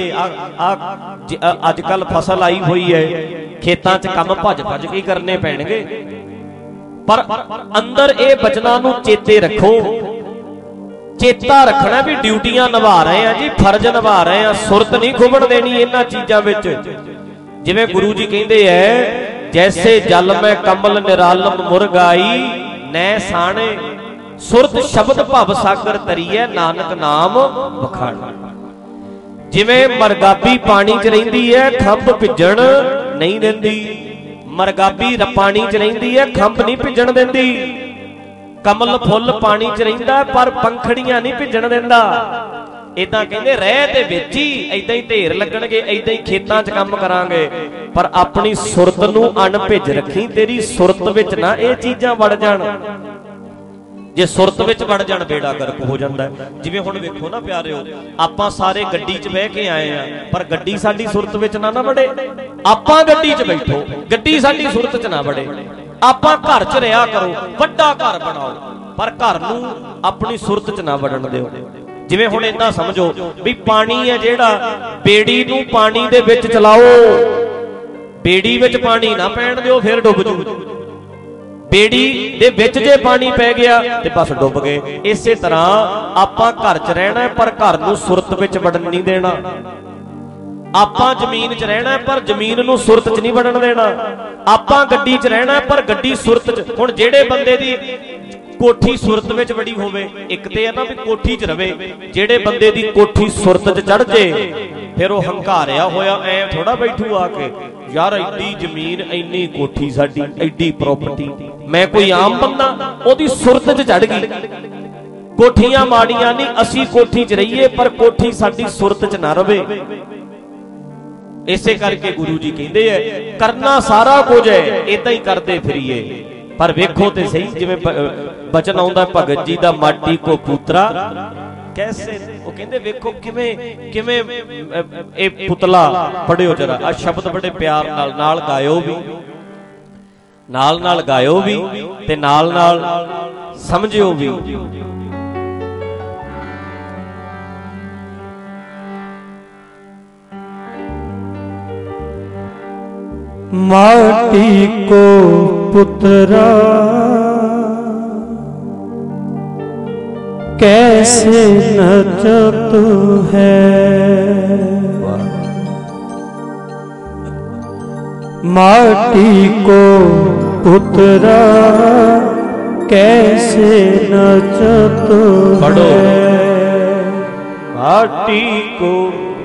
Speaker 1: अजकल फसल आई हुई है, खेतां च काम भज भज के करने पैणगे, पर अंदर ये बचनां नूं चेते रखो। चेता रखना भी ड्यूटियां निभा रहे हैं जी, फर्ज निभा रहे हैं। सुरत नहीं खुबण देनी इन्हां चीजां विच। जिवें गुरु जी कहंदे है जैसे जल में कमल निरालम मुरगाई, नै साणे सुरत शब्द भव सागर तरीए, नानक नाम बखान। जिवें मरगाबी पानी च रहिंदी है, खंभ भिजण नहीं देंदी। मरगाबी पानी च रहिंदी है, खंभ नहीं भिजण देंदी। कमल फुल पानी च रहिंदा पर पंखड़ियां नहीं भिजण देंदा। इदां कहंदे रह ते विच ही इदां ही ढेर लगणगे, इदां ही खेतां च काम करांगे, पर अपनी सुरत नूं अणभिज रखी। तेरी सुरत विच ना ये चीजां वड़ जाण। जे सुरत विच वड़ जाण बेड़ा गर्क हो जांदा है। जिवें हुण वेखो ना प्यारिओ, आपां सारे गड्डी च बह के आए आ, पर गड्डी साडी सुरत विच ना ना वड़े। आपां गड्डी च बैठो, गड्डी साडी सुरत च ना वड़े। आपां घर च रहा करो, वड्डा घर बनाओ, पर घर नूं अपनी सुरत च ना वड़न दिओ। जिवें हुण इदां समझो भी पानी है जेड़ा, बेड़ी नूं पानी दे विच चलाओ, बेड़ी विच पानी ना पैण दिओ, फिर डुब जू। बेड़ी दे विच जे पानी पै गया ते बस डुब गए। इसे तरह आपां घर च रहना है, पर घर नूं सुरत विच वड़न नहीं देना। आपां जमीन च रहना है, पर जमीन नूं सुरत च नहीं वड़न देना। आपां गड्डी च रहना है, पर गड्डी सुरत च। हुण जेड़े बंदे दी कोठी सुरत विच वड़ी होवे, एक ते है ना भी कोठी च रवे। जेड़े बंदे दी कोठी सुरत च चढ़ जे, फिर वो हंकारिया होया ऐ थोड़ा बैठू आके यार एडी जमीन इन्नी कोठी साडी एडी प्रॉपर्टी, मैं कोई आम बंदा, ओदी सुरत च चढ़ गई। कोठियां माड़ियां नहीं, असी कोठी च रहीए पर कोठी साडी सुरत च ना रवे। इसे करके गुरु जी कहते हैं करना सारा कुछ है, इदा ही करते फिरीए। पर वेखो ते सही, जिवें बचन आउंदा भगत जी दा माटी को पुत्रा कैसे, वो कहते वेखो किवें किवें ए पुतला। पढ़ियो जरा आ शब्द बड़े प्यार नाल नाल गायो भी, नाल नाल गायो भी ते नाल नाल समझियो भी।
Speaker 2: माटी को पुत्रा कैसे नचत है। माटी को पुत्रा कैसे नचत है।
Speaker 1: माटी को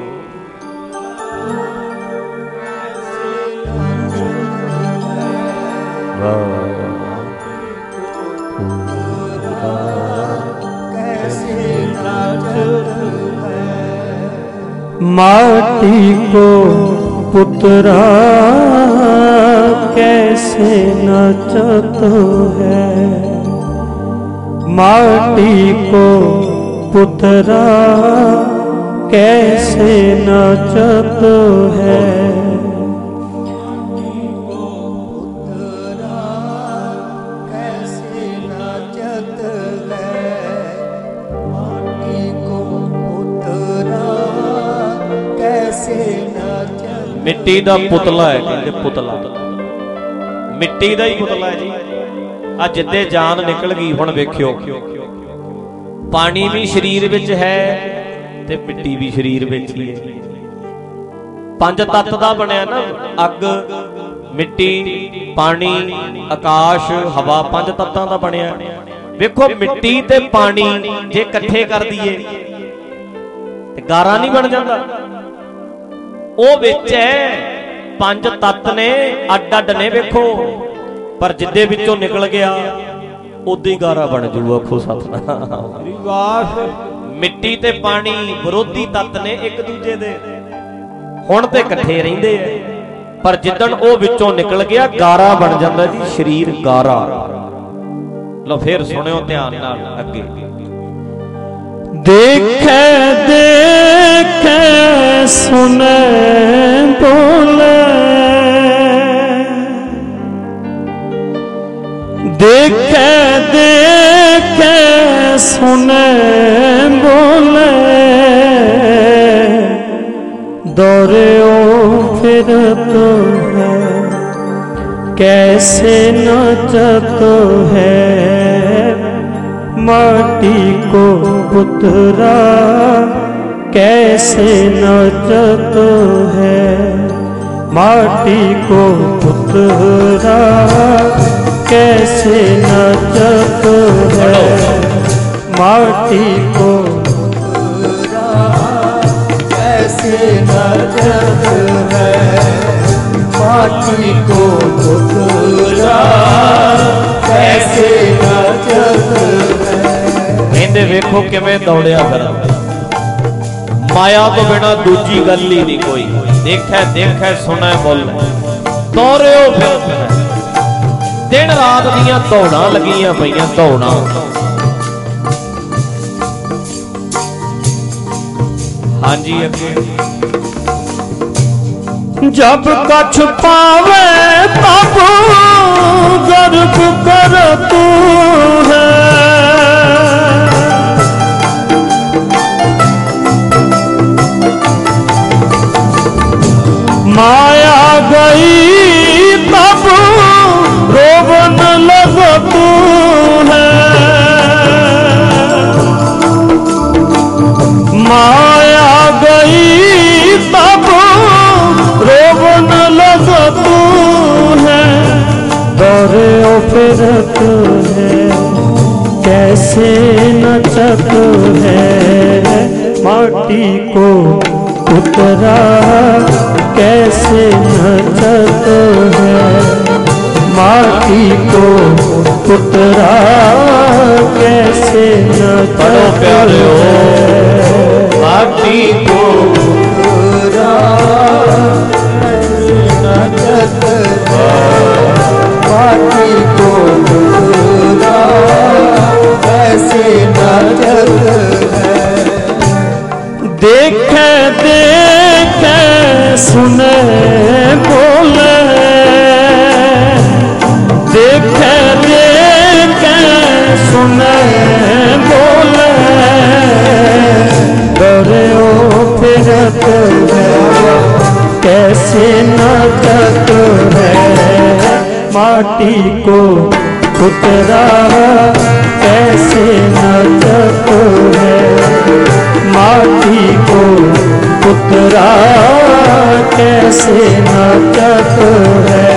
Speaker 2: माटी को पुत्रा कैसे नचत है। माटी को पुत्रा कैसे नचत है।
Speaker 1: मिट्टी का पुतला है, कहते पुतला मिट्टी का ही पुतला है जी। आ जिद्दे जान निकल गई हुण वेखियो, पानी भी शरीर विच है ते मिट्टी भी शरीर विच ही है। पंज तत्त दा बनिया ना, अग मिट्टी पानी आकाश हवा, पंज तत्तां दा बनिया। वेखो मिट्टी ते पानी जे इकट्ठे कर दईए ते गारा नहीं बन जाता। ਉਹ ਵਿੱਚ ਹੈ ਪੰਜ ਤੱਤ ਨੇ, ਅੱਡ ਅੱਡ ਨੇ ਵੇਖੋ, ਪਰ ਜਿੱਦੇ ਵਿੱਚੋਂ ਨਿਕਲ ਗਿਆ ਉਦੋਂ ਹੀ ਗਾਰਾ ਬਣ ਜੂ। ਆਖੋ ਸਤਿਨਾਮ। ਮਿੱਟੀ ਤੇ ਪਾਣੀ ਵਿਰੋਧੀ ਤੱਤ ਨੇ ਇੱਕ ਦੂਜੇ ਦੇ, ਹੁਣ ਤੇ ਇਕੱਠੇ ਰਹਿੰਦੇ ਐ, ਪਰ ਜਿੱਦਣ ਉਹ ਵਿੱਚੋਂ ਨਿਕਲ ਗਿਆ ਗਾਰਾ ਬਣ ਜਾਂਦਾ ਜੀ, ਸਰੀਰ ਗਾਰਾ। ਲਓ ਫੇਰ ਸੁਣਿਓ ਧਿਆਨ ਨਾਲ ਅੱਗੇ।
Speaker 2: देखे देखे सुने बोले, देखे देखे सुने बोले, दौरे ओ फिर तो है कैसे नचत है। माटी को पुत्रा कैसे नचत है। माटी को पुत्रा कैसे नचत है। माटी को पुत्रा कैसे नचत है। माटी को पुत्रा कैसे नचत है।
Speaker 1: कहते वेखो किवें दौड़िया फिर, माया तो बिना दूजी गल ही नहीं कोई। देखे देखे सुने बोल, दौड़ियो फिर दिन रात दियां दौड़ां लगियां पईयां दौड़ां। हाँ जी अगे।
Speaker 2: जब कछ पावे तब गर्व कर तू है। माया गई तब रोवन लग तू है। माया गई तब रोवन लग तू है। दौरे ओ फिरत है कैसे नचत है। माटी को पुत्रा कैसे नचत है। माटी को पुत्रा कैसे नचत है।
Speaker 1: माटी को
Speaker 2: पुत्रा कैसे नचत है। माटी को पुत्रा कैसे नचत है। देखे देखे सुने बोले, देखे देखे सुने बोले, दौड़े ओ फिरत है। माटी को पुतरा कैसे नाचत है, माटी को पुतरा कैसे नाचत है,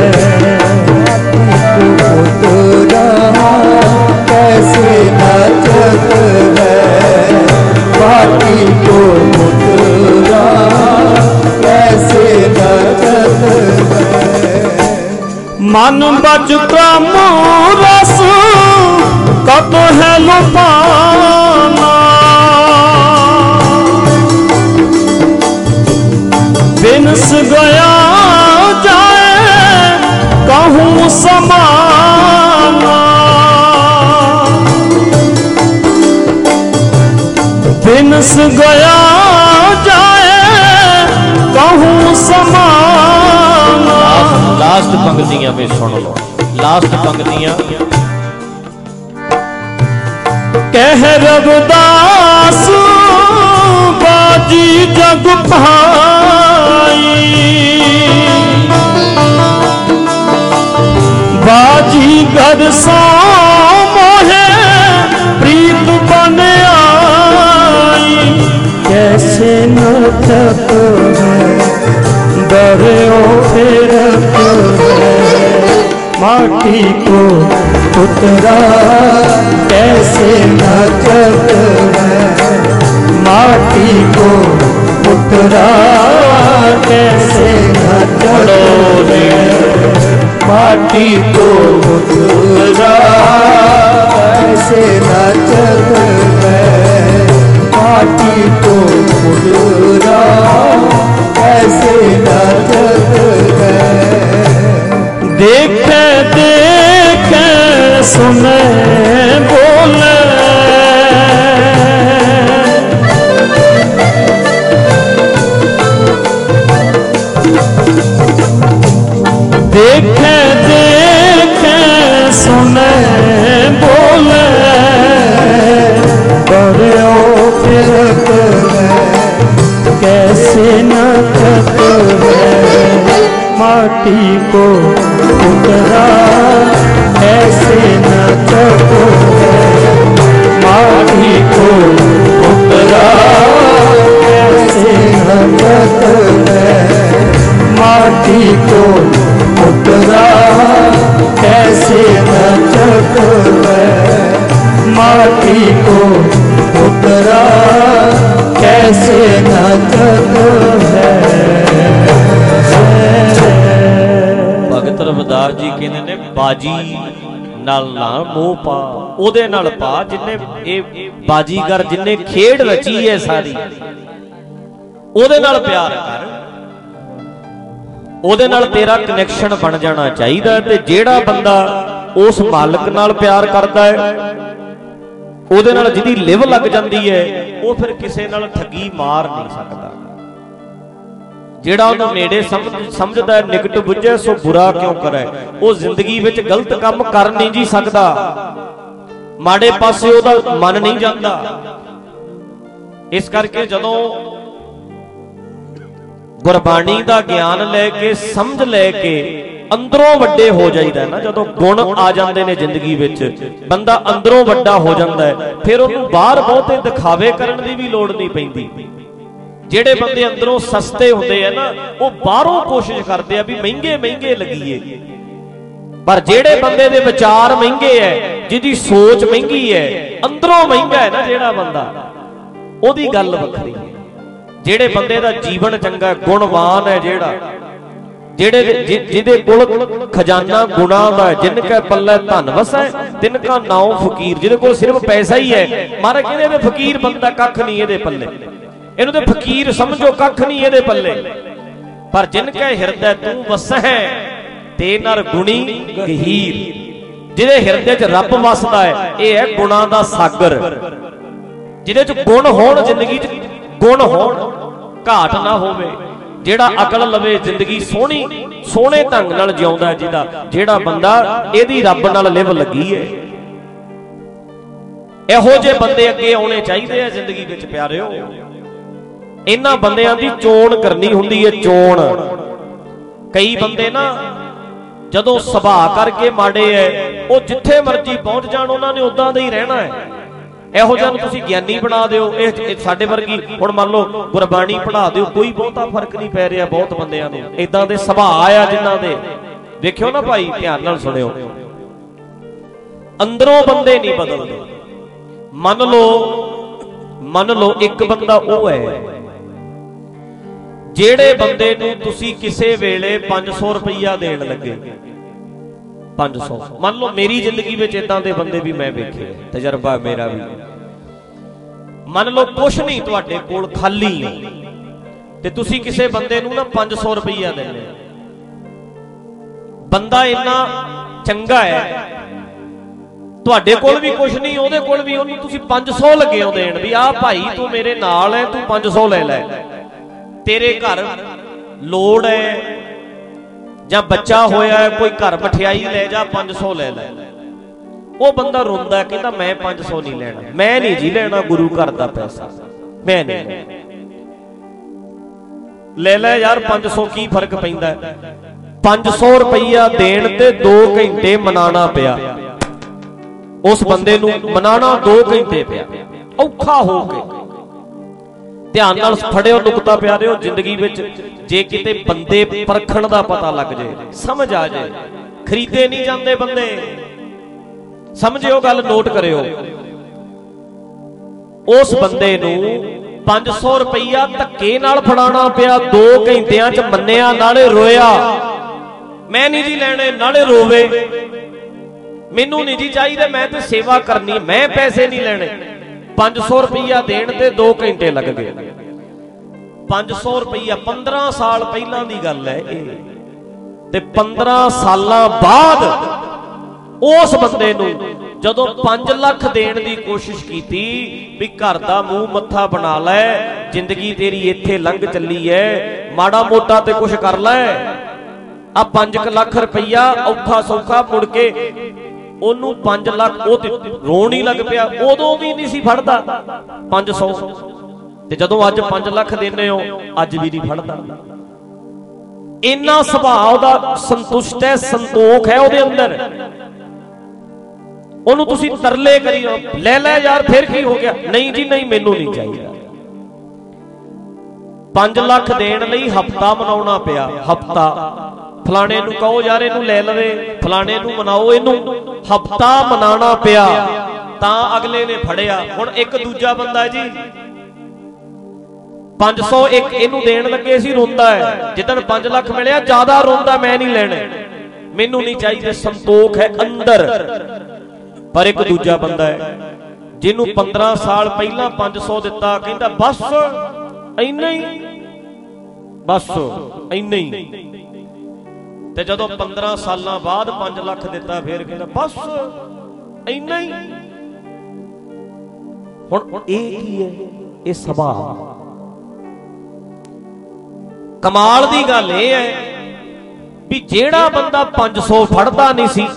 Speaker 3: पुतरा कैसे नाचत है, माटी को पुतरा कैसे नाचत है।
Speaker 2: मन बज क्रम रस कत है लुपाना, बिनस गया जाए कहूँ समाना, बिनस गया जाए कहूँ समाना।
Speaker 1: लास्ट पंक्तियां में सुन लो, लास्ट पंक्तियां।
Speaker 2: कह रविदास बाजी जग भाई, बाजी घर सो मोहे प्रीत बन आई, कैसे नाचत है डरो फिरत है, माटी को पुतरा कैसे नाचत है, माटी को पुतरा कैसे नाचत है,
Speaker 3: माटी को पुतरा कैसे नाचत है, माटी को पुतरा कैसे नाचत है।
Speaker 2: देखे देखे सुने बोले, देखे देखे सुने बोले, बड़े फिरत है कैसे नाचत है, माटी को पुतरा कैसे नाचत है, माटी को पुतरा कैसे नाचत है, माटी को पुतरा कैसे नाचत है, माटी को पुतरा कैसे नाचत है।
Speaker 1: भगत रविदास जी कहते ने बाजी नाल ना मोह पा, ओदे नाल पा जिन्ने ए बाजीगर जिन्ने खेड रची है सारी, ओदे नाल प्यार कर, ओदे नाल तेरा कनैक्शन बन जाना चाहिए। ते जेड़ा बंदा उस मालक नाल प्यार करता है, ओदे नाल जिहदी लिव लग जाती है, वो फिर किसी नाल ठगी मार नहीं सकता। जेड़ा उन्हें नेड़े समझ समझदा है निकट बुझे सो बुरा क्यों करे, वो जिंदगी विच गलत काम कर नहीं जी सकता, माड़े पासे ओदा मन नहीं जाता। इस करके जदों गुरबाणी दा ज्ञान लैके समझ लैके अंदरों वड्डे हो जाइदा है ना, जदों गुण आ जाते हैं जिंदगी विच, बंदा अंदरों वड्डा हो जाता है, फिर उन्होंने बाहर बहुते दिखावे करने की भी लोड़ नहीं पैंदी। जेड़े बंदे अंदरों सस्ते होंदे है ना, वो बाहरों कोशिश करते हैं भी महंगे महंगे लगीए, पर जेड़े बंदे दे विचार महंगे है, जिहदी सोच महंगी है, अंदरों महंगा है ना जेड़ा बंदा, ओदी गल वखरी है। जेड़े बंदे दा जीवन चंगा गुणवान है, जेड़ा जेड़े जिहदे कोल खजाना गुणा दा, जिनके पल्ले धन वसै तिनका नाम फकीर, जिहदे कोल सिर्फ पैसा ही है, मारे कहंदे फकीर बंदा कख नहीं इहदे पल्ले, इन्हू ते फकीर समझो कख नहीं इहदे पल्ले, पर जिनके हृदय तू वसै ते नर गुणी गहीर, जिहदे हृदय च रब वसदा है, यह है गुणा दा सागर, जिहदे च गुण होण, जिंदगी च गुण होण, घाट ना होवे, जेड़ा अकल लवे जिंदगी सोहनी सोहने ढंग नाल जिउंदा है, जिहदा जेड़ा बंदा इहदी रब नाल लिव लगी है। इहो जे बंदे अगे आउणे चाहीदे आ जिंदगी विच प्यारिओ। इन्हां बंदियां दी चोण करनी हुंदी है, चोण। कई बंदे ना ਜਦੋਂ ਸੁਭਾਅ ਕਰਕੇ ਮਾੜੇ ਹੈ, ਉਹ ਜਿੱਥੇ ਮਰਜ਼ੀ ਪਹੁੰਚ ਜਾਣ ਉਹਨਾਂ ਨੇ ਉਦਾਂ ਦਾ ਹੀ ਰਹਿਣਾ ਹੈ। ਇਹੋ ਜਿਹਾ ਨੂੰ ਤੁਸੀਂ ਗਿਆਨੀ ਬਣਾ ਦਿਓ, ਇਹ ਸਾਡੇ ਵਰਗੀ ਹੁਣ ਮੰਨ ਲਓ ਗੁਰਬਾਣੀ ਪੜ੍ਹਾ ਦਿਓ, ਕੋਈ ਬਹੁਤਾ ਫਰਕ ਨਹੀਂ ਪੈ ਰਿਹਾ ਬਹੁਤ ਬੰਦਿਆਂ ਨੂੰ। ਇਦਾਂ ਦੇ ਸੁਭਾਅ ਆ ਜਿਨ੍ਹਾਂ ਦੇ, ਵੇਖਿਓ ਨਾ ਭਾਈ, ਧਿਆਨ ਨਾਲ ਸੁਣਿਓ, ਅੰਦਰੋਂ ਬੰਦੇ ਨਹੀਂ ਬਦਲਦੇ। ਮੰਨ ਲਓ ਮੰਨ ਲਓ ਇੱਕ ਬੰਦਾ ਉਹ ਹੈ ਜਿਹੜੇ ਬੰਦੇ ਨੂੰ ਤੁਸੀਂ ਕਿਸੇ ਵੇਲੇ ਪੰਜ ਸੌ ਰੁਪਈਆ ਦੇਣ ਲੱਗੇ, ਪੰਜ ਸੌ, ਮੰਨ ਲਓ ਮੇਰੀ ਜ਼ਿੰਦਗੀ ਵਿੱਚ ਇਦਾਂ ਦੇ ਬੰਦੇ ਵੀ ਮੈਂ ਵੇਖੇ, ਤਜਰਬਾ ਮੇਰਾ ਵੀ। ਮੰਨ ਲਓ ਕੁਛ ਨਹੀਂ ਤੁਹਾਡੇ ਕੋਲ, ਖਾਲੀ ਹੈ, ਤੇ ਤੁਸੀਂ ਕਿਸੇ ਬੰਦੇ ਨੂੰ ਨਾ ਪੰਜ ਸੌ ਰੁਪਈਆ ਦਿੰਦੇ, ਬੰਦਾ ਇੰਨਾ ਚੰਗਾ ਹੈ, ਤੁਹਾਡੇ ਕੋਲ ਵੀ ਕੁਛ ਨਹੀਂ, ਉਹਦੇ ਕੋਲ ਵੀ, ਉਹਨੂੰ ਤੁਸੀਂ ਪੰਜ ਸੌ ਲੱਗੇ ਹੋ ਦੇਣ ਵੀ ਆਹ ਭਾਈ ਤੂੰ ਮੇਰੇ ਨਾਲ ਹੈ, ਤੂੰ ਪੰਜ ਸੌ ਲੈ ਲੈ, ਤੇਰੇ ਘਰ ਲੋੜ ਹੈ ਜਾਂ ਬੱਚਾ ਹੋਇਆ ਹੈ, ਕੋਈ ਘਰ ਮਠਿਆਈ ਲੈ ਜਾ, ਪੰਜ ਸੌ ਲੈ ਲੈ। ਉਹ ਬੰਦਾ ਰੋਂਦਾ, ਕਹਿੰਦਾ ਮੈਂ ਪੰਜ ਸੌ ਨਹੀਂ ਲੈਣਾ, ਮੈਂ ਨਹੀਂ ਜੀ ਲੈਣਾ ਗੁਰੂ ਘਰ ਦਾ ਪੈਸਾ, ਮੈਂ ਨਹੀਂ। ਲੈ ਲੈ ਯਾਰ ਪੰਜ ਸੌ, ਕੀ ਫਰਕ ਪੈਂਦਾ? ਪੰਜ ਸੌ ਰੁਪਈਆ ਦੇਣ ਤੇ ਦੋ ਘੰਟੇ ਮਨਾਣਾ ਪਿਆ ਉਸ ਬੰਦੇ ਨੂੰ, ਮਨਾਣਾ ਦੋ ਘੰਟੇ ਪਿਆ ਔਖਾ ਹੋ ਕੇ। ਧਿਆਨ ਨਾਲ ਫੜਿਓ ਨੁਕਤਾ ਪਿਆਰਿਓ, ਜ਼ਿੰਦਗੀ ਵਿੱਚ ਜੇ ਕਿਤੇ ਬੰਦੇ ਪਰਖਣ ਦਾ ਪਤਾ ਲੱਗ ਜਾਏ, ਸਮਝ ਆ ਜਾਏ, ਖਰੀਦੇ ਨਹੀਂ ਜਾਂਦੇ ਬੰਦੇ, ਸਮਝਿਓ ਗੱਲ, ਨੋਟ ਕਰਿਓ। ਉਸ ਬੰਦੇ ਨੂੰ ਪੰਜ ਸੌ ਰੁਪਈਆ ਧੱਕੇ ਨਾਲ ਫੜਾਣਾ ਪਿਆ, ਦੋ ਘੰਟਿਆਂ ਚ ਮੰਨਿਆ, ਨਾਲੇ ਰੋਇਆ, ਮੈਂ ਨਹੀਂ ਜੀ ਲੈਣੇ, ਨਾਲੇ ਰੋਵੇ, ਮੈਨੂੰ ਨਹੀਂ ਜੀ ਚਾਹੀਦਾ, ਮੈਂ ਤੇ ਸੇਵਾ ਕਰਨੀ, ਮੈਂ ਪੈਸੇ ਨਹੀਂ ਲੈਣੇ। ਪੰਜ ਸੌ ਰੁਪਈਆ ਦੇਣ ਤੇ ਦੋ ਘੰਟੇ ਲੱਗ ਗਏ। ਪੰਜ ਸੌ ਰੁਪਈਆ ਪੰਦਰਾਂ ਸਾਲ ਪਹਿਲਾਂ ਦੀ ਗੱਲ ਹੈ ਇਹ, ਤੇ ਪੰਦਰਾਂ ਸਾਲਾਂ ਬਾਅਦ ਉਸ ਬੰਦੇ ਨੂੰ ਜਦੋਂ ਪੰਜ ਲੱਖ ਦੇਣ ਦੀ ਕੋਸ਼ਿਸ਼ ਕੀਤੀ ਵੀ ਘਰ ਦਾ ਮੂੰਹ ਮੱਥਾ ਬਣਾ ਲੈ, ਜ਼ਿੰਦਗੀ ਤੇਰੀ ਇੱਥੇ ਲੰਘ ਚੱਲੀ ਹੈ, ਮਾੜਾ ਮੋਟਾ ਤੇ ਕੁਛ ਕਰ ਲੈ, ਆ ਪੰਜ ਲੱਖ ਰੁਪਈਆ ਔਖਾ ਸੌਖਾ, ਮੁੜ ਕੇ ਉਹਨੂੰ ਪੰਜ ਲੱਖ, ਉਹ ਤੇ ਰੋਣ ਹੀ ਲੱਗ ਪਿਆ, ਉਦੋਂ ਵੀ ਨਹੀਂ ਸੀ ਫੜਦਾ ਪੰਜ ਸੌ, ਤੇ ਜਦੋਂ ਅੱਜ ਪੰਜ ਲੱਖ ਦਿੰਦੇ ਹੋ ਅੱਜ ਵੀ ਨਹੀਂ ਫੜਦਾ। ਇੰਨਾ ਸੁਭਾਅ ਉਹਦਾ ਸੰਤੁਸ਼ਟ ਹੈ, ਸੰਤੋਖ ਹੈ ਉਹਦੇ ਅੰਦਰ। ਉਹਨੂੰ ਤੁਸੀਂ ਤਰਲੇ ਕਰੀਓ, ਲੈ ਲੈ ਯਾਰ ਫਿਰ ਕੀ ਹੋ ਗਿਆ, ਨਹੀਂ ਜੀ ਨਹੀਂ ਮੈਨੂੰ ਨਹੀਂ ਚਾਹੀਦਾ। ਪੰਜ ਲੱਖ ਦੇਣ ਲਈ ਹਫਤਾ ਮਨਾਉਣਾ ਪਿਆ, ਹਫਤਾ, ਫਲਾਣੇ ਨੂੰ ਕਹੋ ਯਾਰ ਇਹਨੂੰ ਲੈ ਲਵੇ, ਫਲਾਣੇ ਨੂੰ ਮਨਾਓ ਇਹਨੂੰ, ਹਫਤਾ ਮਨਾਣਾ ਪਿਆ ਤਾਂ ਅਗਲੇ ਨੇ ਫੜਿਆ। ਹੁਣ ਇੱਕ ਦੂਜਾ ਬੰਦਾ ਜੀ ਪੰਜ ਸੌ ਇੱਕ ਇਹਨੂੰ ਦੇਣ ਲੱਗੇ ਸੀ, ਰੋਂਦਾ ਹੈ, ਜਿੱਦਣ ਪੰਜ ਲੱਖ ਮਿਲਿਆ ਜ਼ਿਆਦਾ ਰੋਂਦਾ, ਮੈਂ ਨਹੀਂ ਲੈਣੇ, ਮੈਨੂੰ ਨਹੀਂ ਚਾਹੀਦੇ, ਸੰਤੋਖ ਹੈ ਅੰਦਰ। ਪਰ ਇੱਕ ਦੂਜਾ ਬੰਦਾ ਹੈ ਜਿਹਨੂੰ ਪੰਦਰਾਂ ਸਾਲ ਪਹਿਲਾਂ ਪੰਜ ਸੌ ਦਿੱਤਾ, ਕਹਿੰਦਾ ਬਸ ਇੰਨਾ ਹੀ, ਬਸ ਇੰਨਾ ਹੀ, ਤੇ ਜਦੋਂ ਪੰਦਰਾਂ ਸਾਲਾਂ ਬਾਅਦ ਪੰਜ ਲੱਖ ਦਿੱਤਾ ਫੇਰ ਕਹਿੰਦਾ ਬਸ ਇੰਨਾ ਹੀ। ਹੁਣ ਇਹ ਕੀ ਹੈ? ਇਹ ਸੁਭਾਅ। ਕਮਾਲ ਦੀ ਗੱਲ ਇਹ ਹੈ ਵੀ ਜਿਹੜਾ ਬੰਦਾ ਪੰਜ ਸੌ ਫੜਦਾ ਨਹੀਂ ਸੀ,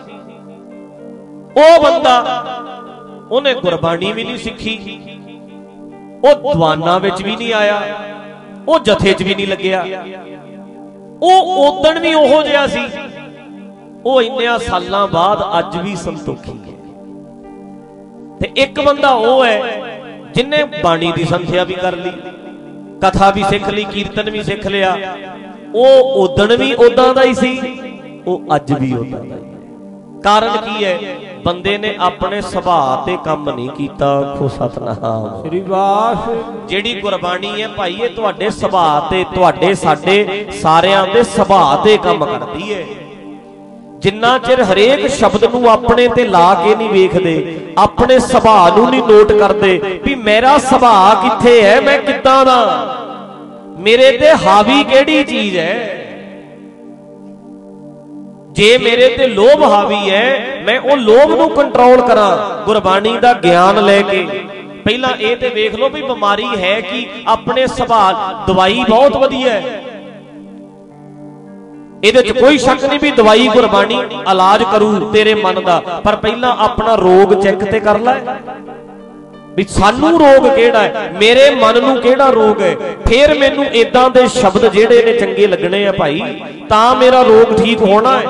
Speaker 1: ਉਹ ਬੰਦਾ, ਉਹਨੇ ਗੁਰਬਾਣੀ ਵੀ ਨਹੀਂ ਸਿੱਖੀ, ਉਹ ਦੀਵਾਨਾਂ ਵਿੱਚ ਵੀ ਨਹੀਂ ਆਇਆ, ਉਹ ਜਥੇ 'ਚ ਵੀ ਨਹੀਂ ਲੱਗਿਆ, ਉਹ ਉਦਣ ਵੀ ਉਹੋ ਜਿਹਾ ਸੀ, ਉਹ ਇੰਨਿਆਂ ਸਾਲਾਂ ਬਾਅਦ ਅੱਜ ਵੀ ਸੰਤੋਖੀ ਹੈ। ਤੇ ਇੱਕ ਬੰਦਾ ਉਹ ਹੈ ਜਿਨੇ ਬਾਣੀ ਦੀ ਸੰਥਿਆ ਵੀ ਕਰ ਲਈ, ਕਥਾ ਵੀ ਸਿੱਖ ਲਈ, ਕੀਰਤਨ ਵੀ ਸਿੱਖ ਲਿਆ, ਉਹ ਉਦਣ ਵੀ ਉਦਾਂ ਦਾ ਹੀ ਸੀ, ਉਹ ਅੱਜ ਵੀ ਉਦਾਂ ਦਾ ਹੀ। ਕਾਰਨ ਕੀ ਹੈ? ਬੰਦੇ ਨੇ ਆਪਣੇ ਸੁਭਾਅ ਤੇ ਕੰਮ ਨਹੀਂ ਕੀਤਾ। ਆਖੋ ਸਤਨਾਮ ਸ੍ਰੀ ਵਾਹਿਗੁਰੂ। ਜਿਹੜੀ ਗੁਰਬਾਣੀ ਹੈ ਭਾਈ, ਇਹ ਤੁਹਾਡੇ ਸੁਭਾਅ ਤੇ, ਤੁਹਾਡੇ ਸਾਡੇ ਸਾਰਿਆਂ ਦੇ ਸੁਭਾਅ ਤੇ ਕੰਮ ਕਰਦੀ ਹੈ। ਜਿੰਨਾ ਚਿਰ ਹਰੇਕ ਸ਼ਬਦ ਨੂੰ ਆਪਣੇ ਤੇ ਲਾ ਕੇ ਨਹੀਂ ਵੇਖਦੇ, ਆਪਣੇ ਸੁਭਾਅ ਨੂੰ ਨਹੀਂ ਨੋਟ ਕਰਦੇ ਵੀ ਮੇਰਾ ਸੁਭਾਅ ਕਿੱਥੇ ਹੈ, ਮੈਂ ਕਿੱਦਾਂ ਦਾ, ਮੇਰੇ ਤੇ ਹਾਵੀ ਕਿਹੜੀ ਚੀਜ਼ ਹੈ। ਜੇ ਮੇਰੇ ਤੇ ਲੋਭ ਹਾਵੀ ਹੈ, ਮੈਂ ਉਹ ਲੋਭ ਨੂੰ ਕੰਟਰੋਲ ਕਰਾਂ ਗੁਰਬਾਣੀ ਦਾ ਗਿਆਨ ਲੈ ਕੇ। ਪਹਿਲਾਂ ਇਹ ਤੇ ਵੇਖ ਲਓ ਵੀ ਬਿਮਾਰੀ ਹੈ ਕਿ ਆਪਣੇ ਸੁਭਾਅ। ਦਵਾਈ ਬਹੁਤ ਵਧੀਆ ਹੈ, ਇਹਦੇ ਚ ਕੋਈ ਸ਼ੱਕ ਨਹੀਂ ਵੀ ਦਵਾਈ ਗੁਰਬਾਣੀ ਇਲਾਜ ਕਰੂ ਤੇਰੇ ਮਨ ਦਾ, ਪਰ ਪਹਿਲਾਂ ਆਪਣਾ ਰੋਗ ਚੈੱਕ ਤੇ ਕਰ ਲੈ। भी सानू रोग किहड़ा है, मेरे मन नूं किहड़ा रोग है, फिर मैनू इदां दे शब्द जिहड़े ने चंगे लगने आ भाई, तां मेरा रोग ठीक होना है।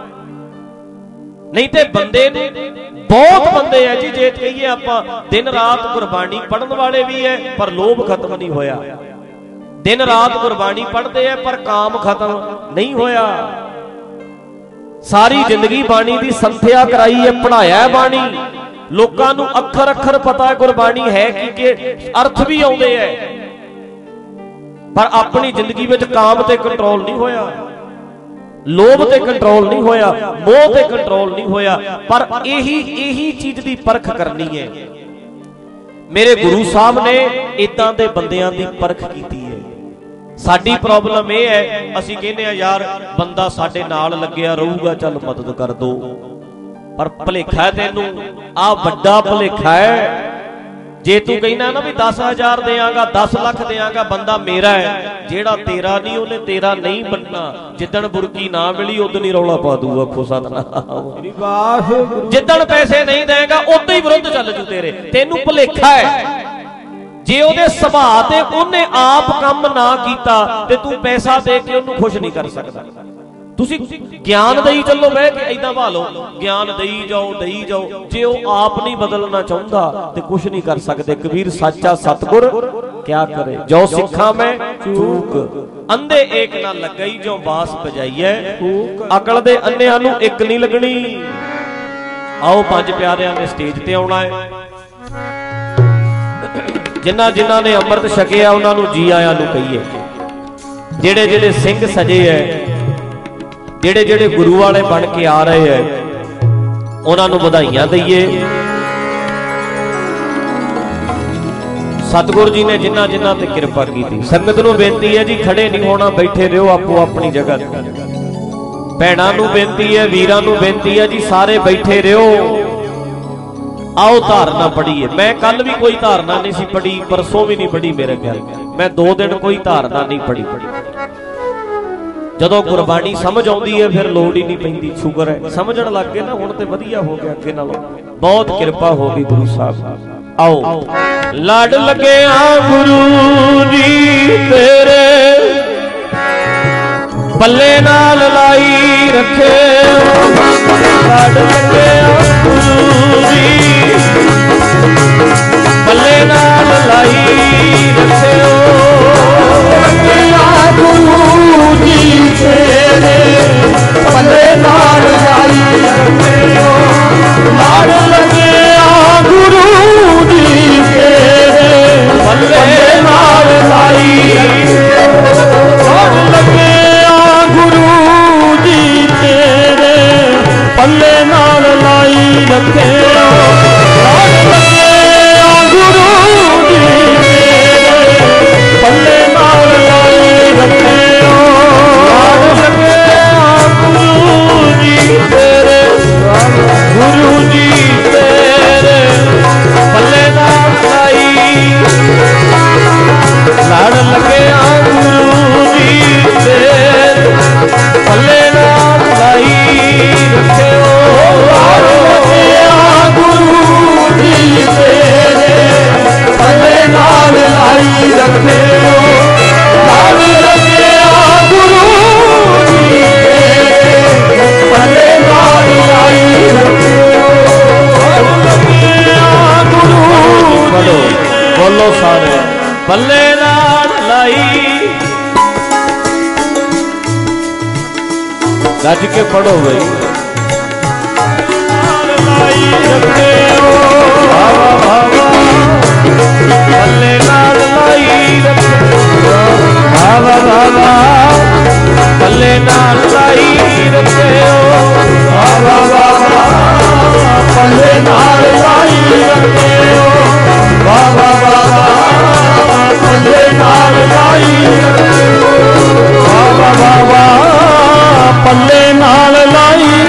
Speaker 1: नहीं तो बंदे नूं बहुत बंदे है जी, जे कहिए आपां दिन रात गुरबाणी पढ़न वाले भी है पर लोभ खत्म नहीं होया, दिन रात गुरबाणी पढ़ते हैं पर काम खत्म नहीं होया। सारी जिंदगी बाणी की संथ्या कराई है, पढ़ाया है बाणी, लोकां नूं अखर अखर पता है गुरबाणी है कि के अर्थ भी आउंदे है, पर अपनी जिंदगी में काम ते कंट्रोल नहीं होया, लोभ ते कंट्रोल नहीं होया, मोह ते कंट्रोल नहीं होया। पर यही यही चीज की परख करनी है। मेरे गुरु साहब ने इदां दे बंदियां दी परख कीती है। साडी प्रॉब्लम यह है, असीं कहने आ यार बंदा साडे नाल लग्या रहूगा, चल मदद कर दो, पर भुलेखा है तैनूं, आ वड्डा भुलेखा है। जे तू कहना ना भी दस हजार देंगा, दस लख देंगा, बंदा मेरा है, जेड़ा तेरा नहीं उन्हें तेरा नहीं बनना। जिदन बुरकी ना मिली उदन ही रौला पा दूगा, खुसा जिदन पैसे नहीं देगा उदन ही विरुद्ध चल जू तेरे, तेनू भुलेखा है। जे उहदे सुभाअ ते उहने आप काम ना कीता ते तू पैसा दे के उहनूं खुश नहीं कर सकदा। तुसी ज्ञान दई चलो, बह के इदां भालो, ज्ञान दई जाओ दई जाओ, जे वो आप नहीं बदलना चाहुंदा ते कुछ नहीं कर सकते। कबीर साचा सतगुर क्या करे, जो सिखा मैं चूक, अंधे एक ना लगई जो बांस बजाईए, अकल दे अन्नियां नूं एक नहीं लगनी। आओ पंज प्यारियां ने स्टेज ते आउणा है, जिन्हां जिन्हां ने अमृत छकिया उन्होंने जी आया नूं कहीए, जेड़े जेड़े सिंह सजे है, जेड़े जेड़े गुरु वाले बन के आ रहे हैं, उन्होंने बधाइयां दईए। सतगुर जी ने जिन्हां जिन्हां ते किरपा की। संगत नूं बेनती है जी, खड़े नहीं होना, बैठे रहो आपो अपनी जगह। भैणां नूं बेनती है, वीरां नूं बेनती है जी, सारे बैठे रहो। आओ धारना पढ़ीए। मैं कल भी कोई धारना नहीं सी पढ़ी, परसों भी नहीं पढ़ी, मेरे ख्याल मैं दो दिन कोई धारना नहीं पढ़ी। जदों गुरबाणी समझ आउंदी है फिर लोड़ ही नहीं पैंदी। शुगर है समझण लग गए ना, हुण ते वधिया हो गया, अगे नालों बहुत किरपा हो गई गुरु साहब। आओ लड़ लगे आ गुरु जी तेरे, पल्ले नाल लाई रखे, लड़ लगे आ गुरु जी पल्ले नाल लाई रखे, गुरु जी तेरे पल्ले नाल लाई रखे, लड़ लगे आ गुरु जी तेरे पल्ले नाल लाई रखे, लड़ लगे आ गुरु जी तेरे पल्ले नाल लाई रखे, लड़ लगे आ गुरु जी तेरे पल्ले नाल लाई रखे, लड़ लगे आ गुरु जी तेरे, गुरु जी तेरे पल्ले नाल लाई, लड़ लगे आ गुरु जी तेरे पल्ले नाल लाई रखे, लड़ लगे आ गुरु जी तेरे पल्ले नाल लाई रखे, लड़ लगे आ गुरु जी तेरे पल्ले नाल लाई रखे, लड़ लगे आ गुरु जी, बोलो सारे पल्ले नाल लाई, गज के पढ़ो भाई, लाई रखे भावा भावा, पल्ले नाल लाई रखे भावा भावा, पल्ले नाल लाई रखे भावा भावा, पल्ले नाल लाई रखे भावा भावा, पल्ले नाल लाई रखे भावा भावा, पल्ले नाल लाई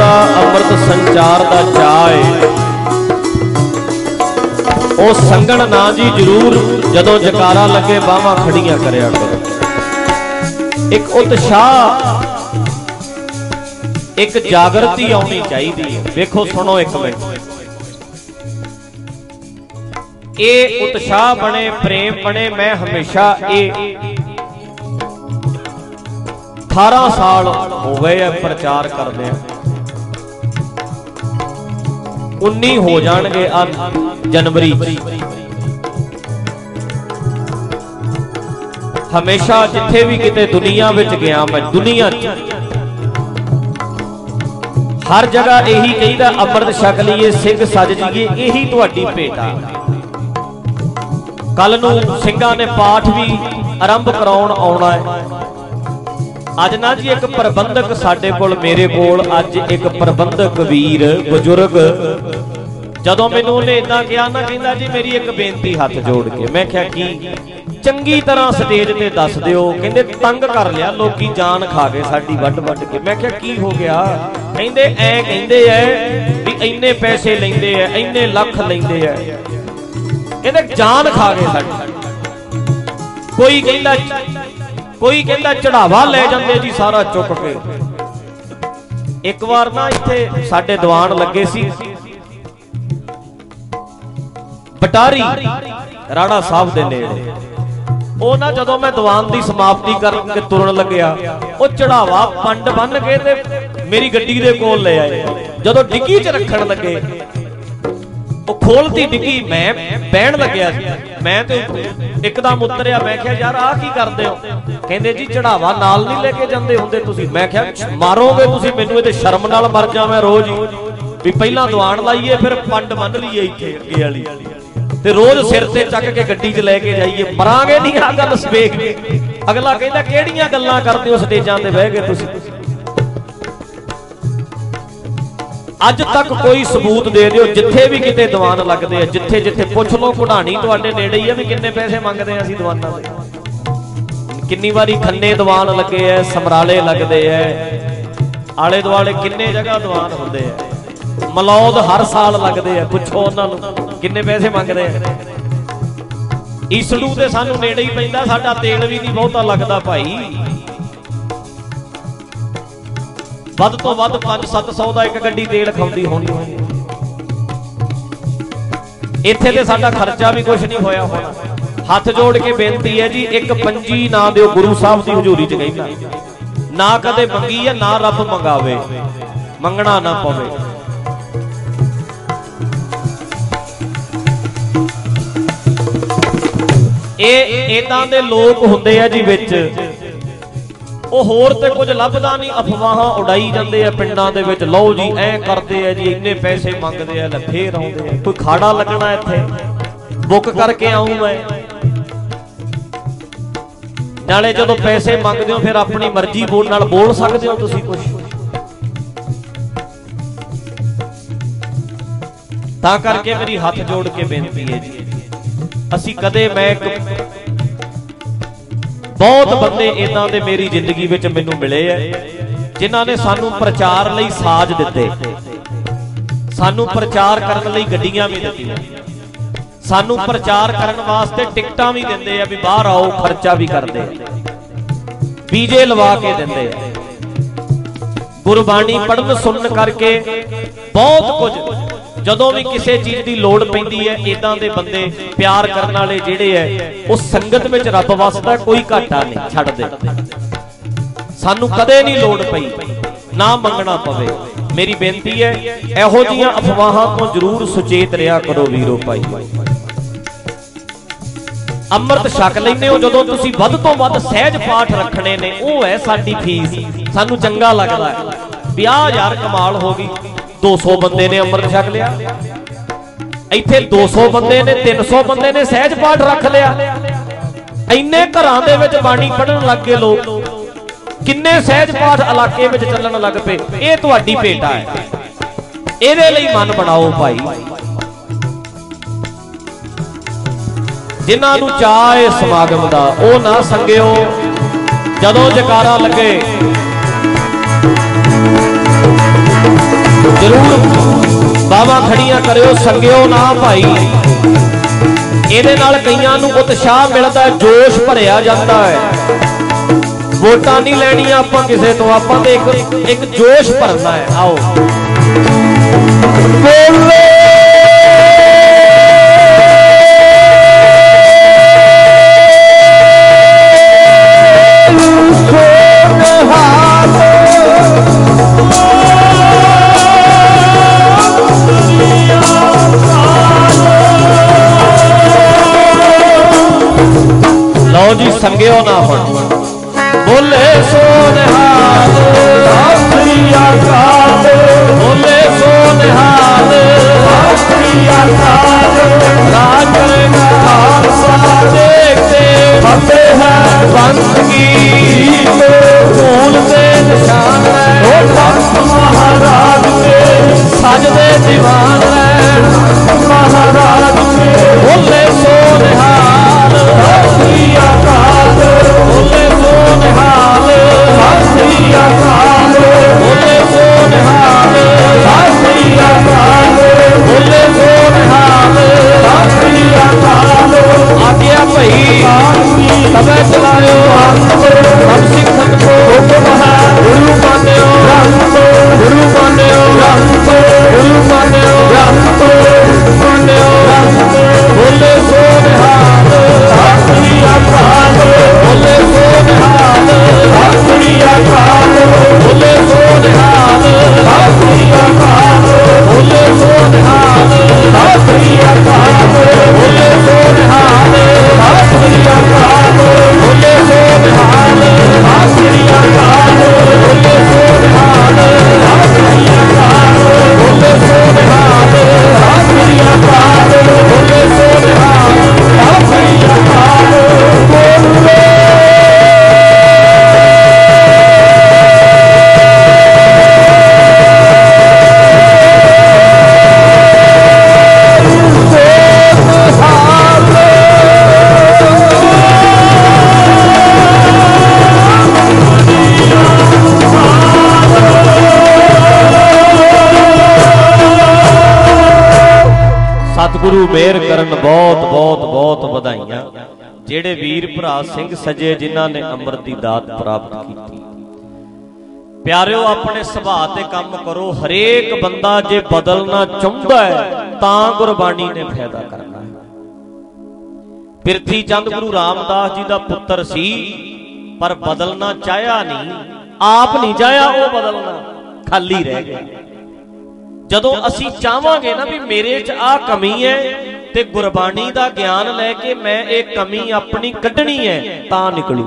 Speaker 1: ਦਾ ਅੰਮ੍ਰਿਤ ਸੰਚਾਰ ਦਾ ਚਾਅ ਹੈ ਉਹ ਸੰਗਣ ਨਾ ਜੀ ਜ਼ਰੂਰ ਜਦੋਂ ਜਕਾਰਾ ਲੱਗੇ ਬਾਹਾਂ ਖੜੀਆਂ ਕਰਿਆ ਕਰੋ। ਇੱਕ ਉਤਸ਼ਾਹ ਇੱਕ ਜਾਗਰਤੀ ਆਉਣੀ ਚਾਹੀਦੀ ਹੈ। ਵੇਖੋ ਸੁਣੋ ਇੱਕ ਮਿੰਟ, ਇਹ ਉਤਸ਼ਾਹ ਬਣੇ, ਪ੍ਰੇਮ ਬਣੇ। ਮੈਂ ਹਮੇਸ਼ਾ ਇਹ ਅਠਾਰਾਂ ਸਾਲ ਹੋ ਗਏ ਆ ਪ੍ਰਚਾਰ ਕਰਦੇ ਆ, ਉੱਨੀ ਹੋ ਜਾਣਗੇ ਆ ਜਨਵਰੀ ਚ। ਹਮੇਸ਼ਾ ਜਿੱਥੇ ਵੀ ਕਿਤੇ ਦੁਨੀਆ ਵਿੱਚ ਗਿਆ ਮੈਂ, ਦੁਨੀਆ ਚ ਹਰ ਜਗ੍ਹਾ ਇਹੀ ਕਹੀਦਾ ਅੰਮ੍ਰਿਤ ਛਕ ਲਈਏ, ਸਿੰਘ ਸਜ ਜਾਈਏ, ਇਹੀ ਤੁਹਾਡੀ ਭੇਟ ਆ। ਕੱਲ ਨੂੰ ਸਿੰਘਾਂ ਨੇ ਪਾਠ ਵੀ ਆਰੰਭ ਕਰਾਉਣ ਆਉਣਾ ਹੈ। ਅੱਜ ਨਾ ਜੀ ਇੱਕ ਪ੍ਰਬੰਧਕ ਸਾਡੇ ਕੋਲ, ਮੇਰੇ ਕੋਲ ਅੱਜ ਇੱਕ ਪ੍ਰਬੰਧਕ ਵੀਰ ਬਜ਼ੁਰਗ, ਜਦੋਂ ਮੈਨੂੰ ਉਹਨੇ ਇਦਾਂ ਕਿਹਾ ਨਾ, ਕਹਿੰਦਾ ਜੀ ਮੇਰੀ ਇੱਕ ਬੇਨਤੀ ਹੱਥ ਜੋੜ ਕੇ। ਮੈਂ ਕਿਹਾ ਕੀ? ਚੰਗੀ ਤਰ੍ਹਾਂ ਸਟੇਜ ਤੇ ਦੱਸ ਦਿਓ। ਕਹਿੰਦੇ ਤੰਗ ਕਰ ਲਿਆ ਲੋਕੀ, ਜਾਨ ਖਾ ਗਏ ਸਾਡੀ ਵੱਢ ਵੱਢ ਕੇ। ਮੈਂ ਕਿਹਾ ਕੀ ਹੋ ਗਿਆ? ਕਹਿੰਦੇ ਐ ਕਹਿੰਦੇ ਐ ਵੀ ਇੰਨੇ ਪੈਸੇ ਲੈਂਦੇ ਐ, ਇੰਨੇ ਲੱਖ ਲੈਂਦੇ ਐ, ਕਹਿੰਦੇ ਜਾਨ ਖਾ ਗਏ ਸਾਡੀ। ਕੋਈ ਕਹਿੰਦਾ ਕੋਈ ਕਹਿੰਦਾ ਚੜਾਵਾ ਲੈ ਜਾਂਦੇ ਜੀ ਸਾਰਾ ਚੁੱਕ ਕੇ। ਇੱਕ ਵਾਰ ਨਾ ਇੱਥੇ ਸਾਡੇ ਦੀਵਾਨ ਲੱਗੇ ਸੀ ਬਟਾਰੀ ਰਾੜਾ ਸਾਹਿਬ ਦੇ ਨੇੜੇ। ਉਹ ਨਾ ਜਦੋਂ ਮੈਂ ਦੀਵਾਨ ਦੀ ਸਮਾਪਤੀ ਕਰਕੇ ਤੁਰਨ ਲੱਗਿਆ, ਉਹ ਚੜਾਵਾ ਪੰਡ ਬੰਨ ਕੇ ਤੇ ਮੇਰੀ ਗੱਡੀ ਦੇ ਕੋਲ ਲੈ ਆਏ। ਜਦੋਂ ਡਿੱਗੀ 'ਚ ਰੱਖਣ ਲੱਗੇ, ਉਹ ਖੋਲਤੀ ਡਿੱਗੀ, ਮੈਂ ਬਹਿਣ ਲੱਗਿਆ ਸੀ, ਮੈਂ ਤੇ ਇੱਕਦਮ ਉਤਰਿਆ। ਮੈਂ ਕਿਹਾ ਯਾਰ ਆਹ ਕੀ ਕਰਦੇ ਹੋ? ਕਹਿੰਦੇ ਜੀ ਚੜਾਵਾ ਨਾਲ ਨਹੀਂ ਲੈ ਕੇ ਜਾਂਦੇ ਹੁੰਦੇ ਤੁਸੀਂ। ਮੈਂ ਕਿਹਾ ਮਾਰੋਗੇ ਤੁਸੀਂ ਮੈਨੂੰ, ਇਹ ਤੇ ਸ਼ਰਮ ਨਾਲ ਮਰ ਜਾਵਾਂ ਰੋਜ਼ ਹੀ ਵੀ ਪਹਿਲਾਂ ਦੀਵਾਨ ਲਾਈਏ ਫਿਰ ਪੰਡ ਬੰਨ ਲਈਏ ਇੱਥੇ ਅੱਗੇ ਵਾਲੀ, ਤੇ ਰੋਜ਼ ਸਿਰ ਤੇ ਚੱਕ ਕੇ ਗੱਡੀ 'ਚ ਲੈ ਕੇ ਜਾਈਏ, ਮਰਾਂਗੇ ਨਹੀਂ। ਆਹ ਗੱਲ ਵੇਖ ਕੇ ਅਗਲਾ ਕਹਿੰਦਾ ਕਿਹੜੀਆਂ ਗੱਲਾਂ ਕਰਦੇ ਹੋ ਸਟੇਜਾਂ ਤੇ ਬਹਿ ਕੇ ਤੁਸੀਂ। ਅੱਜ ਤੱਕ ਕੋਈ ਸਬੂਤ ਦੇ ਦਿਓ ਜਿੱਥੇ ਵੀ ਕਿਤੇ ਦੀਵਾਨ ਲੱਗਦੇ ਆ, ਜਿੱਥੇ ਜਿੱਥੇ ਪੁੱਛ ਲਓ, ਕਢਾਣੀ ਤੁਹਾਡੇ ਨੇੜੇ ਹੀ ਆ, ਵੀ ਕਿੰਨੇ ਪੈਸੇ ਮੰਗਦੇ ਆ ਅਸੀਂ ਦੀਵਾਨਾਂ ਦੇ। ਕਿੰਨੀ ਵਾਰੀ ਖੰਨੇ ਦੀਵਾਨ ਲੱਗੇ ਐ, ਸਮਰਾਲੇ ਲੱਗਦੇ ਐ, ਆਲੇ ਦੁਆਲੇ ਕਿੰਨੇ ਜਗ੍ਹਾ ਦੀਵਾਨ ਹੁੰਦੇ ਆ, ਮਲੌਦ ਹਰ ਸਾਲ ਲੱਗਦੇ ਆ। ਪੁੱਛੋ ਉਹਨਾਂ ਨੂੰ ਕਿੰਨੇ ਪੈਸੇ ਮੰਗਦੇ ਆ। ਈਸੜੂ ਤੇ ਸਾਨੂੰ ਨੇੜੇ ਹੀ ਪੈਂਦਾ, ਸਾਡਾ ਤੇਲ ਵੀ ਨਹੀਂ ਬਹੁਤਾ ਲੱਗਦਾ ਭਾਈ। ਵੱਧ ਤੋਂ ਵੱਧ ਪੰਜ ਸੱਤ ਸੌ ਦਾ ਇੱਕ ਗੱਡੀ ਤੇਲ ਖਾਂਦੀ ਹੋਣੀ। ਇੱਥੇ ਤੇ ਸਾਡਾ ਖਰਚਾ ਵੀ ਕੁਝ ਨਹੀਂ ਹੋਇਆ ਹੋਣਾ। ਹੱਥ ਜੋੜ ਕੇ ਬੇਨਤੀ ਹੈ ਜੀ, ਇੱਕ ਪੰਜੀ ਨਾ ਦਿਓ ਗੁਰੂ ਸਾਹਿਬ ਦੀ ਹਜ਼ੂਰੀ 'ਚ ਕਹਿੰਦਾ। ਨਾ ਕਦੇ ਮੰਗੀ ਹੈ, ਨਾ ਰੱਬ ਮੰਗਾਵੇ, ਮੰਗਣਾ ਨਾ ਪਵੇ। ਇਹ ਇਦਾਂ ਦੇ ਲੋਕ ਹੁੰਦੇ ਆ ਜੀ ਵਿੱਚ, ਉਹ ਹੋਰ ਤੇ ਕੁਝ ਲੱਭਦਾ ਨਹੀਂ, ਅਫਵਾਹਾਂ ਉਡਾਈ ਜਾਂਦੇ ਆ ਪਿੰਡਾਂ ਦੇ ਵਿੱਚ। ਲਓ ਜੀ ਐ ਕਰਦੇ ਆ ਜੀ, ਇੰਨੇ ਪੈਸੇ ਮੰਗਦੇ ਆ, ਲੈ ਫੇਰ ਆਉਂਦੇ ਆ। ਕੋਈ ਖਾੜਾ ਲੱਗਣਾ ਇੱਥੇ, ਬੁੱਕ ਕਰਕੇ ਆਉਂ ਮੈਂ। ਨਾਲੇ ਜਦੋਂ ਪੈਸੇ ਮੰਗਦੇ ਹੋ ਫਿਰ ਆਪਣੀ ਮਰਜ਼ੀ ਬੋਲ ਨਾਲ ਬੋਲ ਸਕਦੇ ਹੋ ਤੁਸੀਂ ਕੁਝ। ਤਾਂ ਕਰਕੇ ਮੇਰੀ ਹੱਥ ਜੋੜ ਕੇ ਬੇਨਤੀ ਹੈ ਜੀ, ਅਸੀਂ ਕਦੇ, ਮੈਂ ਬਹੁਤ ਬੰਦੇ ਇਦਾਂ ਦੇ ਮੇਰੀ ਜ਼ਿੰਦਗੀ ਵਿੱਚ ਮੈਨੂੰ ਮਿਲੇ ਐ ਜਿਨ੍ਹਾਂ ਨੇ ਸਾਨੂੰ ਪ੍ਰਚਾਰ ਲਈ ਸਾਜ਼ ਦਿੱਤੇ, ਸਾਨੂੰ ਪ੍ਰਚਾਰ ਕਰਨ ਲਈ ਗੱਡੀਆਂ ਵੀ ਦਿੱਤੀਆਂ, ਸਾਨੂੰ ਪ੍ਰਚਾਰ ਕਰਨ ਵਾਸਤੇ ਟਿਕਟਾਂ ਵੀ ਦਿੰਦੇ ਆ ਵੀ ਬਾਹਰ ਆਓ, ਖਰਚਾ ਵੀ ਕਰਦੇ ਆ, ਵੀਜ਼ੇ ਲਵਾ ਕੇ ਦਿੰਦੇ ਆ, ਗੁਰਬਾਣੀ ਪੜ੍ਹਨ ਸੁਣਨ ਕਰਕੇ ਬਹੁਤ ਕੁਝ। ਜਦੋਂ ਵੀ ਕਿਸੇ ਚੀਜ਼ ਦੀ ਲੋੜ ਪੈਂਦੀ ਹੈ, ਇਦਾਂ ਦੇ ਬੰਦੇ ਪਿਆਰ ਕਰਨ ਵਾਲੇ ਜਿਹੜੇ ਐ, ਉਹ ਸੰਗਤ ਵਿੱਚ ਰੱਬ ਵਸਦਾ, ਕੋਈ ਘਾਟਾ ਨਹੀਂ, ਛੱਡ ਦੇ। ਸਾਨੂੰ ਕਦੇ ਨਹੀਂ ਲੋੜ ਪਈ, ਨਾ ਮੰਗਣਾ ਪਵੇ। ਮੇਰੀ ਬੇਨਤੀ ਹੈ, ਇਹੋ ਜਿਹੀਆਂ ਅਫਵਾਹਾਂ ਤੋਂ ਜ਼ਰੂਰ ਸੁਚੇਤ ਰਿਹਾ ਕਰੋ ਵੀਰੋ ਭਾਈ। ਅੰਮ੍ਰਿਤ ਛਕ ਲੈਂਦੇ ਹੋ ਜਦੋਂ ਤੁਸੀਂ, ਵੱਧ ਤੋਂ ਵੱਧ ਸਹਿਜ ਪਾਠ ਰੱਖਣੇ ਨੇ, ਉਹ ਹੈ ਸਾਡੀ ਫੀਸ। ਸਾਨੂੰ ਚੰਗਾ ਲੱਗਦਾ ਪੰਜਾਹ ਹਜ਼ਾਰ ਕਮਾਲ ਹੋ ਗਈ, ਦੋ ਸੌ ਬੰਦੇ ਨੇ ਅੰਮ੍ਰਿਤ ਛਕ ਲਿਆ। ਇੱਥੇ ਦੋ ਸੌ ਬੰਦੇ ਨੇ, ਤਿੰਨ ਸੌ ਬੰਦੇ ਨੇ ਸਹਿਜ ਪਾਠ ਰੱਖ ਲਿਆ। ਇੰਨੇ ਘਰਾਂ ਦੇ ਵਿੱਚ ਬਾਣੀ ਪੜ੍ਹਨ ਲੱਗ ਗਏ ਲੋਕ, ਕਿੰਨੇ ਸਹਿਜ ਪਾਠ ਇਲਾਕੇ ਵਿੱਚ ਚੱਲਣ ਲੱਗ ਪਏ। ਇਹ ਤੁਹਾਡੀ ਭੇਟਾ ਹੈ, ਇਹਦੇ ਲਈ ਮਨ ਬਣਾਓ ਭਾਈ। ਜਿਨ੍ਹਾਂ ਨੂੰ ਚਾਅ ਹੈ ਸਮਾਗਮ ਦਾ, ਉਹ ਨਾ ਸੰਗਿਓ। ਜਦੋਂ ਜਕਾਰਾ ਲੱਗੇ जरूर बावा खड़ियां करियो संगियो ना भाई। ਇਹਦੇ ਨਾਲ ਕਈਆਂ ਨੂੰ ਉਤਸ਼ਾਹ ਮਿਲਦਾ, ਜੋਸ਼ ਭਰਿਆ ਜਾਂਦਾ ਹੈ। ਵੋਟਾਂ ਨਹੀਂ ਲੈਣੀਆਂ ਆਪਾਂ ਕਿਸੇ ਤੋਂ, ਆਪਾਂ ਤੇ ਇੱਕ ਇੱਕ ਜੋਸ਼ ਭਰਨਾ ਹੈ। ਆਓ ਬੋਲੇ लो जी संगियो ना हुण बोले सो निहाल सतरी अकाल, बोले सो निहाल सतरी अकाल। राज करेगा खालसा देखते फतेह है बंदगी, फूल से निशान है भक्त महाराज के सजदे दीवान रैन महाराज के। बोले सो निहाल सतरी अकाल, बोले सो निहाल सतरी अकाल, बोले सो निहाल सतरी अकाल, बोले सो निहाल सतरी अकाल। आज्ञा भई तबे चलायो हम सिखन को हुक्म है, गुरु मान्यो गुरु मान्यो गुरु मान्यो मान्यो। बोले सो निहाल सतरी अकाल, बोले सो निहाल सतरी अकाल, बोले सो निहाल सतरी अकाल, बोले सो निहाल सतरी अकाल, बोले सो निहाल सतरी अकाल, बोले सो निहाल सतरी अकाल, बोले सो निहाल सतरी अकाल, बोले सो निहाल सतरी अकाल, बोले सो निहाल सतरी अकाल। बोले सतगुरु मेहर करन, बहुत बहुत बहुत बधाइयां जेड़े वीर भरा सिंह सजे जिन्हां ने अमृत दी दात प्राप्त की। प्यारिओ अपने सुभाअ ते काम करो। हरेक बंदा जे बदलना चाहुंदा है तां गुरबाणी ने फायदा करना है। पिरथी चंद गुरु रामदास जी दा पुत्र सी पर बदलना चाहया नहीं, आप नहीं चाहया वो बदलना, खाली रह गया। ਜਦੋਂ ਅਸੀਂ ਚਾਹਾਂਗੇ ਨਾ ਵੀ ਮੇਰੇ 'ਚ ਆਹ ਕਮੀ ਹੈ ਤੇ ਗੁਰਬਾਣੀ ਦਾ ਗਿਆਨ ਲੈ ਕੇ ਮੈਂ ਇਹ ਕਮੀ ਆਪਣੀ ਕੱਢਣੀ ਹੈ ਤਾਂ ਨਿਕਲੂ।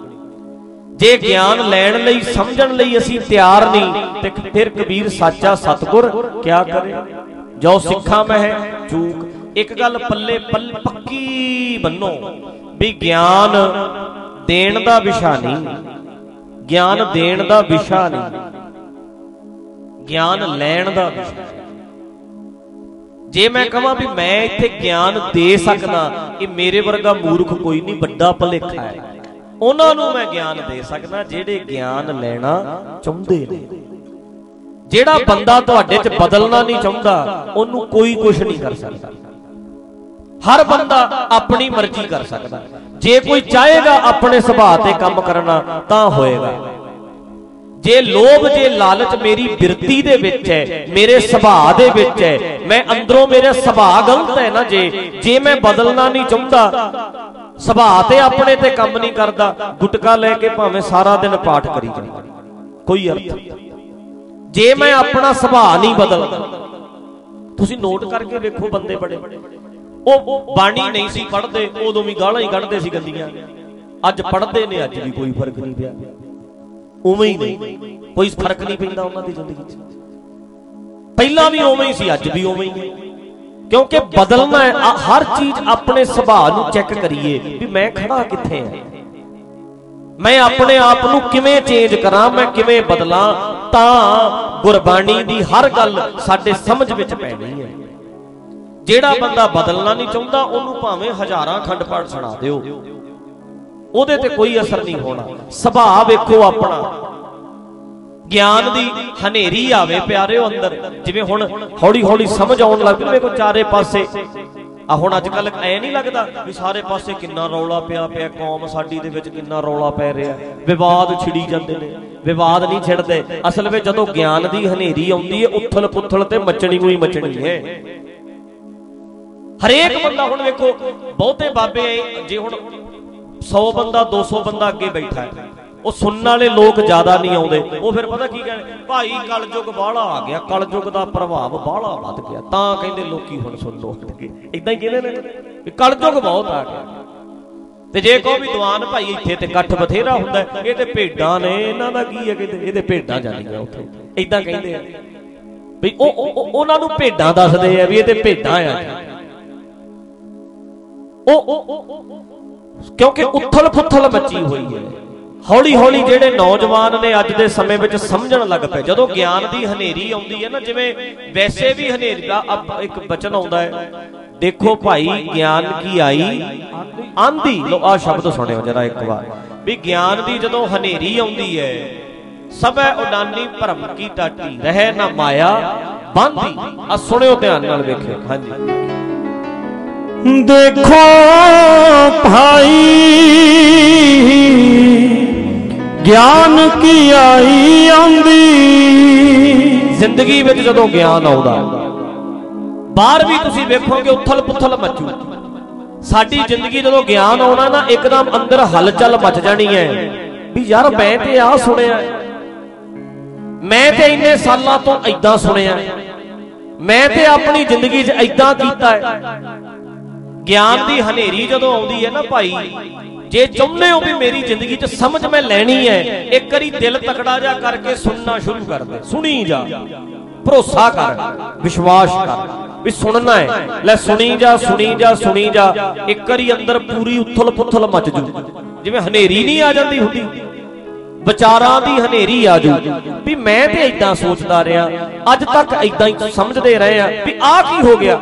Speaker 1: ਜੇ ਗਿਆਨ ਲੈਣ ਲਈ ਸਮਝਣ ਲਈ ਅਸੀਂ ਤਿਆਰ ਨਹੀਂ ਤੇ ਫਿਰ ਕਬੀਰ ਸਾਚਾ ਸਤਗੁਰ ਕਿਆ ਕਰੇ, ਜੋ ਸਿੱਖਾਂ ਮਹਿ ਚੂਕ। ਇੱਕ ਗੱਲ ਪੱਲੇ ਪੱਲ ਪੱਕੀ ਬੰਨੋ ਵੀ ਗਿਆਨ ਦੇਣ ਦਾ ਵਿਸ਼ਾ ਨਹੀਂ, ਗਿਆਨ ਦੇਣ ਦਾ ਵਿਸ਼ਾ ਨਹੀਂ, ਗਿਆਨ ਲੈਣ ਦਾ ਵਿਸ਼ਾ। ਜੇ ਮੈਂ ਕਹਾਂ ਵੀ ਮੈਂ ਇੱਥੇ ਗਿਆਨ ਦੇ ਸਕਦਾ, ਇਹ ਮੇਰੇ ਵਰਗਾ ਮੂਰਖ ਕੋਈ ਨਹੀਂ, ਵੱਡਾ ਭੁਲੇਖਾ ਹੈ। ਉਹਨਾਂ ਨੂੰ ਮੈਂ ਗਿਆਨ ਦੇ ਸਕਦਾ ਜਿਹੜੇ ਗਿਆਨ ਲੈਣਾ ਚਾਹੁੰਦੇ ਨੇ। ਜਿਹੜਾ ਬੰਦਾ ਤੁਹਾਡੇ 'ਚ ਬਦਲਣਾ ਨਹੀਂ ਚਾਹੁੰਦਾ ਉਹਨੂੰ ਕੋਈ ਕੁਝ ਨਹੀਂ ਕਰ ਸਕਦਾ। ਹਰ ਬੰਦਾ ਆਪਣੀ ਮਰਜ਼ੀ ਕਰ ਸਕਦਾ। ਜੇ ਕੋਈ ਚਾਹੇਗਾ ਆਪਣੇ ਸੁਭਾਅ ਤੇ ਕੰਮ ਕਰਨਾ ਤਾਂ ਹੋਏਗਾ। ਜੇ ਲੋਭ ਜੇ ਲਾਲਚ ਮੇਰੀ ਬਿਰਤੀ ਦੇ ਵਿੱਚ ਹੈ, ਮੇਰੇ ਸੁਭਾਅ ਦੇ ਵਿੱਚ ਹੈ, ਮੈਂ ਅੰਦਰੋਂ ਮੇਰਾ ਸੁਭਾਅ ਗਲਤ ਹੈ ਨਾ, ਜੇ ਜੇ ਮੈਂ ਬਦਲਣਾ ਨਹੀਂ ਚਾਹੁੰਦਾ, ਸੁਭਾਅ ਤੇ ਆਪਣੇ ਤੇ ਕੰਮ ਨਹੀਂ ਕਰਦਾ, ਗੁਟਕਾ ਲੈ ਕੇ ਭਾਵੇਂ ਸਾਰਾ ਦਿਨ ਪਾਠ ਕਰੀ ਜਾਂਦਾ, ਕੋਈ ਅਰਥ ਨਹੀਂ। ਜੇ ਮੈਂ ਆਪਣਾ ਸੁਭਾਅ ਨਹੀਂ ਬਦਲਦਾ, ਤੁਸੀਂ ਨੋਟ ਕਰਕੇ ਵੇਖੋ ਬੰਦੇ ਬੜੇ ਉਹ ਬਾਣੀ ਨਹੀਂ ਸੀ ਪੜ੍ਹਦੇ, ਉਦੋਂ ਵੀ ਗਾਲਾਂ ਹੀ ਕੱਢਦੇ ਸੀ ਗੰਦੀਆਂ, ਅੱਜ ਪੜ੍ਹਦੇ ਨੇ, ਅੱਜ ਵੀ ਕੋਈ ਫਰਕ ਨਹੀਂ ਪਿਆ, ਉਵੇਂ ਹੀ ਨਹੀਂ, ਕੋਈ ਫਰਕ ਨਹੀਂ ਪੈਂਦਾ ਉਹਨਾਂ ਦੀ ਜ਼ਿੰਦਗੀ 'ਚ। ਪਹਿਲਾਂ ਵੀ ਉਵੇਂ ਹੀ ਸੀ, ਅੱਜ ਵੀ ਉਵੇਂ ਹੀ ਹੈ, ਕਿਉਂਕਿ ਬਦਲਣਾ ਹੈ। ਹਰ ਚੀਜ਼ ਆਪਣੇ ਸੁਭਾਅ ਨੂੰ ਚੈੱਕ ਕਰੀਏ ਵੀ ਮੈਂ ਖੜਾ ਕਿੱਥੇ ਹਾਂ, ਮੈਂ ਆਪਣੇ ਆਪ ਨੂੰ ਕਿਵੇਂ ਚੇਂਜ ਕਰਾਂ, ਮੈਂ ਕਿਵੇਂ ਬਦਲਾਂ, ਤਾਂ ਗੁਰਬਾਣੀ ਦੀ ਹਰ ਗੱਲ ਸਾਡੇ ਸਮਝ ਵਿੱਚ ਪੈਣੀ ਹੈ। ਜਿਹੜਾ ਬੰਦਾ ਬਦਲਣਾ ਨਹੀਂ ਚਾਹੁੰਦਾ ਉਹਨੂੰ ਭਾਵੇਂ ਹਜ਼ਾਰਾਂ ਖੰਡ ਪਾਠ ਸੁਣਾ ਦਿਓ, ਉਹਦੇ ਤੇ ਕੋਈ ਅਸਰ ਨਹੀਂ ਹੋਣਾ। ਸੁਭਾਅ ਵੇਖੋ ਆਪਣਾ, ਗਿਆਨ ਦੀ ਹਨੇਰੀ ਆਵੇ ਪਿਆਰਿਓ ਅੰਦਰ, ਜਿਵੇਂ ਹੁਣ ਹੌਲੀ ਹੌਲੀ ਸਮਝ ਆਉਣ ਲੱਗ ਪਈ। ਵੇਖੋ ਚਾਰੇ ਪਾਸੇ ਆ ਹੁਣ ਅੱਜ ਕੱਲ ਐ ਨਹੀਂ ਲੱਗਦਾ ਵੀ ਸਾਰੇ ਪਾਸੇ ਕਿੰਨਾ ਰੌਲਾ ਪਿਆ ਪਿਆ, ਕੌਮ ਸਾਡੀ ਦੇ ਵਿੱਚ ਕਿੰਨਾ ਰੌਲਾ ਪੈ ਰਿਹਾ, ਵਿਵਾਦ ਛਿੜੀ ਜਾਂਦੇ ਨੇ। ਵਿਵਾਦ ਨਹੀਂ ਛਿੜਦੇ, ਅਸਲ ਵਿੱਚ ਜਦੋਂ ਗਿਆਨ ਦੀ ਹਨੇਰੀ ਆਉਂਦੀ ਹੈ ਉਥਲ ਪੁਥਲ ਤੇ ਮੱਚਣੀ ਹੋਈ ਮੱਚਣੀ ਹੈ। ਹਰੇਕ ਬੰਦਾ ਹੁਣ ਵੇਖੋ, ਬਹੁਤੇ ਬਾਬੇ ਜੇ ਹੁਣ ਸੌ ਬੰਦਾ ਦੋ ਸੌ ਬੰਦਾ ਅੱਗੇ ਬੈਠਾ ਹੈ, ਉਹ ਸੁਣਨ ਵਾਲੇ ਲੋਕ ਜ਼ਿਆਦਾ ਨਹੀਂ ਆਉਂਦੇ। ਉਹ ਫਿਰ ਪਤਾ ਕੀ ਕਹਿੰਦੇ, ਭਾਈ ਕਲਯੁਗ ਬਾਹਲਾ ਆ ਗਿਆ, ਕਲਯੁਗ ਦਾ ਪ੍ਰਭਾਵ ਬਾਹਲਾ ਵੱਧ ਗਿਆ, ਤਾਂ ਕਹਿੰਦੇ ਲੋਕੀ ਹੁਣ ਸੁਣ ਲੋ। ਇਦਾਂ ਹੀ ਕਹਿੰਦੇ ਨੇ ਵੀ ਕਲਯੁਗ ਬਹੁਤ ਆ ਗਿਆ। ਤੇ ਜੇ ਕਹੋ ਵੀ ਦੀਵਾਨ ਭਾਈ ਇੱਥੇ ਤੇ ਇਕੱਠ ਬਥੇਰਾ ਹੁੰਦਾ, ਇਹ ਤੇ ਭੇਡਾਂ ਨੇ, ਇਹਨਾਂ ਦਾ ਕੀ ਹੈ, ਕਹਿੰਦੇ ਇਹ ਤੇ ਭੇਡਾਂ ਜਾਂਦੀਆਂ ਉੱਥੇ। ਇਦਾਂ ਕਹਿੰਦੇ ਆ ਵੀ ਉਹ ਉਹਨਾਂ ਨੂੰ ਭੇਡਾਂ ਦੱਸਦੇ ਆ ਵੀ ਇਹ ਤੇ ਭੇਡਾਂ ਆ। ਉਹ ਕਿਉਂਕਿ ਉਥਲ ਪੁਥਲ ਮੱਚੀ ਹੋਈ ਹੈ। ਹੌਲੀ ਹੌਲੀ ਜਿਹੜੇ ਨੌਜਵਾਨ ਨੇ ਅੱਜ ਦੇ ਸਮੇਂ ਵਿੱਚ ਸਮਝਣ ਲੱਗ ਪਏ। ਜਦੋਂ ਗਿਆਨ ਦੀ ਹਨੇਰੀ ਆਉਂਦੀ ਹੈ ਨਾ, ਜਿਵੇਂ ਵੈਸੇ ਵੀ ਹਨੇਰੀ ਦਾ ਇੱਕ ਬਚਨ ਆਉਂਦਾ ਹੈ, ਦੇਖੋ ਭਾਈ ਗਿਆਨ ਕੀ ਆਈ ਆਂਦੀ। ਲੋ ਆਹ ਸ਼ਬਦ ਸੁਣਿਓ ਜਰਾ ਇੱਕ ਵਾਰ, ਵੀ ਗਿਆਨ ਦੀ ਜਦੋਂ ਹਨੇਰੀ ਆਉਂਦੀ ਹੈ, ਸਭੈ ਉਡਾਨੀ ਭਰਮ ਕੀ ਟਾਟੀ, ਰਹਿ ਨਾ ਮਾਇਆ ਬਾਂਧੀ। ਆ ਸੁਣਿਓ ਧਿਆਨ ਨਾਲ, ਵੇਖਿਓ। ਹਾਂਜੀ,
Speaker 2: ਦੇਖੋ ਭਾਈ ਗਿਆਨ ਕੀ ਆਈ ਆਂਦੀ।
Speaker 1: ਜ਼ਿੰਦਗੀ ਵਿੱਚ ਜਦੋਂ ਗਿਆਨ ਆਉਂਦਾ, ਬਾਹਰ ਵੀ ਤੁਸੀਂ ਵੇਖੋਗੇ ਉਥਲ ਪੁਥਲ ਮੱਚੂ। ਸਾਡੀ ਜ਼ਿੰਦਗੀ ਜਦੋਂ ਗਿਆਨ ਆਉਣਾ ਨਾ, ਇੱਕਦਮ ਅੰਦਰ ਹਲਚਲ ਮਚ ਜਾਣੀ ਹੈ ਵੀ ਯਾਰ ਮੈਂ ਤੇ ਆਹ ਸੁਣਿਆ, ਮੈਂ ਤੇ ਇੰਨੇ ਸਾਲਾਂ ਤੋਂ ਏਦਾਂ ਸੁਣਿਆ, ਮੈਂ ਤੇ ਆਪਣੀ ਜ਼ਿੰਦਗੀ 'ਚ ਏਦਾਂ ਕੀਤਾ ਹੈ। ਗਿਆਨ ਦੀ ਹਨੇਰੀ ਜਦੋਂ ਆਉਂਦੀ ਹੈ ਨਾ ਭਾਈ, ਜੇ ਚਾਹੁੰਦੇ ਹੋ ਵੀ ਮੇਰੀ ਜ਼ਿੰਦਗੀ 'ਚ ਸਮਝ ਮੈਂ ਲੈਣੀ ਹੈ, ਇੱਕ ਵਾਰੀ ਦਿਲ ਤਕੜਾ ਜਾ ਕਰਕੇ ਸੁਣਨਾ ਸ਼ੁਰੂ ਕਰ ਦੇ। ਸੁਣੀ ਜਾ, ਭਰੋਸਾ ਕਰ, ਵਿਸ਼ਵਾਸ ਕਰ ਵੀ ਸੁਣਨਾ ਹੈ। ਲੈ ਸੁਣੀ ਜਾ ਸੁਣੀ ਜਾ ਸੁਣੀ ਜਾ, ਇੱਕ ਵਾਰੀ ਅੰਦਰ ਪੂਰੀ ਉਥਲ ਪੁਥਲ ਮਚ ਜੂ। ਜਿਵੇਂ ਹਨੇਰੀ ਨਹੀਂ ਆ ਜਾਂਦੀ ਹੁੰਦੀ, ਵਿਚਾਰਾਂ ਦੀ ਹਨੇਰੀ ਆ ਜੂ ਵੀ ਮੈਂ ਤੇ ਏਦਾਂ ਸੋਚਦਾ ਰਿਹਾ, ਅੱਜ ਤੱਕ ਏਦਾਂ ਹੀ ਸਮਝਦੇ ਰਹੇ ਆ ਵੀ ਆਹ ਕੀ ਹੋ ਗਿਆ।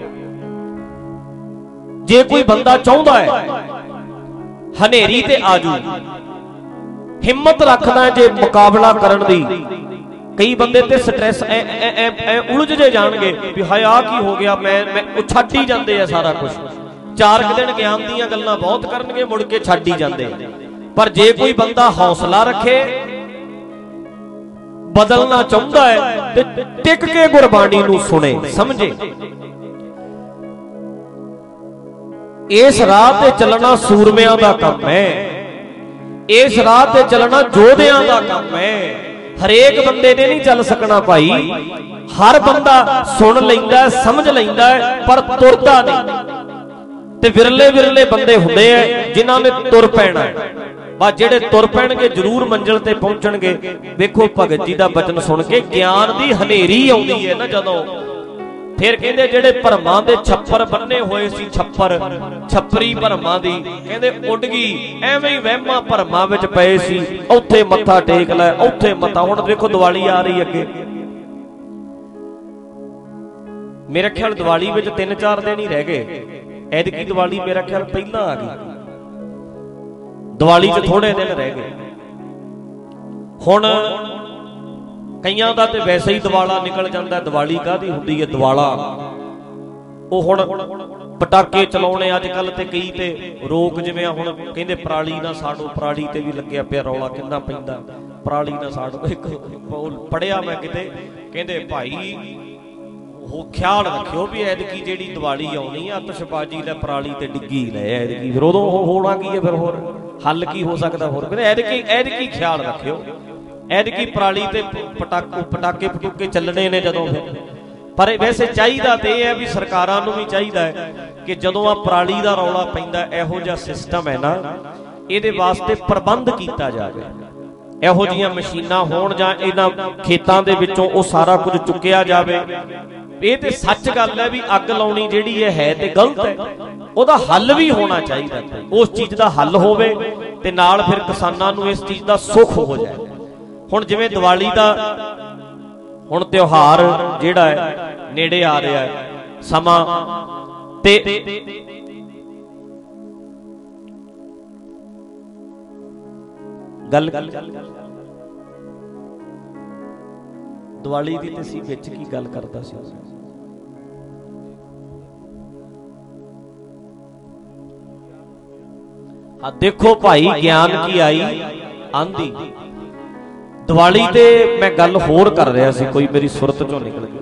Speaker 1: ਜੇ ਕੋਈ ਬੰਦਾ ਚਾਹੁੰਦਾ ਹੈ ਹਨੇਰੀ ਤੇ ਆਜੂ, ਹਿੰਮਤ ਰੱਖਦਾ ਜੇ ਮੁਕਾਬਲਾ ਕਰਨ ਦੀ। ਕਈ ਬੰਦੇ ਤੇ ਸਟ੍ਰੈਸ ਐ ਐ ਐ ਉਲਝ ਜੇ ਜਾਣਗੇ ਵੀ ਹਾਏ ਆ ਕੀ ਹੋ ਗਿਆ, ਮੈਂ ਮੈਂ ਉਹ ਛੱਡ ਹੀ ਜਾਂਦੇ ਆ ਸਾਰਾ ਕੁਝ। ਚਾਰ ਕੁ ਦਿਨ ਗਿਆਨ ਦੀਆਂ ਗੱਲਾਂ ਬਹੁਤ ਕਰਨਗੇ, ਮੁੜ ਕੇ ਛੱਡ ਹੀ ਜਾਂਦੇ। ਪਰ ਜੇ ਕੋਈ ਬੰਦਾ ਹੌਸਲਾ ਰੱਖੇ, ਬਦਲਣਾ ਚਾਹੁੰਦਾ ਹੈ, ਤੇ ਟਿਕ ਕੇ ਗੁਰਬਾਣੀ ਨੂੰ ਸੁਣੇ, ਸਮਝੇ। ਇਸ ਰਾਹ ਤੇ ਚੱਲਣਾ ਸੂਰਮਿਆਂ ਦਾ ਕੰਮ ਹੈ, ਇਸ ਰਾਹ ਤੇ ਚੱਲਣਾ ਯੋਧਿਆਂ ਦਾ ਕੰਮ ਹੈ। ਹਰੇਕ ਬੰਦੇ ਨੇ ਨਹੀਂ ਚੱਲ ਸਕਣਾ ਭਾਈ। ਹਰ ਬੰਦਾ ਸੁਣ ਲੈਂਦਾ, ਸਮਝ ਲੈਂਦਾ, ਪਰ ਤੁਰਦਾ ਨਹੀਂ। ਤੇ ਵਿਰਲੇ ਵਿਰਲੇ ਬੰਦੇ ਹੁੰਦੇ ਆ ਜਿਨ੍ਹਾਂ ਨੇ ਤੁਰ ਪੈਣਾ। ਬਸ ਜਿਹੜੇ ਤੁਰ ਪੈਣਗੇ ਜ਼ਰੂਰ ਮੰਜ਼ਿਲ ਤੇ ਪਹੁੰਚਣਗੇ। ਵੇਖੋ ਭਗਤ ਜੀ ਦਾ ਬਚਨ ਸੁਣ ਕੇ ਗਿਆਨ ਦੀ ਹਨੇਰੀ ਆਉਂਦੀ ਹੈ ਨਾ ਜਦੋਂ, ਫਿਰ ਕਹਿੰਦੇ ਜਿਹੜੇ ਭਰਮਾਂ ਦੇ ਛੱਪਰ ਬੰਨੇ ਹੋਏ ਸੀ, ਛੱਪਰ ਛੱਪਰੀ ਭਰਮਾਂ ਦੀ, ਕਹਿੰਦੇ ਉੱਡ ਗਈ। ਐਵੇਂ ਹੀ ਵਹਿਮਾਂ ਭਰਮਾਂ ਵਿੱਚ ਪਏ ਸੀ, ਉੱਥੇ ਮੱਥਾ ਟੇਕ ਲੈ, ਉੱਥੇ ਮੱਥਾ। ਹੁਣ ਦੇਖੋ ਦੀਵਾਲੀ ਆ ਰਹੀ ਅੱਗੇ, ਮੇਰੇ ਖਿਆਲ ਦੀਵਾਲੀ ਵਿੱਚ ਤਿੰਨ ਚਾਰ ਦਿਨ ਹੀ ਰਹਿ ਗਏ। ਐਤਕੀ ਦੀਵਾਲੀ ਮੇਰਾ ਖਿਆਲ ਪਹਿਲਾਂ ਆ ਗਈ, ਦੀਵਾਲੀ 'ਚ ਥੋੜੇ ਦਿਨ ਰਹਿ ਗਏ। ਹੁਣ ਕਈਆਂ ਦਾ ਤੇ ਵੈਸੇ ਹੀ ਦਿਵਾਲਾ ਨਿਕਲ ਜਾਂਦਾ। ਦੀਵਾਲੀ ਕਾਹਦੀ ਹੁੰਦੀ ਹੈ? ਦਿਵਾਲਾ ਉਹ ਹੁਣ ਪਟਾਕੇ ਚਲਾਉਣੇ ਅੱਜ ਕੱਲ, ਤੇ ਕਈ ਤੇ ਰੋਕ, ਜਿਵੇਂ ਹੁਣ ਕਹਿੰਦੇ ਪਰਾਲੀ ਨਾ ਸਾੜੋ, ਪਰਾਲੀ ਤੇ ਵੀ ਲੱਗਿਆ ਪਿਆ ਰੌਲਾ ਕਿੰਨਾ ਪੈਂਦਾ, ਪਰਾਲੀ ਨਾ ਸਾੜੋ। ਇੱਕ ਪੜਿਆ ਮੈਂ ਕਿਤੇ, ਕਹਿੰਦੇ ਭਾਈ ਉਹ ਖਿਆਲ ਰੱਖਿਓ ਵੀ ਐਤਕੀ ਜਿਹੜੀ ਦੀਵਾਲੀ ਆਉਣੀ ਆ, ਆਤਿਸ਼ਬਾਜ਼ੀ ਲੈ ਪਰਾਲੀ ਤੇ ਡਿੱਗੀ ਲੈ ਐਤਕੀ, ਫਿਰ ਉਦੋਂ ਹੋਣਾ ਕੀ ਹੈ, ਫਿਰ ਹੋਰ ਹੱਲ ਕੀ ਹੋ ਸਕਦਾ ਹੋਰ? ਕਹਿੰਦੇ ਐਤਕੀ ਐਤਕੀ ਖਿਆਲ ਰੱਖਿਓ, ਐਤਕੀ ਪਰਾਲੀ ਤੇ ਪਟਾਕੇ ਪਟਾਕੇ ਪਟੂਕੇ ਚੱਲਣੇ ਨੇ ਜਦੋਂ। ਫਿਰ ਪਰ ਵੈਸੇ ਚਾਹੀਦਾ ਤੇ ਇਹ ਹੈ ਵੀ ਸਰਕਾਰਾਂ ਨੂੰ ਵੀ ਚਾਹੀਦਾ ਹੈ ਕਿ ਜਦੋਂ ਆ ਪਰਾਲੀ ਦਾ ਰੌਲਾ ਪੈਂਦਾ, ਇਹੋ ਜਿਹਾ ਸਿਸਟਮ ਹੈ ਨਾ, ਇਹਦੇ ਵਾਸਤੇ ਪ੍ਰਬੰਧ ਕੀਤਾ ਜਾਵੇ। ਇਹੋ ਜਿਹੀਆਂ ਮਸ਼ੀਨਾਂ ਹੋਣ ਜਾਂ ਇਹਨਾਂ ਖੇਤਾਂ ਦੇ ਵਿੱਚੋਂ ਉਹ ਸਾਰਾ ਕੁਝ ਚੁੱਕਿਆ ਜਾਵੇ। ਇਹ ਤੇ ਸੱਚ ਗੱਲ ਹੈ ਵੀ ਅੱਗ ਲਾਉਣੀ ਜਿਹੜੀ ਇਹ ਹੈ ਤੇ ਗਲਤ ਹੈ, ਉਹਦਾ ਹੱਲ ਵੀ ਹੋਣਾ ਚਾਹੀਦਾ। ਉਸ ਚੀਜ਼ ਦਾ ਹੱਲ ਹੋਵੇ ਤੇ ਨਾਲ ਫਿਰ ਕਿਸਾਨਾਂ ਨੂੰ ਇਸ ਚੀਜ਼ ਦਾ ਸੁੱਖ ਹੋ ਜਾਏ। ਹੁਣ ਜਿਵੇਂ ਦੀਵਾਲੀ ਦਾ ਹੁਣ ਤਿਉਹਾਰ ਜਿਹੜਾ ਹੈ ਨੇੜੇ ਆ ਰਿਹਾ ਹੈ ਸਮਾਂ, ਤੇ ਗੱਲ ਦੀਵਾਲੀ ਦੀ ਤੇ ਸੀ ਵਿੱਚ ਕੀ ਗੱਲ ਕਰਦਾ ਸੀ। ਆ ਦੇਖੋ ਭਾਈ ਗਿਆਨ ਕੀ ਆਈ ਆਂਦੀ। ਦੀਵਾਲੀ ਤੇ ਮੈਂ ਗੱਲ ਹੋਰ ਕਰ ਰਿਹਾ ਸੀ, ਕੋਈ ਮੇਰੀ ਸੁਰਤ ਚੋਂ ਨਿਕਲ ਗਈ।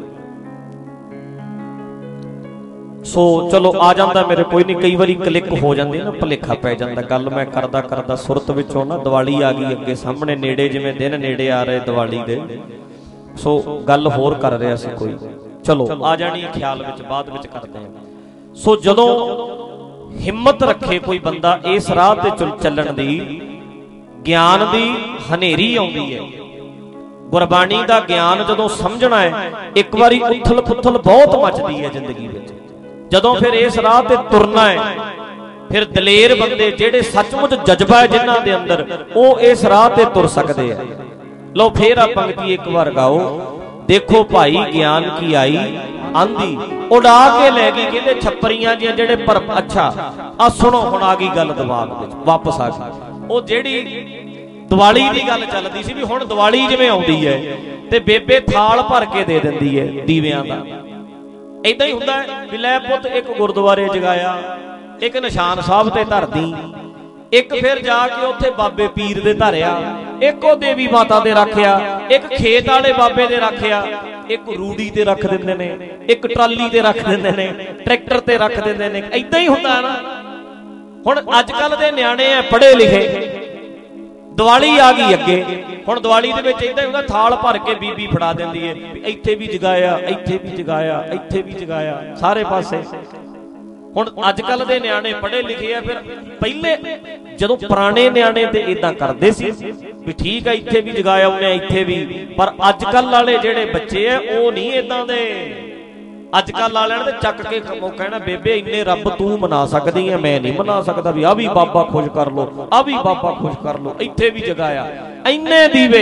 Speaker 1: ਸੋ ਚਲੋ ਆ ਜਾਂਦਾ ਮੇਰੇ, ਕੋਈ ਨਹੀਂ, ਕਈ ਵਾਰੀ ਕਲਿੱਕ ਹੋ ਜਾਂਦੀ ਨਾ, ਭੁਲੇਖਾ ਪੈ ਜਾਂਦਾ। ਗੱਲ ਮੈਂ ਕਰਦਾ ਕਰਦਾ ਸੁਰਤ ਵਿੱਚੋਂ ਨਾ ਦੀਵਾਲੀ ਆ ਗਈ ਅੱਗੇ ਸਾਹਮਣੇ, ਨੇੜੇ ਜਿਵੇਂ ਦਿਨ ਨੇੜੇ ਆ ਰਹੇ ਦੀਵਾਲੀ ਦੇ। ਸੋ ਗੱਲ ਹੋਰ ਕਰ ਰਿਹਾ ਸੀ ਕੋਈ, ਚਲੋ ਆ ਜਾਣੀ ਖਿਆਲ ਵਿੱਚ, ਬਾਅਦ ਵਿੱਚ ਕਰਦੇ ਹਾਂ। ਸੋ ਜਦੋਂ ਹਿੰਮਤ ਰੱਖੇ ਕੋਈ ਬੰਦਾ ਇਸ ਰਾਹ ਤੇ ਚੱਲਣ ਦੀ, ਗਿਆਨ ਦੀ ਹਨੇਰੀ ਆਉਂਦੀ ਹੈ, ਗੁਰਬਾਣੀ ਦਾ ਗਿਆਨ ਜਦੋਂ ਸਮਝਣਾ ਹੈ, ਇੱਕ ਵਾਰੀ ਉਥਲ ਪੁਥਲ ਬਹੁਤ ਮਚਦੀ ਹੈ ਜ਼ਿੰਦਗੀ ਵਿੱਚ। ਜਦੋਂ ਫਿਰ ਇਸ ਰਾਹ ਤੇ ਤੁਰਨਾ ਹੈ, ਫਿਰ ਦਲੇਰ ਬੰਦੇ ਜਿਹੜੇ ਸੱਚਮੁੱਚ ਜਜ਼ਬਾ ਹੈ ਜਿਨ੍ਹਾਂ ਦੇ ਅੰਦਰ, ਉਹ ਇਸ ਰਾਹ ਤੇ ਤੁਰ ਸਕਦੇ ਆ। ਲਓ ਫੇਰ ਆ ਪੰਕਤੀ ਇੱਕ ਵਾਰ ਗਾਓ। ਦੇਖੋ ਭਾਈ ਗਿਆਨ ਕੀ ਆਈ ਆਂਦੀ, ਉਡਾ ਕੇ ਲੈ ਗਈ ਕਹਿੰਦੇ ਛੱਪਰੀਆਂ ਜੀਆਂ ਜਿਹੜੇ ਪਰ। ਅੱਛਾ ਆ ਸੁਣੋ, ਹੁਣ ਆ ਗਈ ਗੱਲ ਦਿਮਾਗ ਵਿੱਚ, ਵਾਪਸ ਆ ਗਈ ਉਹ ਜਿਹੜੀ ਦੀਵਾਲੀ ਦੀ ਗੱਲ ਚੱਲਦੀ ਸੀ ਵੀ ਹੁਣ ਦੀਵਾਲੀ ਜਿਵੇਂ ਆਉਂਦੀ ਹੈ ਤੇ ਬੇਬੇ ਥਾਲ ਭਰ ਕੇ ਦੇ ਦਿੰਦੀ ਹੈ ਦੀਵਿਆਂ ਦਾ। ਏਦਾਂ ਹੀ ਹੁੰਦਾ ਵੀ ਲੈ ਪੁੱਤ ਇੱਕ ਗੁਰਦੁਆਰੇ ਜਗਾਇਆ, ਇੱਕ ਨਿਸ਼ਾਨ ਸਾਹਿਬ ਤੇ ਧਰਦੀ, ਇੱਕ ਫਿਰ ਜਾ ਕੇ ਉੱਥੇ ਬਾਬੇ ਪੀਰ ਦੇ ਧਰਿਆ, ਇੱਕ ਉਹ ਦੇਵੀ ਮਾਤਾ ਦੇ ਰੱਖਿਆ, ਇੱਕ ਖੇਤ ਵਾਲੇ ਬਾਬੇ ਦੇ ਰੱਖਿਆ, ਇੱਕ ਰੂੜੀ ਤੇ ਰੱਖ ਦਿੰਦੇ ਨੇ, ਇੱਕ ਟਰਾਲੀ ਤੇ ਰੱਖ ਦਿੰਦੇ ਨੇ, ਟਰੈਕਟਰ ਤੇ ਰੱਖ ਦਿੰਦੇ ਨੇ। ਏਦਾਂ ਹੀ ਹੁੰਦਾ ਨਾ। ਹੁਣ ਅੱਜ ਕੱਲ ਦੇ ਨਿਆਣੇ ਆ ਪੜ੍ਹੇ ਲਿਖੇ, ਦੀਵਾਲੀ ਆ ਗਈ ਅੱਗੇ, ਹੁਣ ਦੀਵਾਲੀ ਦੇ ਵਿੱਚ ਏਦਾਂ ਹੀ ਹੁੰਦਾ, ਥਾਲ ਭਰ ਕੇ ਬੀਬੀ ਫੜਾ ਦਿੰਦੀ ਹੈ ਵੀ ਇੱਥੇ ਵੀ ਜਗਾਇਆ, ਇੱਥੇ ਵੀ ਜਗਾਇਆ, ਇੱਥੇ ਵੀ ਜਗਾਇਆ, ਸਾਰੇ ਪਾਸੇ। ਹੁਣ ਅੱਜ ਕੱਲ ਦੇ ਨਿਆਣੇ ਪੜ੍ਹੇ ਲਿਖੇ ਆ, ਫਿਰ ਪਹਿਲੇ ਜਦੋਂ ਪੁਰਾਣੇ ਨਿਆਣੇ ਤੇ ਏਦਾਂ ਕਰਦੇ ਸੀ ਵੀ ਠੀਕ ਆ ਇੱਥੇ ਵੀ ਜਗਾਇਆ ਉਹਨੇ, ਇੱਥੇ ਵੀ। ਪਰ ਅੱਜ ਕੱਲ ਵਾਲੇ ਜਿਹੜੇ ਬੱਚੇ ਆ ਉਹ ਨਹੀਂ ਏਦਾਂ ਦੇ। ਅੱਜ ਕੱਲ ਵਾਲਿਆਂ ਨੇ ਚੱਕ ਕੇ ਕਹਿਣਾ ਬੇਬੇ ਇੰਨੇ ਰੱਬ ਤੂੰ ਮਨਾ ਸਕਦੀ ਹੈ, ਮੈਂ ਨਹੀਂ ਮਨਾ ਸਕਦਾ, ਵੀ ਆ ਵੀ ਬਾਬਾ ਖੁਸ਼ ਕਰ ਲੋ, ਆ ਵੀ ਬਾਬਾ ਖੁਸ਼ ਕਰ ਲੋ, ਇੱਥੇ ਵੀ ਜਗਾਇਆ। ਇੰਨੇ ਦੀਵੇ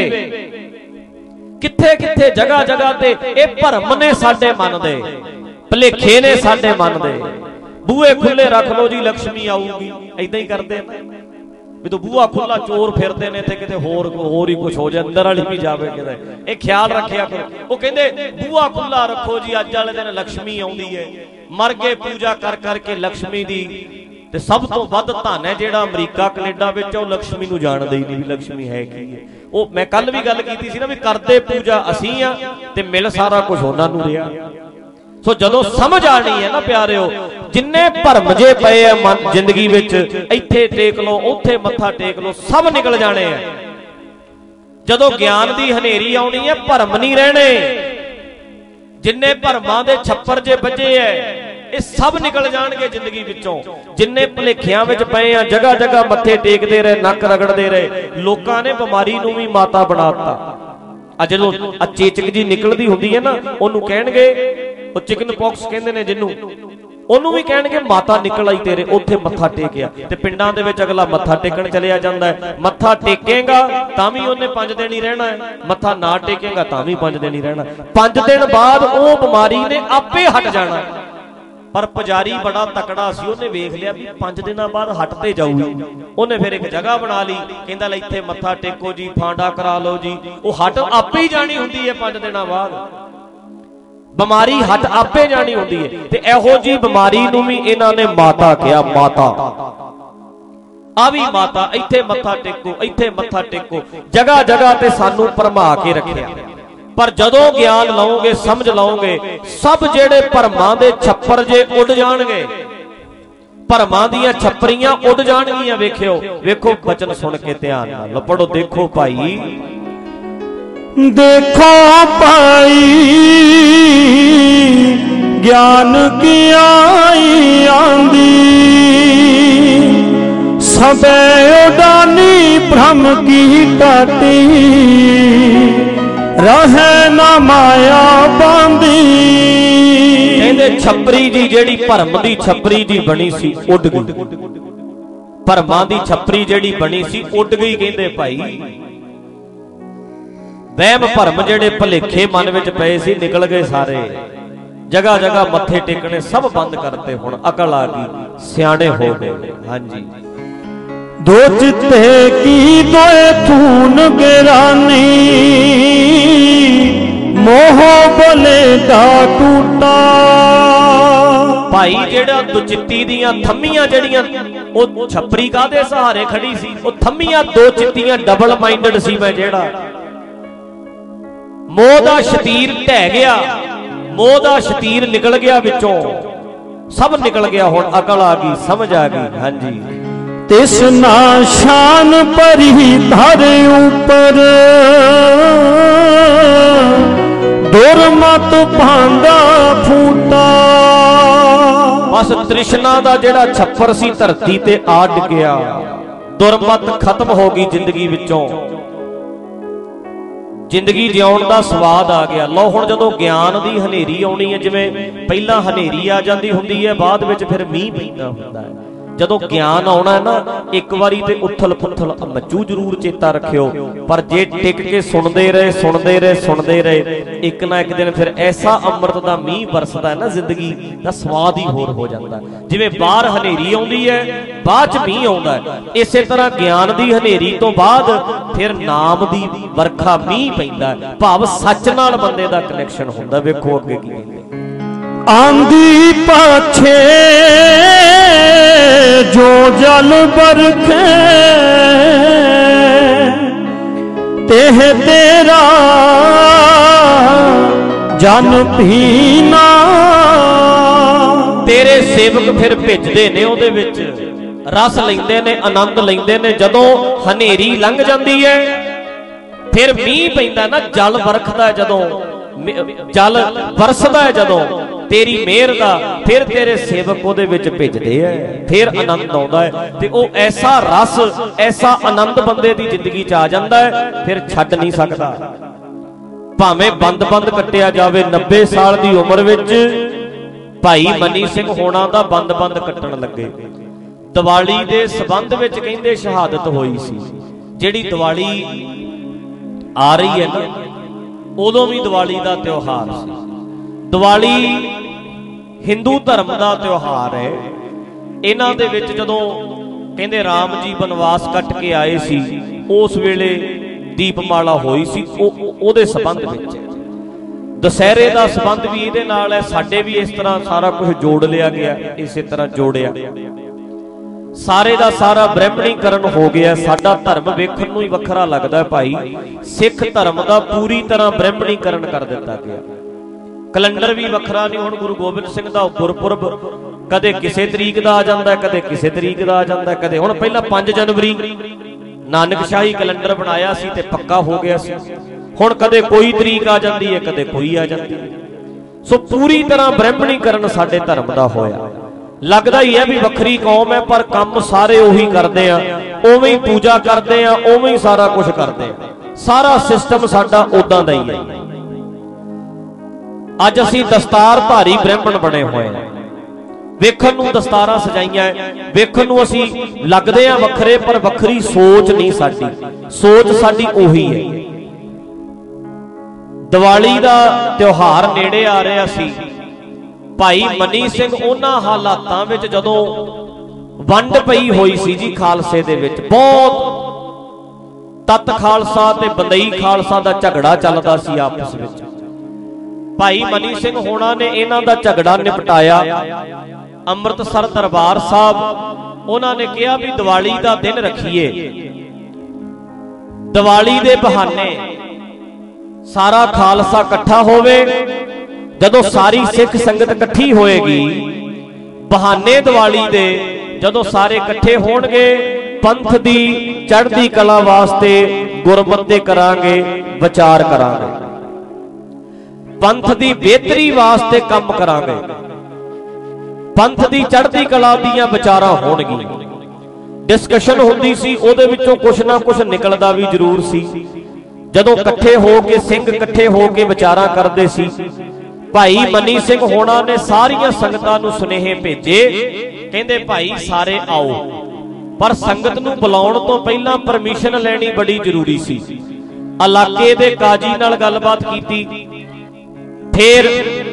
Speaker 1: ਕਿੱਥੇ ਕਿੱਥੇ ਜਗ੍ਹਾ ਜਗ੍ਹਾ ਤੇ। ਇਹ ਭਰਮ ਨੇ ਸਾਡੇ ਮਨ ਦੇ, ਭੁਲੇਖੇ ਨੇ ਸਾਡੇ ਮਨ ਦੇ। ਬੂਹੇ ਖੁੱਲੇ ਰੱਖ ਲੋ ਜੀ ਲక్ష్ਮੀ ਆਊਗੀ, ਏਦਾਂ ਹੀ ਕਰਦੇ ਨੇ ਵੀ ਤੂੰ ਬੂਹਾ ਖੁੱਲਾ, ਚੋਰ ਫਿਰਦੇ ਨੇ ਤੇ ਕਿਤੇ ਹੋਰ ਹੋਰ ਹੀ ਕੁਝ ਹੋ ਜਾਏ, ਅੰਦਰ ਵਾਲੀ ਵੀ ਜਾਵੇ ਕਿਤੇ। ਇਹ ਖਿਆਲ ਰੱਖਿਆ ਕਰੋ। ਉਹ ਕਹਿੰਦੇ ਬੂਹਾ ਖੁੱਲਾ ਰੱਖੋ ਜੀ, ਅੱਜ ਵਾਲੇ ਦਿਨ ਲక్ష్ਮੀ ਆਉਂਦੀ ਹੈ। ਮਰ ਕੇ ਪੂਜਾ ਕਰ ਕਰਕੇ ਲక్ష్ਮੀ ਦੀ, ਤੇ ਸਭ ਤੋਂ ਵੱਧ ਧਨ ਹੈ ਜਿਹੜਾ ਅਮਰੀਕਾ ਕੈਨੇਡਾ ਵਿੱਚ, ਉਹ ਲక్ష్ਮੀ ਨੂੰ ਜਾਣਦੇ ਹੀ ਨਹੀਂ ਵੀ ਲక్ష్ਮੀ ਹੈ ਕੀ ਹੈ। ਉਹ ਮੈਂ ਕੱਲ ਵੀ ਗੱਲ ਕੀਤੀ ਸੀ ਨਾ ਵੀ ਕਰਦੇ ਪੂਜਾ ਅਸੀਂ ਆ ਤੇ ਮਿਲ ਸਾਰਾ ਕੁਝ ਉਹਨਾਂ ਨੂੰ ਰਿਹਾ। ਸੋ ਜਦੋਂ ਸਮਝ ਆਣੀ ਹੈ ਨਾ ਪਿਆਰਿਓ, ਜਿੰਨੇ ਭਰਮ ਜੇ ਪਏ ਆ ਮਨ ਜ਼ਿੰਦਗੀ ਵਿੱਚ, ਇੱਥੇ ਟੇਕ ਲੋ, ਉੱਥੇ ਮੱਥਾ ਟੇਕ ਲੋ, ਸਭ ਨਿਕਲ ਜਾਣੇ ਆ। ਜਦੋਂ ਗਿਆਨ ਦੀ ਹਨੇਰੀ ਆਉਣੀ ਹੈ, ਭਰਮ ਨਹੀਂ ਰਹਿਣੇ। ਜਿੰਨੇ ਭਰਮਾਂ ਦੇ ਛੱਪਰ ਜੇ ਵੱਜੇ ਐ, ਇਹ ਸਭ ਨਿਕਲ ਜਾਣਗੇ ਜ਼ਿੰਦਗੀ ਵਿੱਚੋਂ। ਜਿੰਨੇ ਭੁਲੇਖਿਆਂ ਵਿੱਚ ਪਏ ਆ, ਜਗ੍ਹਾ ਜਗ੍ਹਾ ਮੱਥੇ ਟੇਕਦੇ ਰਹੇ, ਨੱਕ ਰਗੜਦੇ ਰਹੇ। ਲੋਕਾਂ ਨੇ ਬਿਮਾਰੀ ਨੂੰ ਵੀ ਮਾਤਾ ਬਣਾਤਾ। ਆ ਜਦੋਂ ਆ ਚੇਚਕ ਜੀ ਨਿਕਲਦੀ ਹੁੰਦੀ ਹੈ ਨਾ, ਉਹਨੂੰ ਕਹਿਣਗੇ, ਉਹ ਚਿਕਨ ਪੌਕਸ ਕਹਿੰਦੇ ਨੇ ਜਿਹਨੂੰ, ਉਹਨੂੰ ਵੀ ਕਹਿਣਗੇ ਮਾਤਾ ਨਿਕਲ ਆਈ ਤੇਰੇ, ਉੱਥੇ ਮੱਥਾ ਟੇਕਿਆ। ਤੇ ਪਿੰਡਾਂ ਦੇ ਵਿੱਚ ਅਗਲਾ ਮੱਥਾ ਟੇਕਣ ਚਲਿਆ ਜਾਂਦਾ ਹੈ। ਮੱਥਾ ਟੇਕੇਗਾ ਤਾਂ ਵੀ ਉਹਨੇ ਪੰਜ ਦਿਨ ਹੀ ਰਹਿਣਾ ਹੈ, ਮੱਥਾ ਨਾ ਟੇਕੇਗਾ ਤਾਂ ਵੀ ਪੰਜ ਦਿਨ ਹੀ ਰਹਿਣਾ। ਪੰਜ ਦਿਨ ਬਾਅਦ ਉਹ ਬਿਮਾਰੀ ਨੇ ਆਪੇ ਹਟ ਜਾਣਾ। ਪਰ ਪੁਜਾਰੀ ਬੜਾ ਤਕੜਾ ਸੀ, ਉਹਨੇ ਵੇਖ ਲਿਆ ਵੀ ਪੰਜ ਦਿਨਾਂ ਬਾਅਦ ਹਟ ਤੇ ਜਾਊਗੀ। ਉਹਨੇ ਫਿਰ ਇੱਕ ਜਗ੍ਹਾ ਬਣਾ ਲਈ, ਕਹਿੰਦਾ ਲੈ ਇੱਥੇ ਮੱਥਾ ਟੇਕੋ ਜੀ, ਫਾਂਡਾ ਕਰਾ ਲਓ ਜੀ। ਉਹ ਹਟ ਆਪੇ ਹੀ ਜਾਣੀ ਹੁੰਦੀ ਹੈ ਪੰਜ ਦਿਨਾਂ ਬਾਅਦ, ਬਿਮਾਰੀ ਹਟ ਆਪੇ ਜਾਣੀ ਹੁੰਦੀ ਹੈ। ਤੇ ਇਹੋ ਜੀ ਬਿਮਾਰੀ ਨੂੰ ਵੀ ਇਹਨਾਂ ਨੇ ਮਾਤਾ ਕਿਹਾ। ਮਾਤਾ ਆ ਵੀ ਮਾਤਾ, ਇੱਥੇ ਮੱਥਾ ਟੇਕੋ, ਇੱਥੇ ਮੱਥਾ ਟੇਕੋ, ਜਗ੍ਹਾ ਜਗ੍ਹਾ ਤੇ ਸਾਨੂੰ ਭਰਮਾ ਕੇ ਰੱਖਿਆ। ਪਰ ਜਦੋਂ ਗਿਆਨ ਲਓਗੇ, ਸਮਝ ਲਓਗੇ, ਸਭ ਜਿਹੜੇ ਭਰਮਾਂ ਦੇ ਛੱਪਰ ਜੇ ਉੱਡ ਜਾਣਗੇ, ਭਰਮਾਂ ਦੀਆਂ ਛੱਪਰੀਆਂ ਉੱਡ ਜਾਣਗੀਆਂ। ਵੇਖਿਓ, ਵੇਖੋ ਬਚਨ ਸੁਣ ਕੇ ਧਿਆਨ ਨਾਲ ਪੜੋ। ਦੇਖੋ ਭਾਈ,
Speaker 2: देखो पाई ज्ञान की आई आंदी, सबे उडानी भ्रम की टाटी, रहे ना माया बांधी।
Speaker 1: कहंदे छपरी जी जेड़ी भरम दी छपरी जी बनी सी उड गई, भरमां दी छपरी जेड़ी बनी सी उड गई। कहंदे भाई वहम भरम जेड़े भुलेखे मन विच पए सी निकल गए सारे। जगह जगह मत्थे टेकने सब बंद करते, हुण अकल आ गई, सियाणे हो गए। हाँ जी,
Speaker 2: दो चित्ते की दोए थून गिरानी, मोह बोले दा टूटा।
Speaker 1: भाई जेड़ा दुचित्ती दियां थम्मियां जड़ियां ओ छपरी कादे सहारे खड़ी सी, ओ थम्मियां दो चित्तियां डबल माइंडेड सी। मैं जेड़ा मोह दा शतीर ढह गया, मोह दा शतीर निकल गया विचों, सब निकल गया, हुण अकल आ गई, समझ आ गई। हाँ जी।
Speaker 2: तिसना शान परी धर ऊपर दुर्मत भांगा फूटा।
Speaker 1: बस तृष्णा दा जेड़ा छप्पर सी धरती ते आ डिग्या, दुर्मत खत्म हो गई जिंदगी विचों, जिंदगी जिउण दा स्वाद आ गया। लो हुण जदों ज्ञान दी हनेरी आउणी है, जिवें पहला हनेरी आ जांदी हुंदी है, बाद विच फिर मींह पैंदा हुंदा है। जदों ज्ञान आउणा है ना, एक वारी ते उथल पुथल मचू जरूर, चेता रखियो, पर जे टिक के सुनते रहे सुनते रहे सुनते रहे, एक ना एक दिन फिर ऐसा अमृत दा मींह बरसदा है ना, जिंदगी दा स्वाद ही होर हो जाता है। जिवें बाहर हनेरी आउंदी है, बाद च मींह आउंदा है, इसे तरह ज्ञान दी हनेरी तो बाद फिर नाम दी वरखा मींह पैंदा है, भाव सच नाल बंदे दा कनैक्शन हुंदा। वेखो अगे की कहंदे,
Speaker 2: आंधी पाछे जो जल बरखे तेह तेरा जन पीना।
Speaker 1: तेरे सेवक फिर भिजदे ने, ओहदे विच रस लैंदे ने, आनंद लैंदे ने। जदों हनेरी लंघ जांदी है फिर मींह पैंदा ना, जल वरखदा है, जदों जल बरसदा है, जदों तेरी मेहर दा, फिर तेरे सेवक ओहदे विच भिजदे है, फिर आनंद आउंदा है। ते ओह ऐसा रस, ऐसा आनंद बंदे दी जिंदगी च आ जांदा है, फिर छड्ड नहीं सकदा। भावें बंद बंद कट्टिया जावे, नब्बे साल दी उम्र विच भाई मनी सिंह होना दा बंद बंद कट्टण लगे। दिवाली दे संबंध विच कहंदे शहादत होई सी। जिहड़ी दिवाली आ रही है ना, उदों भी दिवाली का त्योहार सी। दिवाली हिंदू धर्म का त्योहार है। इन्हां दे विच जदों कहंदे राम जी बनवास कट के आए सी, उस वेले दीपमाला होई सी, ओहदे संबंध विच दशहरे का संबंध भी इहदे नाल है। साडे भी इस तरह सारा कुछ जोड़ लिया गया, इसे तरह जोड़िया, सारे दा सारा ब्रह्मणीकरण हो गया। साडा धर्म वेखण नूं ही वखरा लगदा है भाई, सिख धर्म का पूरी तरह ब्रह्मणीकरण कर दिता गया। कैलेंडर भी वखरा नहीं, हुण गुरु गोबिंद सिंह दा गुरपुरब कदे किसे तरीक दा आ जांदा है, कदे किसे तरीक दा आ जांदा है, कदे हुण पहला पांच जनवरी नानकशाही कैलेंडर बनाया सी ते पक्का हो गया सी, हुण कदे कोई तरीक आ जाती है, कदे कोई आ जाती है। सो पूरी तरह ब्रह्मणीकरण साडे धर्म दा होया। लगदा ही है भी वखरी कौम है, पर काम सारे उही करते हैं, उवें ही पूजा करते हैं, उवें ही सारा कुछ करते हैं। सारा सिस्टम साडा उदां दा ही है। अज असीं दस्तारधारी ब्राह्मण बने हुए हैं, वेखण नूं दस्तारां सजाइयां, वेखण नूं असीं लगदे आ वखरे, पर वखरी सोच नहीं साडी, सोच साडी उही है। दिवाली दा त्योहार नेड़े आ रहा सी। भाई मनी सिंह उन्हां हालातां विच जदों वंड पई होई सी जी खालसे दे विच, बहुत तत खालसा ते बंदई खालसा दा झगड़ा चलदा सी आपस विच। भाई मनी सिंह होना ने इन्हां दा झगड़ा निपटाया। अमृतसर दरबार साहब उन्होंने कहा भी दिवाली दा दिन रखिए, दिवाली दे बहाने सारा खालसा इकट्ठा होवे, जदों सारी सिख संगत इकट्ठी होएगी, बहाने दिवाली दे जदों सारे इकट्ठे होणगे, पंथ दी चढ़दी कला वास्ते गुरमते करांगे, विचार करांगे, पंथ दी बेहतरी वास्ते काम करांगे, पंथ दी चढ़दी कला दीयां विचारां होणगीआं। डिस्कशन हुंदी सी, उहदे विचों कुछ ना कुछ निकलदा भी जरूर सी। जदों इकट्ठे हो के सिंह इकट्ठे हो के विचारां करदे सी, भाई मनी सिंह होना ने सारियां संगतां नूं सुनेहे भेजे, कहंदे भाई सारे आओ, पर संगत नूं बुलाउण तो पहलां परमिशन लैनी बड़ी जरूरी सी। इलाके दे काजी नाल गलबात कीती, फिर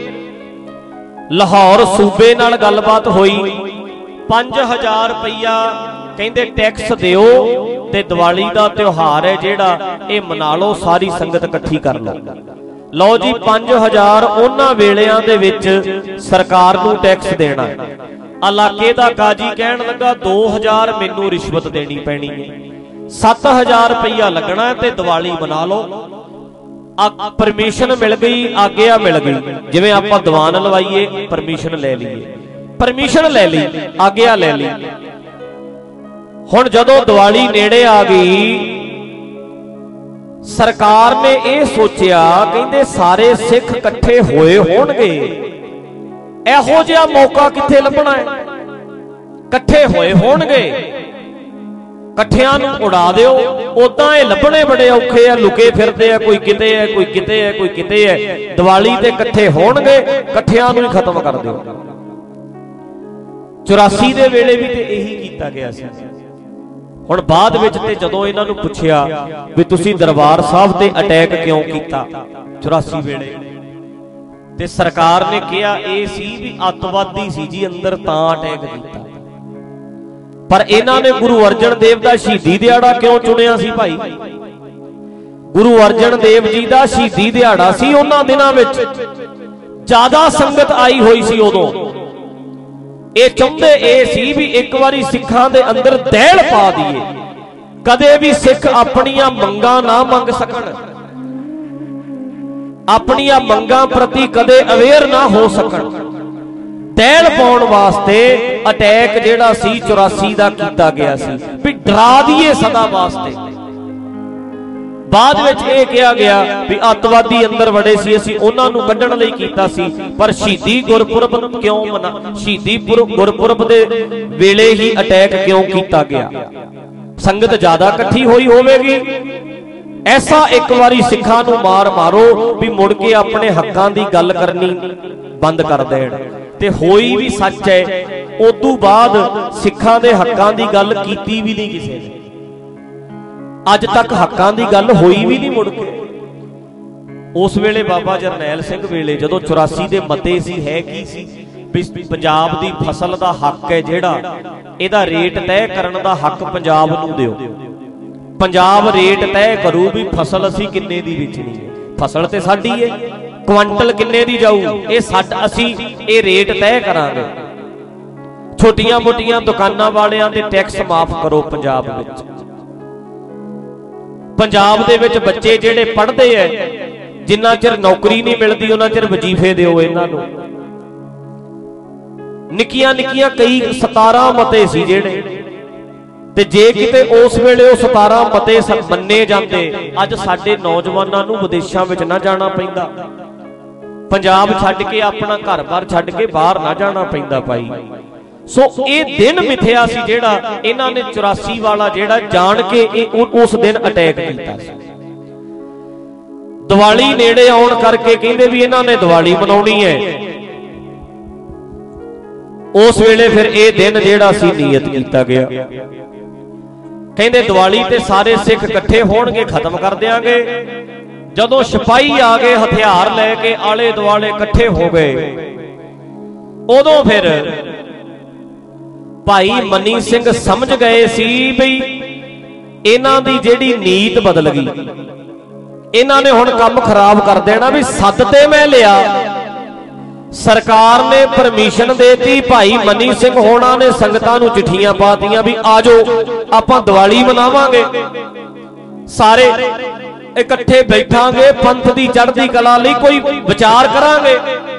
Speaker 1: लाहौर सूबे नाल गलबात होई, पांच हजार रुपया कहंदे टैक्स दिओ ते दिवाली दा त्योहार है जिहड़ा ये मना लो, सारी संगत इकट्ठी कर लो। लो जी पांच हजार उन्हां वेलियां दे विच सरकार नूं टैक्स देना है। इलाके दा काजी कहण लगा दो हजार मैनू रिश्वत देनी पैनी है, सत्त हजार रुपया लगना है ते दिवाली मना लो। परमिशन मिल गई, आग्या मिल गई, जिवें आपां दीवान लवाईए परमिशन ले लीए, परमिशन ले ली, आग्या ले ली। हुण जदों दिवाली नेड़े आ गई, सरकार ने यह सोचिया, कहंदे सारे सिख इकट्ठे होए होणगे, इहो जिहा मौका कित्थे लभना है, इकट्ठे होए होणगे, इकट्ठियां नूं उड़ा दिओ। उदां ये लभणे बड़े औखे आ, लुके फिरदे आ, कोई किते है, कोई किते है, कोई किते है। दिवाली ते इकट्ठे होणगे, इकट्ठियां नूं ही खत्म कर दिओ। चौरासी दे वेले भी ते यही कीता गया सी। हुण बाद विच ते जदों इन्हां नूं पुछिआ भी तुसीं दरबार साहब ते अटैक क्यों कीता चौरासी वेले, ते सरकार ने कहा यह सी भी अतवादी सी जी अंदर, तां अटैक कीता। पर इन्हां ने गुरु अर्जन देव दा शहीदी दिहाड़ा क्यों चुनिया सी भाई? गुरु अर्जन देव जी दा शहीदी दिहाड़ा सी, उन्हां दिनां विच ज्यादा संगत आई हुई सी। उदों ये चाहते ये सी भी एक बारी सिखां दे अंदर दहल पा दिए, कदे भी सिख अपनियां मंगां ना मंग सकण, अपनियां मंगां प्रति कदे अवेयर ना हो सकण। दहल पाउण वास्ते अटैक जिहड़ा सी चौरासी दा कीता गया सी, भी डरा दिए सदा वास्ते। बाद विच यह कहा गया भी अतवादी अंदर वड़े सी, असीं उन्हां नूं कढण लई कीता सी। पर शहीदी गुरपुरब क्यों मना, शहीदी गुरपुरब दे वेले ही अटैक क्यों कीता गया? संगत ज्यादा इकट्ठी होई होवेगी, ऐसा एक बारी सिखां नूं मार मारो भी मुड़ के अपने हक्कां दी गल करनी बंद कर देण। ते होई भी सच है, उदों बाद सिखां दे हक्कां दी गल कीती भी नहीं किसी ने, अज तक हक्कां दी गल होई भी नहीं मुड़ के। उस वेले बाबा जरनैल सिंह वेले जदों चौरासी दे मते सी, है की सी भी पंजाब दी फसल दा हक है जिहड़ा, इहदा रेट तय करन दा हक पंजाब नूं दिओ। पंजाब रेट तय करू भी फसल असीं किन्ने दी वेचनी है, फसल ते साडी है, क्वांटल किन्ने दी जाऊ, ये साड असीं ये रेट तय करांगे। छोटियां मोटियां दुकानां वालियां दे टैक्स माफ करो पंजाब विच। पंजाब दे विच बच्चे जिहड़े पढ़दे है, जिन्ना चिर नौकरी नहीं मिलती उन्ना चिर वजीफे दिओ इन्हां नूं। निक्कियां निक्कियां कई सतारां मते सी जिहड़े, ते जे किते उस वेले वो सतारां मते मन्ने जाते, अज साडे नौजवानां नूं विदेशां विच ना जाना पैंदा, पंजाब छड्ड के अपना घर बार छड्ड के बाहर ना जाना पैंदा भाई। सो ये दिन मिथ्या सी जिहड़ा इन्हां ने चौरासी वाला जिहड़ा जान के उस दिन अटैक कीता सी। दिवाली नेड़े आउण करके कहंदे भी इन्हां ने दिवाली मनाउणी है, उस वेले फिर ये दिन जिहड़ा सी नियत कीता गया। कहंदे दिवाली ते सारे सिख इकट्ठे होणगे, खत्म कर देंगे। जदों सिपाही आ गए हथियार लैके आले दुआले इकट्ठे हो गए, उदों फिर भाई मनी सिंह समझ गए सी बई इन्हां दी जिहड़ी नीत बदल गई, इन्हां ने हुण काम खराब कर देना। भी सद ते मैं लिया, सरकार ने परमिशन देती, भाई मनी सिंह होना ने संगतां नूं चिट्ठियां पातियां भी आ जाओ आपां दिवाली मनावांगे, सारे इकट्ठे बैठांगे, पंथ दी चढ़दी कला लई कोई विचार करांगे।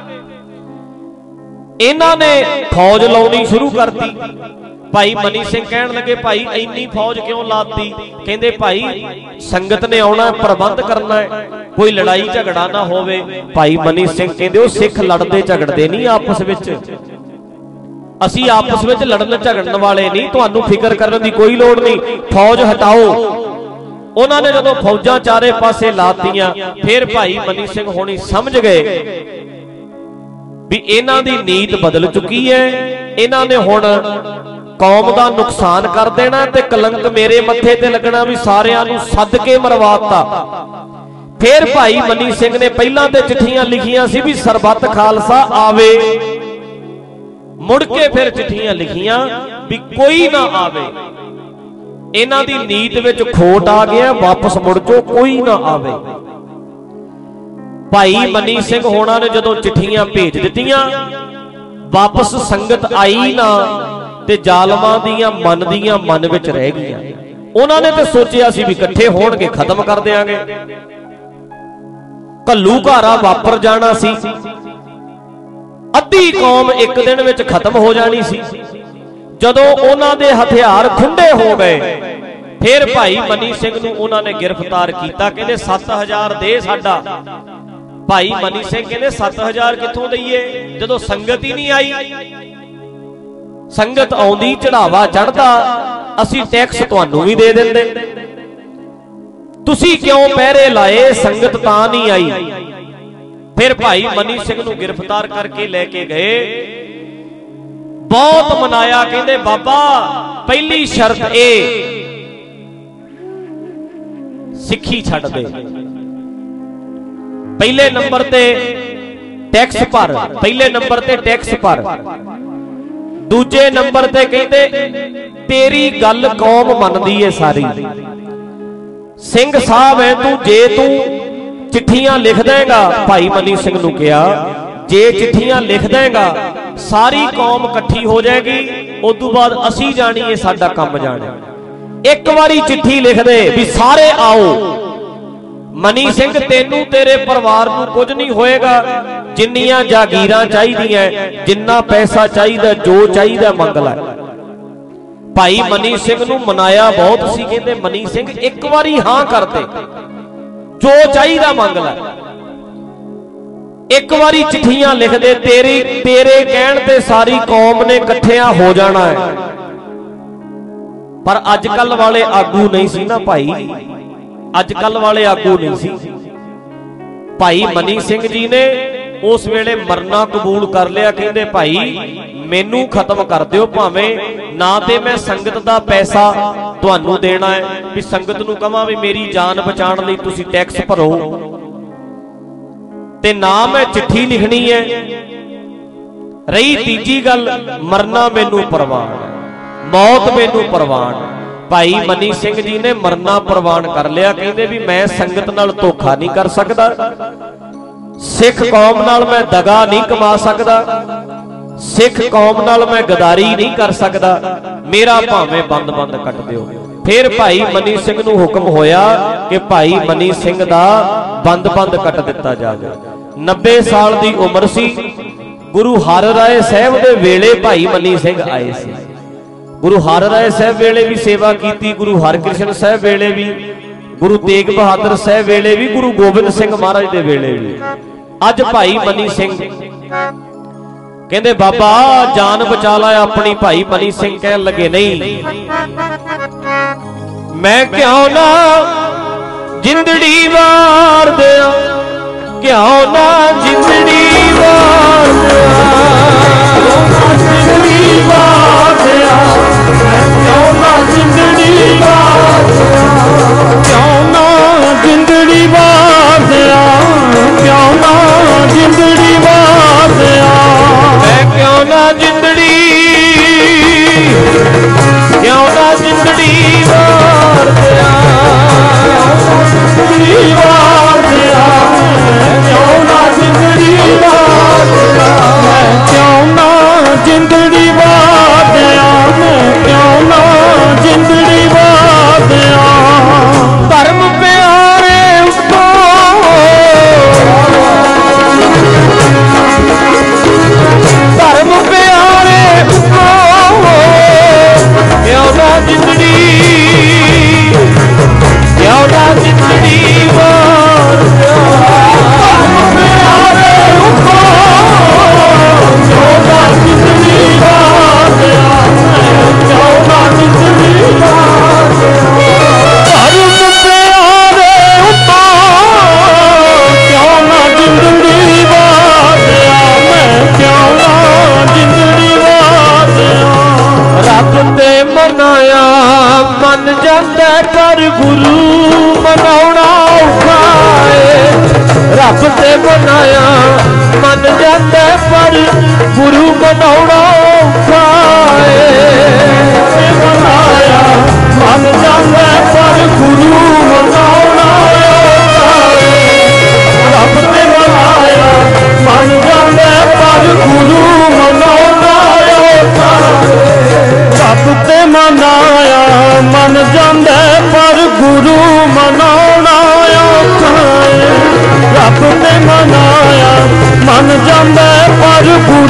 Speaker 1: इन्हां ने फौज लाउणी शुरू करती। भाई मनी सिंह कहण लगे भाई इन्नी फौज क्यों लाती? कहंदे भाई संगत ने आउणा, प्रबंध करना है, कोई लड़ाई झगड़ा ना होवे। भाई मनी सिंह कहंदे ओ सिख लड़दे झगड़दे नहीं आपस विच, असीं आपस विच लड़न झगड़न वाले नहीं, तुहानूं फिकर करन दी कोई लोड़ नहीं, फौज हटाओ। उन्होंने जदों फौजां चारे पासे लातियां, फिर भाई मनी सिंह होनी समझ गए भी इन्हां दी नीत बदल चुकी है, इन्हां ने हुण कौम दा नुकसान कर देना ते कलंक मेरे मत्थे ते लगना, भी सारियां नूं सद के मरवाता। फिर भाई मनी सिंह ने पहलां ते चिट्ठियां लिखियां सी भी सरबत खालसा आवे, मुड़ के फिर चिट्ठियां लिखियां भी कोई ना आवे। इन्हां दी नीत विच खोट आ गया, वापस मुड़ जो कोई ना आवे। भाई मनी सिंह होना ने जदों चिट्ठियां भेज दित्तियां, वापस संगत आई ना ते जालमां दियां मन दियां मन विच रह गईयां। उन्होंने तो सोचिया सी भी इकट्ठे होणगे खत्म कर देंगे, घल्लू घारा वापर जाना सी, अद्धी कौम एक दिन विच खत्म हो जानी सी। जदों उन्हां दे हथियार खुंडे हो गए, फिर भाई मनी सिंह नूं उन्होंने गिरफ्तार किया। कहते सत्त हजार दे साडा। भाई मनी सिंह कहते सत्त हजार कित्थों दईए जदों संगत ही नहीं आई। संगत आउंदी चढ़ावा चढ़दा असी टैक्स तुहानूं भी दे दिंदे, तुसी क्यों पहरे लाए, संगत तां नहीं आई। फिर भाई मनी सिंह नूं गिरफ्तार करके लेके गए, बहुत मनाया। कहते बाबा पहली शर्त ए सिक्खी छड्ड दे, पहले नंबर ते टैक्स भर, पहले नंबर ते टैक्स भर, दूजे नंबर ते कहते तेरी गल कौम मनदी है सारी। सिंह साहब है तू, जे तू चिट्ठियां लिख देगा, भाई मनी सिंह नूं कहा जे चिट्ठियां लिख देगा सारी कौम इकट्ठी हो जाएगी, उदों बाद असी जानी है साडा काम जाना। एक बारी चिट्ठी लिख दे भी सारे आओ, मनी सिंह तेनू तेरे परिवार नूं कुछ नहीं होएगा, जिन्नियां जागीरां चाहीदियां, जिन्ना पैसा चाहिए, जो चाहिए मंग लै। भाई मनी सिंह नूं मनाया बहुत सी, कहंदे मनी सिंह एक बारी हां कर दे, जो चाहिए मंग लै, एक बारी चिट्ठियां लिख दे, तेरी तेरे कहण ते सारी कौम ने इकट्ठियां हो जाना है। पर अजकल वाले आगू नहीं सी ना भाई, अजकल वाले आगू नहीं सी। भाई मनी सिंह जी ने उस वेले मरना कबूल कर लिया। कहंदे भाई मैनू खत्म कर दिओ, भावें ना ते मैं संगत दा पैसा तुहानू देना है, भी संगत नू कहां भी मेरी जान बचाने लई तुसीं टैक्स भरो, ते ना मैं चिट्ठी लिखनी है। रही तीजी गल, मरना मैनू परवान, मौत मैनू परवान। भाई मनी सिंह जी ने मरना परवान कर लिया। कहते भी मैं संगत नाल धोखा नहीं कर सकता, सिख कौम नाल मैं दगा नहीं कमा सकता, सिख कौम नाल मैं गदारी नहीं कर सकता, मेरा भावें बंद बंद कट दिओ। फिर भाई मनी सिंह नूं हुक्म होया कि भाई मनी सिंह दा बंद बंद कट दिता जावे। नब्बे साल की उम्र सी। गुरु हर राय साहब दे वेले भाई मनी सिंह आए सी। गुरु हर राय साहब वेले भी सेवा की, गुरु हरकृष्ण साहब वेले भी, गुरु तेग बहादुर साहब वेले भी, गुरु गोबिंद सिंह महाराज दे वेले भी। अज भाई मनी सिंह कहंदे बाबा जान बचा ला अपनी। भाई मनी सिंह कहन लगे नहीं, मैं क्यों ना जिंदड़ी वार दिया, क्यों ना जिंदड़ी वार दिया, जिंदड़ी वार दिया, क्यों ना जिंदड़ी वार दिया, क्यों ना जिंदड़ी वार दिया, क्यों ना जिंदड़ी वार दिया, मैं क्यों ना जिंदड़ी, क्यों ना जिंदड़ी वार दिया, जिंदड़ी वार दिया, क्यों ना जिंदड़ी वार दिया, मैं क्यों ना जिंदड़ी वार दिया, मैं क्यों ना जिंदड़ी वार दिया। धर्म प्यारे उसको, धर्म प्यारे उसको, क्यों ना जिंदड़ी, क्यों ना जिंदड़ी वार दिया। धर्म प्यारे उसको, क्यों ना जिंदड़ी वार दिया, क्यों ना जिंदड़ी वार दिया। धर्म प्यारे उसको, क्यों ना जिंदड़ी वार दिया, मैं क्यों ना जिंदड़ी वार दिया। रब ते मनाया मन जांदा पर गुरु मनाउणा औखा है। रब ते मनाया मन जांदा पर गुरु मनाउणा औखा है। मनाया मन जांदा पर गुरु मनाउणा औखा है। रब ते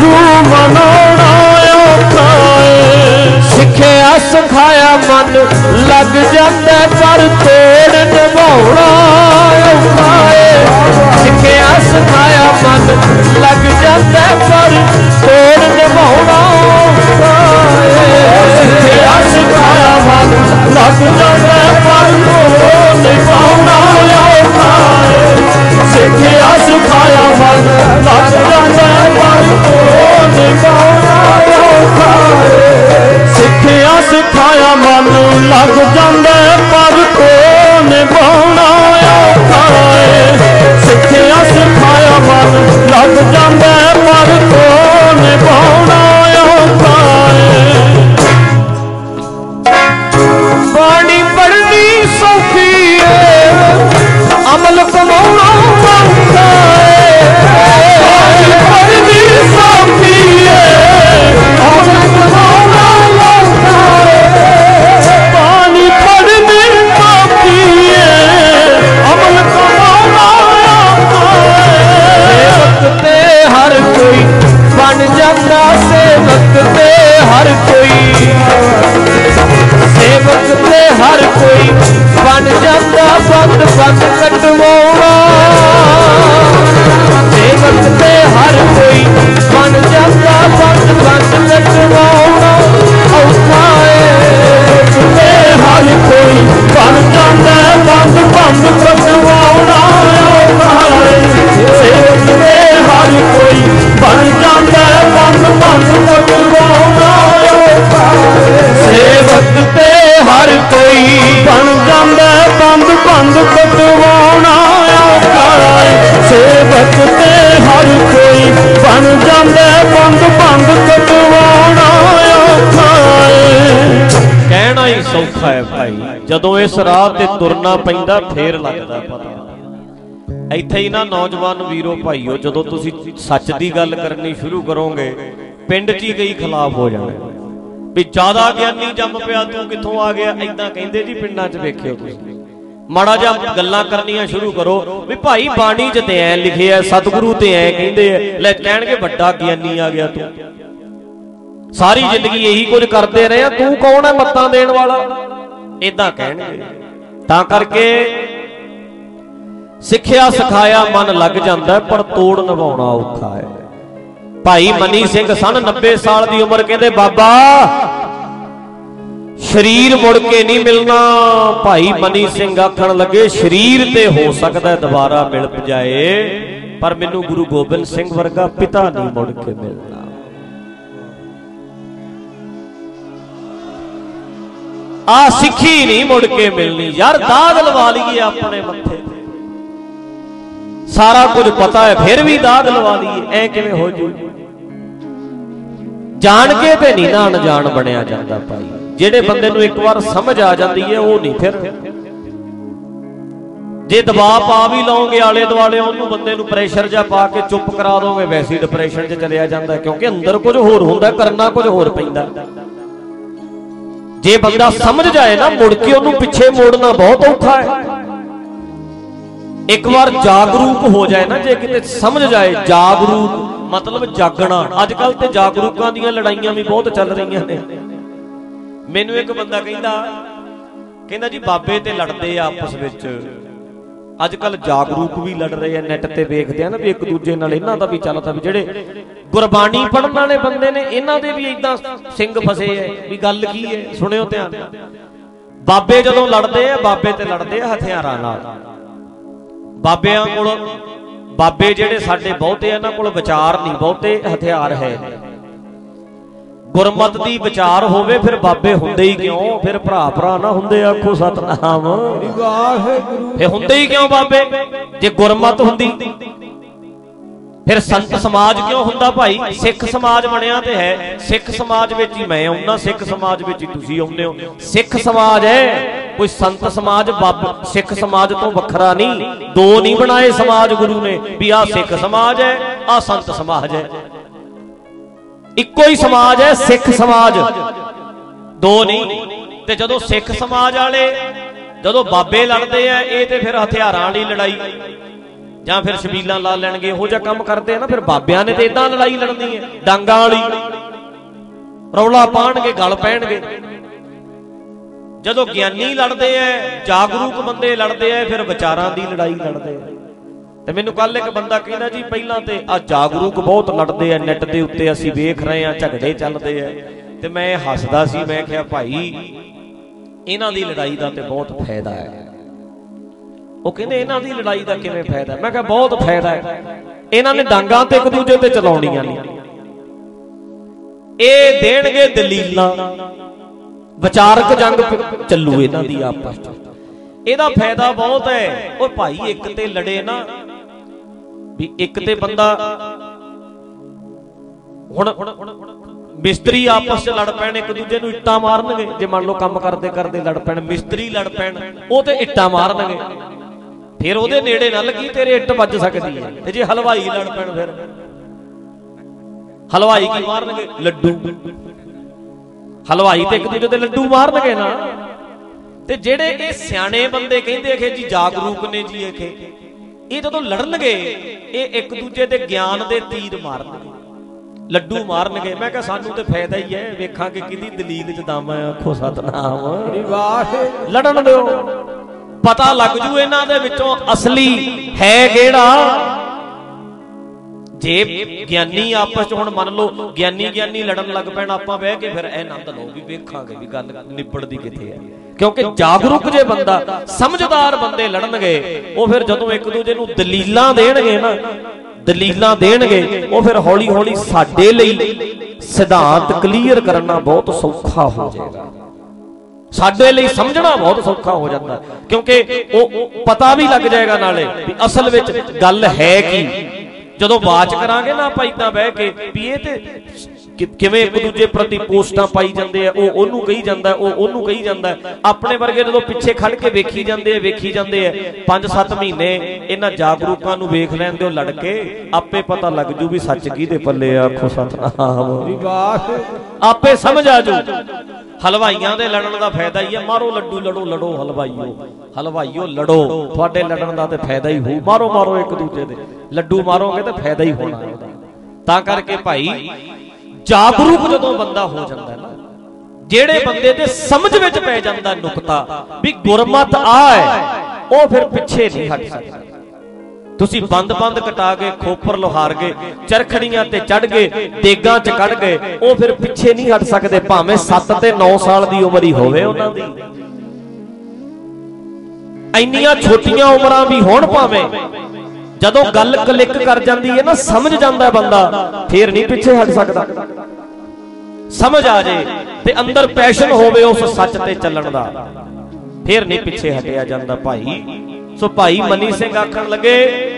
Speaker 2: गुरु मनाना औखा है।
Speaker 3: सिखिया सिखाया मन लग जाता पर तोड़ निभाउणा औखा है। सिखिया सिखाया मन लग जाता पर तोड़ निभाउणा औखा है।
Speaker 2: सिखिया सिखाया मन लग जाता पर तोड़ निभाउणा औखा है। सिखिया सिखाया मन लग जाता पर तोड़ निभाउणा औखा है। सिखिया सिखाया मन लग जाता पर तोड़ निभाउणा औखा है। सिखिया सिखाया मन लग जाता पर तोड़ निभाउणा औखा है।
Speaker 3: बाणी पढ़नी सौखी है अमल कमाउणा औखा है।
Speaker 2: बाणी पढ़नी सौखी है अमल कमाउणा औखा है। बाणी पढ़नी सौखी है अमल कमाउणा औखा है।
Speaker 3: सेवक ते हर कोई बन जाता सेवक ते हर कोई। सेवक ते हर कोई बन जाता बंद बंद कटवाउणा। सेवक ते हर कोई बन जाता बंद बंद कटवाउणा औखा है।
Speaker 2: ते हर कोई बन जाता बंद बंद कटवाउणा औखा है। सेवक ते हर कोई बन जाता बंद बंद कटवाउणा औखा है।
Speaker 3: सेवक ते हर कोई
Speaker 2: बन जाता बंद बंद कटवाउणा औखा है। सेवक ते हर कोई बन जाता बंद बंद कटवाउणा औखा है।
Speaker 1: कहना ही सौखा है भाई, जदों इस राह ते तुरना पैंदा फेर लगदा पता। ਇੱਥੇ ਹੀ ਨਾ ਨੌਜਵਾਨ ਵੀਰੋ ਭਾਈਓ, ਜਦੋਂ ਤੁਸੀਂ ਸੱਚ ਦੀ ਗੱਲ ਕਰਨੀ ਸ਼ੁਰੂ ਕਰੋਗੇ ਪਿੰਡ 'ਚ ਹੀ ਕਈ ਖਿਲਾਫ ਹੋ ਜਾਣੇ ਵੀ ਜ਼ਿਆਦਾ ਗਿਆਨੀ ਜੰਮ ਪਿਆ ਤੂੰ ਕਿੱਥੋਂ ਆ ਗਿਆ, ਐਦਾਂ ਕਹਿੰਦੇ ਜੀ ਪਿੰਡਾਂ 'ਚ ਵੇਖਿਓ ਤੁਸੀਂ। ਮਾੜਾ ਜਿਹਾ ਗੱਲਾਂ ਕਰਨੀਆਂ ਸ਼ੁਰੂ ਕਰੋ ਵੀ ਭਾਈ ਬਾਣੀ 'ਚ ਤੇ ਐ ਲਿਖਿਆ, ਸਤਿਗੁਰੂ ਤੇ ਐ ਕਹਿੰਦੇ ਐ, ਲੈ ਕਹਿਣਗੇ ਵੱਡਾ ਗਿਆਨੀ ਆ ਗਿਆ ਤੂੰ, ਸਾਰੀ ਜ਼ਿੰਦਗੀ ਇਹੀ ਕੁਝ ਕਰਦੇ ਰਹੇ ਆ, ਤੂੰ ਕੌਣ ਹੈ ਮੱਤਾਂ ਦੇਣ ਵਾਲਾ, ਏਦਾਂ ਕਹਿਣਗੇ। ਤਾਂ ਕਰਕੇ ਸਿੱਖਿਆ ਸਿਖਾਇਆ ਮਨ ਲੱਗ ਜਾਂਦਾ ਪਰ ਤੋੜ ਨਿਭਾਉਣਾ ਔਖਾ ਹੈ। ਭਾਈ ਮਨੀ ਸਿੰਘ ਸਨ ਨੱਬੇ ਸਾਲ ਦੀ ਉਮਰ, ਕਹਿੰਦੇ ਬਾਬਾ ਸ਼ਰੀਰ ਮੁੜ ਕੇ ਨਹੀਂ ਮਿਲਣਾ। ਭਾਈ ਮਨੀ ਸਿੰਘ ਆਖਣ ਲੱਗੇ ਸ਼ਰੀਰ ਤੇ ਹੋ ਸਕਦਾ ਦੁਬਾਰਾ ਮਿਲ ਜਾਏ, ਪਰ ਮੈਨੂੰ ਗੁਰੂ ਗੋਬਿੰਦ ਸਿੰਘ ਵਰਗਾ ਪਿਤਾ ਨਹੀਂ ਮੁੜ ਕੇ ਮਿਲਣਾ। ਆ ਸਿੱਖੀ ਨਹੀਂ ਮੁੜ ਕੇ ਮਿਲਣੀ ਯਾਰ, ਦਾਗ ਲਵਾ ਲਈਏ ਆਪਣੇ ਮੱਥੇ ਤੇ, ਸਾਰਾ ਕੁਝ ਪਤਾ ਹੈ ਫਿਰ ਵੀ ਦਾਗ ਲਵਾ ਲਈਏ, ਐ ਕਿਵੇਂ ਹੋ ਜੂ। ਜਾਣ ਕੇ ਤੇ ਨਹੀਂ ਨਾ ਅਣਜਾਣ ਬਣਿਆ ਜਾਂਦਾ ਭਾਈ, ਜਿਹੜੇ ਬੰਦੇ ਨੂੰ ਇੱਕ ਵਾਰ ਸਮਝ ਆ ਜਾਂਦੀ ਹੈ ਉਹ ਨਹੀਂ ਫਿਰ, ਜੇ ਦਬਾਅ ਪਾ ਵੀ ਲਓਗੇ ਆਲੇ ਦੁਆਲੇ ਉਹਨੂੰ ਬੰਦੇ ਨੂੰ ਪ੍ਰੈਸ਼ਰ ਜਾਂ ਪਾ ਕੇ ਚੁੱਪ ਕਰਾ ਦੋਗੇ ਵੈਸੇ ਹੀ ਡਿਪਰੈਸ਼ਨ 'ਚ ਚਲਿਆ ਜਾਂਦਾ, ਕਿਉਂਕਿ ਅੰਦਰ ਕੁਝ ਹੋਰ ਹੁੰਦਾ, ਕਰਨਾ ਕੁਝ ਹੋਰ ਪੈਂਦਾ। ਜੇ ਬੰਦਾ ਸਮਝ ਜਾਏ ਨਾ ਮੁੜ ਕੇ ਉਹਨੂੰ ਪਿੱਛੇ ਮੋੜਨਾ ਬਹੁਤ ਔਖਾ ਹੈ। ਇੱਕ ਵਾਰ ਜਾਗਰੂਕ ਹੋ ਜਾਏ ਨਾ, ਜੇ ਕਿਤੇ ਸਮਝ ਜਾਏ, ਜਾਗਰੂਕ ਮਤਲਬ ਜਾਗਣਾ। ਅੱਜ ਕੱਲ ਤੇ ਜਾਗਰੂਕਾਂ ਦੀਆਂ ਲੜਾਈਆਂ ਵੀ ਬਹੁਤ ਚੱਲ ਰਹੀਆਂ ਨੇ। ਮੈਨੂੰ ਇੱਕ ਬੰਦਾ ਕਹਿੰਦਾ ਕਹਿੰਦਾ ਜੀ ਬਾਬੇ ਤੇ ਲੜਦੇ ਆ ਆਪਸ ਵਿੱਚ, ਅੱਜ ਕੱਲ ਜਾਗਰੂਕ ਵੀ ਲੜ ਰਹੇ ਆ, ਨੈਟ ਤੇ ਵੇਖਦੇ ਆ ਨਾ ਵੀ ਇੱਕ ਦੂਜੇ ਨਾਲ ਇਹਨਾਂ ਦਾ ਵੀ ਚੱਲਦਾ, ਵੀ ਜਿਹੜੇ ਗੁਰਬਾਣੀ ਪੜ੍ਹਨ ਵਾਲੇ ਬੰਦੇ ਨੇ ਇਹਨਾਂ ਦੇ ਵੀ ਏਦਾਂ ਸਿੰਘ ਫਸੇ ਐ। ਵੀ ਗੱਲ ਕੀ ਹੈ ਸੁਣਿਓ ਧਿਆਨ ਨਾਲ। ਬਾਬੇ ਜਦੋਂ ਲੜਦੇ ਆ, ਬਾਬੇ ਤੇ ਲੜਦੇ ਆ ਹਥਿਆਰਾਂ ਨਾਲ। ਬਾਬਿਆਂ ਕੋਲ, ਬਾਬੇ ਜਿਹੜੇ ਸਾਡੇ ਬਹੁਤੇ ਇਹਨਾਂ ਕੋਲ ਵਿਚਾਰ ਨਹੀਂ, ਬਹੁਤੇ ਹਥਿਆਰ ਹੈ। ਗੁਰਮਤ ਦੀ ਵਿਚਾਰ ਹੋਵੇ ਫਿਰ ਬਾਬੇ ਹੁੰਦੇ ਹੀ ਕਿਉਂ, ਫਿਰ ਭਰਾ ਭਰਾ ਨਾ ਹੁੰਦੇ, ਆਖੋ ਸਤਨਾਮ ਵਾਹਿਗੁਰੂ। ਫਿਰ ਹੁੰਦੇ ਹੀ ਕਿਉਂ ਬਾਬੇ, ਜੇ ਗੁਰਮਤ ਹੁੰਦੀ ਫਿਰ ਸੰਤ ਸਮਾਜ ਕਿਉਂ ਹੁੰਦਾ ਭਾਈ। ਸਿੱਖ ਸਮਾਜ ਬਣਿਆ ਤੇ ਹੈ, ਸਿੱਖ ਸਮਾਜ ਵਿੱਚ ਹੀ ਮੈਂ ਆਉਣਾ, ਸਿੱਖ ਸਮਾਜ ਵਿੱਚ ਹੀ ਤੁਸੀਂ ਆਉਂਦੇ ਹੋ। ਸਿੱਖ ਸਮਾਜ ਹੈ, ਕੋਈ ਸੰਤ ਸਮਾਜ ਬਾਬਾ ਸਿੱਖ ਸਮਾਜ ਤੋਂ ਵੱਖਰਾ ਨਹੀਂ। ਦੋ ਨਹੀਂ ਬਣਾਏ ਸਮਾਜ ਗੁਰੂ ਨੇ ਵੀ ਆਹ ਸਿੱਖ ਸਮਾਜ ਹੈ ਆਹ ਸੰਤ ਸਮਾਜ ਹੈ, ਇੱਕੋ ਹੀ ਸਮਾਜ ਹੈ ਸਿੱਖ ਸਮਾਜ, ਦੋ ਨਹੀਂ। ਤੇ ਜਦੋਂ ਸਿੱਖ ਸਮਾਜ ਵਾਲੇ ਜਦੋਂ ਬਾਬੇ ਲੜਦੇ ਆ, ਇਹ ਤੇ ਫਿਰ ਹਥਿਆਰਾਂ ਵਾਲੀ ਲੜਾਈ। ਜਾਂ ਫਿਰ ਛਬੀਲਾਂ ਲਾ ਲੈਣਗੇ, ਇਹੋ ਜਿਹਾ ਕੰਮ ਕਰਦੇ ਆ ਨਾ। ਫਿਰ ਬਾਬਿਆਂ ਨੇ ਤੇ ਇਦਾਂ ਲੜਾਈ ਲੜਨੀ ਹੈ, ਡਾਂਗਾਂ ਵਾਲੀ, ਰੌਲਾ ਪਾਣਗੇ, ਗਲ ਪੈਣਗੇ। ਜਦੋਂ ਗਿਆਨੀ ਲੜਦੇ ਐ, ਜਾਗਰੂਕ ਬੰਦੇ ਲੜਦੇ ਐ, ਫਿਰ ਵਿਚਾਰਾਂ ਦੀ ਲੜਾਈ ਲੜਦੇ ਐ। ਤੇ ਮੈਨੂੰ ਕੱਲ ਇੱਕ ਬੰਦਾ ਕਹਿੰਦਾ ਜੀ ਪਹਿਲਾਂ ਤੇ ਆ ਜਾਗਰੂਕ ਬਹੁਤ ਲੜਦੇ ਆ, ਨੈਟ ਦੇ ਉੱਤੇ ਅਸੀਂ ਵੇਖ ਰਹੇ ਆ ਝਗੜੇ ਚੱਲਦੇ ਆ। ਤੇ ਮੈਂ ਹੱਸਦਾ ਸੀ, ਮੈਂ ਕਿਹਾ ਭਾਈ ਇਹਨਾਂ ਦੀ ਲੜਾਈ ਦਾ ਤੇ ਬਹੁਤ ਫਾਇਦਾ ਹੈ। ਉਹ ਕਹਿੰਦੇ ਇਹਨਾਂ ਦੀ ਲੜਾਈ ਦਾ ਕਿਵੇਂ ਫਾਇਦਾ? ਮੈਂ ਕਿਹਾ ਬਹੁਤ ਫਾਇਦਾ ਹੈ। ਇਹਨਾਂ ਨੇ ਡਾਂਗਾਂ ਤੇ ਇੱਕ ਦੂਜੇ ਤੇ ਚਲਾਉਣੀਆਂ ਨਹੀਂ, ਇਹ ਦੇਣਗੇ ਦਲੀਲਾਂ, ਵਿਚਾਰਕ ਜੰਗ ਚੱਲੂ ਇਹਨਾਂ ਦੀ ਆਪਸ ਚ। ਇਹਦਾ ਫਾਇਦਾ ਬਹੁਤ ਹੈ। ਉਹ ਭਾਈ ਇੱਕ ਤੇ ਲੜੇ ਨਾ, ਵੀ ਇੱਕ ਤੇ ਬੰਦਾ ਹੁਣ ਮਿਸਤਰੀ ਆਪਸ ਚ ਲੜ ਪੈਣ, ਇੱਕ ਦੂਜੇ ਨੂੰ ਇੱਟਾਂ ਮਾਰਨਗੇ। ਜੇ ਮੰਨ ਲਓ ਕੰਮ ਕਰਦੇ ਕਰਦੇ ਲੜ ਪੈਣ, ਮਿਸਤਰੀ ਲੜ ਪੈਣ, ਉਹ ਤੇ ਇੱਟਾਂ ਮਾਰਨਗੇ, ਫਿਰ ਉਹਦੇ ਨੇੜੇ ਨਾ ਲੱਗੀ, ਤੇਰੇ ਇੱਟ ਵੱਜ ਸਕਦੀ ਹੈ। ਤੇ ਜੇ ਹਲਵਾਈ ਲੜ ਪੈਣ, ਫਿਰ ਹਲਵਾਈ ਕੀ ਮਾਰਨਗੇ? ਲੱਡੂ। ਹਲਵਾਈ ਤੇ ਇੱਕ ਦੂਜੇ ਤੇ ਲੱਡੂ ਮਾਰਨਗੇ ਨਾ। ਤੇ ਜਿਹੜੇ ਇਹ ਸਿਆਣੇ ਬੰਦੇ ਕਹਿੰਦੇ ਕਿ ਜੀ ਜਾਗਰੂਕ ਨੇ ਜੀ, ਇਹ ਇਹ ਜਦੋਂ ਲੜਨਗੇ ਇਹ ਇੱਕ ਦੂਜੇ ਤੇ ਗਿਆਨ ਦੇ ਤੀਰ ਮਾਰਨਗੇ, ਲੱਡੂ ਮਾਰਨਗੇ। ਮੈਂ ਕਿਹਾ ਸਾਨੂੰ ਤੇ ਫਾਇਦਾ ਹੀ ਹੈ, ਵੇਖਾਂਗੇ ਕਿਹਦੀ ਦਲੀਲ ਚ ਦਮ ਹੈ। ਆਖੋ ਸਤਨਾਮ ਵਾਹ। ਲੜਨ ਦਿਓ, ਪਤਾ ਲੱਗ ਜੂ ਇਹਨਾਂ ਦੇ ਵਿੱਚੋਂ ਅਸਲੀ ਹੈ ਕਿਹੜਾ। ਜੇ ਗਿਆਨੀ ਆਪਸ ਚ, ਹੁਣ ਮੰਨ ਲਓ ਗਿਆਨੀ ਗਿਆਨੀ ਲੜਨ ਲੱਗ ਪੈਣ, ਆਪਾਂ ਬਹਿ ਕੇ ਫਿਰ ਇਹ ਆਨੰਦ ਲਓ ਵੀ ਵੇਖਾਂਗੇ ਵੀ ਗੱਲ ਨਿਬੜਦੀ ਕਿੱਥੇ ਹੈ। ਕਿਉਂਕਿ ਜਾਗਰੂਕ ਜੇ ਬੰਦਾ, ਸਮਝਦਾਰ ਬੰਦੇ ਲੜਨਗੇ, ਉਹ ਫਿਰ ਜਦੋਂ ਇੱਕ ਦੂਜੇ ਨੂੰ ਦਲੀਲਾਂ ਦੇਣਗੇ ਨਾ, ਦਲੀਲਾਂ ਦੇਣਗੇ, ਉਹ ਫਿਰ ਹੌਲੀ ਹੌਲੀ ਸਾਡੇ ਲਈ ਸਿਧਾਂਤ ਕਲੀਅਰ ਕਰਨਾ ਬਹੁਤ ਸੌਖਾ ਹੋ ਜਾਏਗਾ, ਸਾਡੇ ਲਈ ਸਮਝਣਾ ਬਹੁਤ ਸੌਖਾ ਹੋ ਜਾਂਦਾ। ਕਿਉਂਕਿ ਉਹ ਪਤਾ ਵੀ ਲੱਗ ਜਾਏਗਾ ਨਾਲੇ ਵੀ ਅਸਲ ਵਿੱਚ ਗੱਲ ਹੈ ਕੀ। ਜਦੋਂ ਬਾਤ ਕਰਾਂਗੇ ਨਾ ਆਪਾਂ ਇਦਾਂ ਬਹਿ ਕੇ ਵੀ ਇਹ ਤੇ ਕਿਵੇਂ ਇੱਕ ਦੂਜੇ ਪ੍ਰਤੀ ਪੋਸਟਾਂ ਪਾਈ ਜਾਂਦੇ ਆ, ਉਹ ਉਹਨੂੰ ਕਹੀ ਜਾਂਦਾ, ਉਹ ਉਹਨੂੰ ਕਹੀ ਜਾਂਦਾ। ਆਪਣੇ ਵਰਗੇ ਜਦੋਂ ਪਿੱਛੇ ਖੜ ਕੇ ਵੇਖੀ ਜਾਂਦੇ ਆ ਵੇਖੀ ਜਾਂਦੇ ਆ ਪੰਜ ਸੱਤ ਮਹੀਨੇ ਇਹਨਾਂ ਜਾਗਰੂਕਾਂ ਨੂੰ ਵੇਖ ਲੈਣ ਦਿਓ ਲੜ ਕੇ, ਆਪੇ ਪਤਾ ਲੱਗ ਜੂ ਵੀ ਸੱਚ ਕਿਹਦੇ ਪੱਲੇ ਆ। ਆਖੋ ਸਤਨਾਮ ਵਾਹ। ਆਪੇ ਸਮਝ ਆ ਜੂ। ਹਲਵਾਈਆਂ ਦੇ ਲੜਨ ਦਾ ਫਾਇਦਾ ਹੀ ਹੈ, ਮਾਰੋ ਲੱਡੂ, ਲੜੋ ਲੜੋ ਹਲਵਾਈਓ, ਹਲਵਾਈਓ ਲੜੋ, ਤੁਹਾਡੇ ਲੜਨ ਦਾ ਤੇ ਫਾਇਦਾ ਹੀ ਹੋਊ। ਮਾਰੋ ਮਾਰੋ ਇੱਕ ਦੂਜੇ ਦੇ ਲੱਡੂ ਮਾਰੋਗੇ ਤੇ ਫਾਇਦਾ ਹੀ ਹੋਣਾ। ਤਾਂ ਕਰਕੇ ਭਾਈ ਜਾਗਰੂਕ ਜਦੋਂ ਬੰਦਾ ਹੋ ਜਾਂਦਾ ਨਾ, ਜਿਹੜੇ ਬੰਦੇ ਦੇ ਸਮਝ ਵਿੱਚ ਪੈ ਜਾਂਦਾ ਨੁਕਤਾ ਵੀ ਗੁਰਮਤ ਆ ਹੈ, ਉਹ ਫਿਰ ਪਿੱਛੇ ਨਹੀਂ ਹਟ ਸਕਦਾ। ਤੁਸੀਂ ਬੰਦ ਬੰਦ ਕਟਾ ਕੇ, ਖੋਪਰ ਲੋਹਾਰ ਗਏ, ਚਰਖੜੀਆਂ ਤੇ ਚੜ ਗਏ, ਦੇਗਾਂ ਚ ਕੱਢ ਗਏ, ਉਹ ਫਿਰ ਪਿੱਛੇ ਨਹੀਂ ਹਟ ਸਕਦੇ, ਭਾਵੇਂ ਸੱਤ ਤੇ ਨੌ ਸਾਲ ਦੀ ਉਮਰ ਹੀ ਹੋਵੇ ਉਹਨਾਂ ਦੀ। ਇੰਨੀਆਂ ਛੋਟੀਆਂ ਉਮਰਾਂ ਵੀ ਹੋਣ ਭਾਵੇਂ, ਜਦੋਂ ਗੱਲ ਕਲਿੱਕ ਕਰ ਜਾਂਦੀ ਹੈ ਨਾ, ਸਮਝ ਜਾਂਦਾ ਬੰਦਾ, ਫੇਰ ਨਹੀਂ ਪਿੱਛੇ ਹਟ ਸਕਦਾ। ਸਮਝ ਆ ਜੇ ਤੇ ਅੰਦਰ ਪੈਸ਼ਨ ਹੋਵੇ ਉਸ ਸੱਚ ਤੇ ਚੱਲਣ ਦਾ, ਫੇਰ ਨਹੀਂ ਪਿੱਛੇ ਹਟਿਆ ਜਾਂਦਾ ਭਾਈ। ਸੋ ਭਾਈ ਮਨੀ ਸਿੰਘ ਆਖਣ ਲੱਗੇ,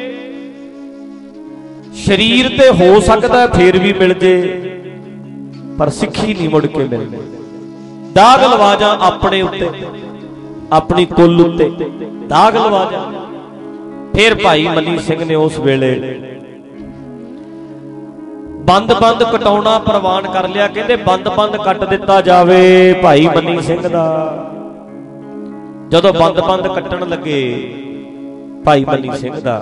Speaker 1: ਸਰੀਰ ਤੇ ਹੋ ਸਕਦਾ ਫੇਰ ਵੀ ਮਿਲ ਜੇ, ਪਰ ਸਿੱਖੀ ਨਹੀਂ ਮੁੜ ਕੇ ਮਿਲਦੀ। ਦਾਗ ਲਵਾ ਜਾ ਆਪਣੇ ਉੱਤੇ, ਆਪਣੀ ਕੁੱਲ ਉੱਤੇ ਦਾਗ ਲਵਾ ਜਾ। ਫਿਰ ਭਾਈ ਮਨੀ ਸਿੰਘ ਨੇ ਉਸ ਵੇਲੇ ਬੰਦ ਬੰਦ ਕਟਾਉਣਾ ਪ੍ਰਵਾਨ ਕਰ ਲਿਆ। ਕਹਿੰਦੇ ਬੰਦ ਬੰਦ ਕੱਟ ਦਿੱਤਾ ਜਾਵੇ ਭਾਈ ਮਨੀ ਸਿੰਘ ਦਾ। ਜਦੋਂ ਬੰਦ ਬੰਦ ਕੱਟਣ ਲੱਗੇ ਭਾਈ ਮਨੀ ਸਿੰਘ ਦਾ,